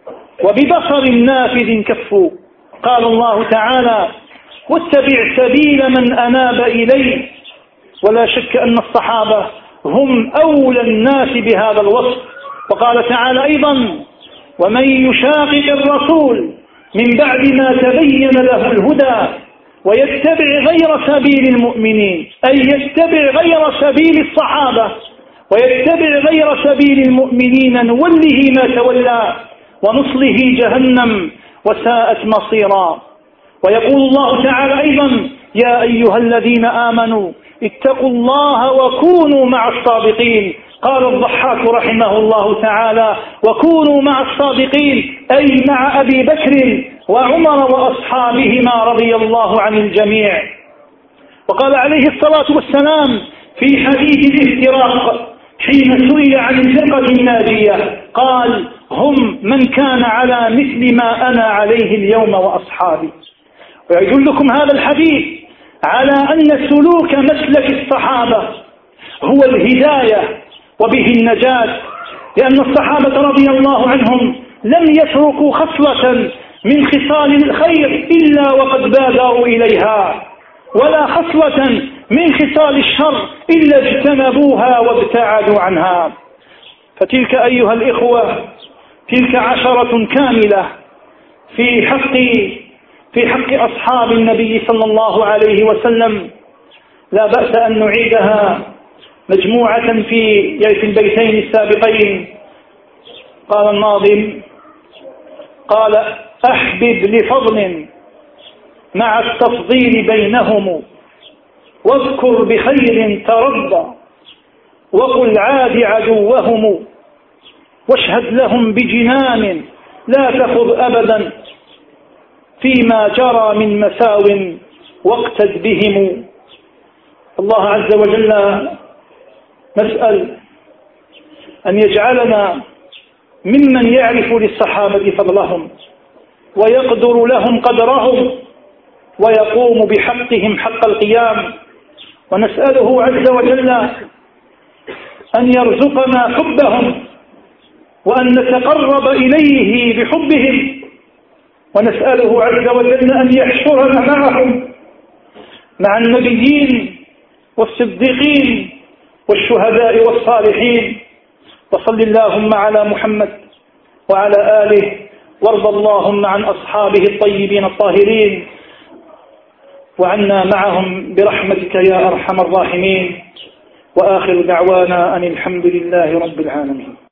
وببصر نافذ كفوا. قال الله تعالى: واتبع سبيل من أناب إليه. ولا شك أن الصحابة هم أولى الناس بهذا الوصف. وقال تعالى أيضا: ومن يشاقق الرسول من بعد ما تبين له الهدى ويتبع غير سبيل المؤمنين، أي يتبع غير سبيل الصحابة ويتبع غير سبيل المؤمنين، نوله ما تولى ونصله جهنم وساءت مصيرا. ويقول الله تعالى أيضا: يا أيها الذين آمنوا اتقوا الله وكونوا مع الصادقين. قال الضحاك رحمه الله تعالى: وكونوا مع الصادقين، أي مع أبي بكر وعمر وأصحابهما رضي الله عن الجميع. وقال عليه الصلاة والسلام في حديث الافتراق حين سئل عن الفرقة الناجية قال: هم من كان على مثل ما أنا عليه اليوم وأصحابي. ويدلكم هذا الحديث على أن سلوك مسلك الصحابة هو الهداية وبه النجاة، لأن الصحابة رضي الله عنهم لم يتركوا خصلة من خصال الخير إلا وقد بادروا إليها، ولا خصلة من خصال الشر إلا اجتنبوها وابتعدوا عنها. فتلك أيها الإخوة تلك عشرة كاملة في حق في حق أصحاب النبي صلى الله عليه وسلم، لا بأس أن نعيدها مجموعة في في البيتين السابقين. قال الناظم: قال أحبب لفضل مع التفضيل بينهم، واذكر بخير ترضى وقل عاد عدوهم، واشهد لهم بجنان لا تخض أبدا فيما جرى من مساو واقتد بهم. الله عز وجل نسأل أن يجعلنا ممن يعرف للصحابة فضلهم ويقدر لهم قدرهم ويقوم بحقهم حق القيام. ونسأله عز وجل أن يرزقنا حبهم وأن نتقرب إليه بحبهم، ونسأله عز وجل أن يحشرنا معهم مع النبيين والصديقين والشهداء والصالحين. وصل اللهم على محمد وعلى آله، وارض اللهم عن أصحابه الطيبين الطاهرين، وعنا معهم برحمتك يا أرحم الراحمين. وآخر دعوانا أن الحمد لله رب العالمين.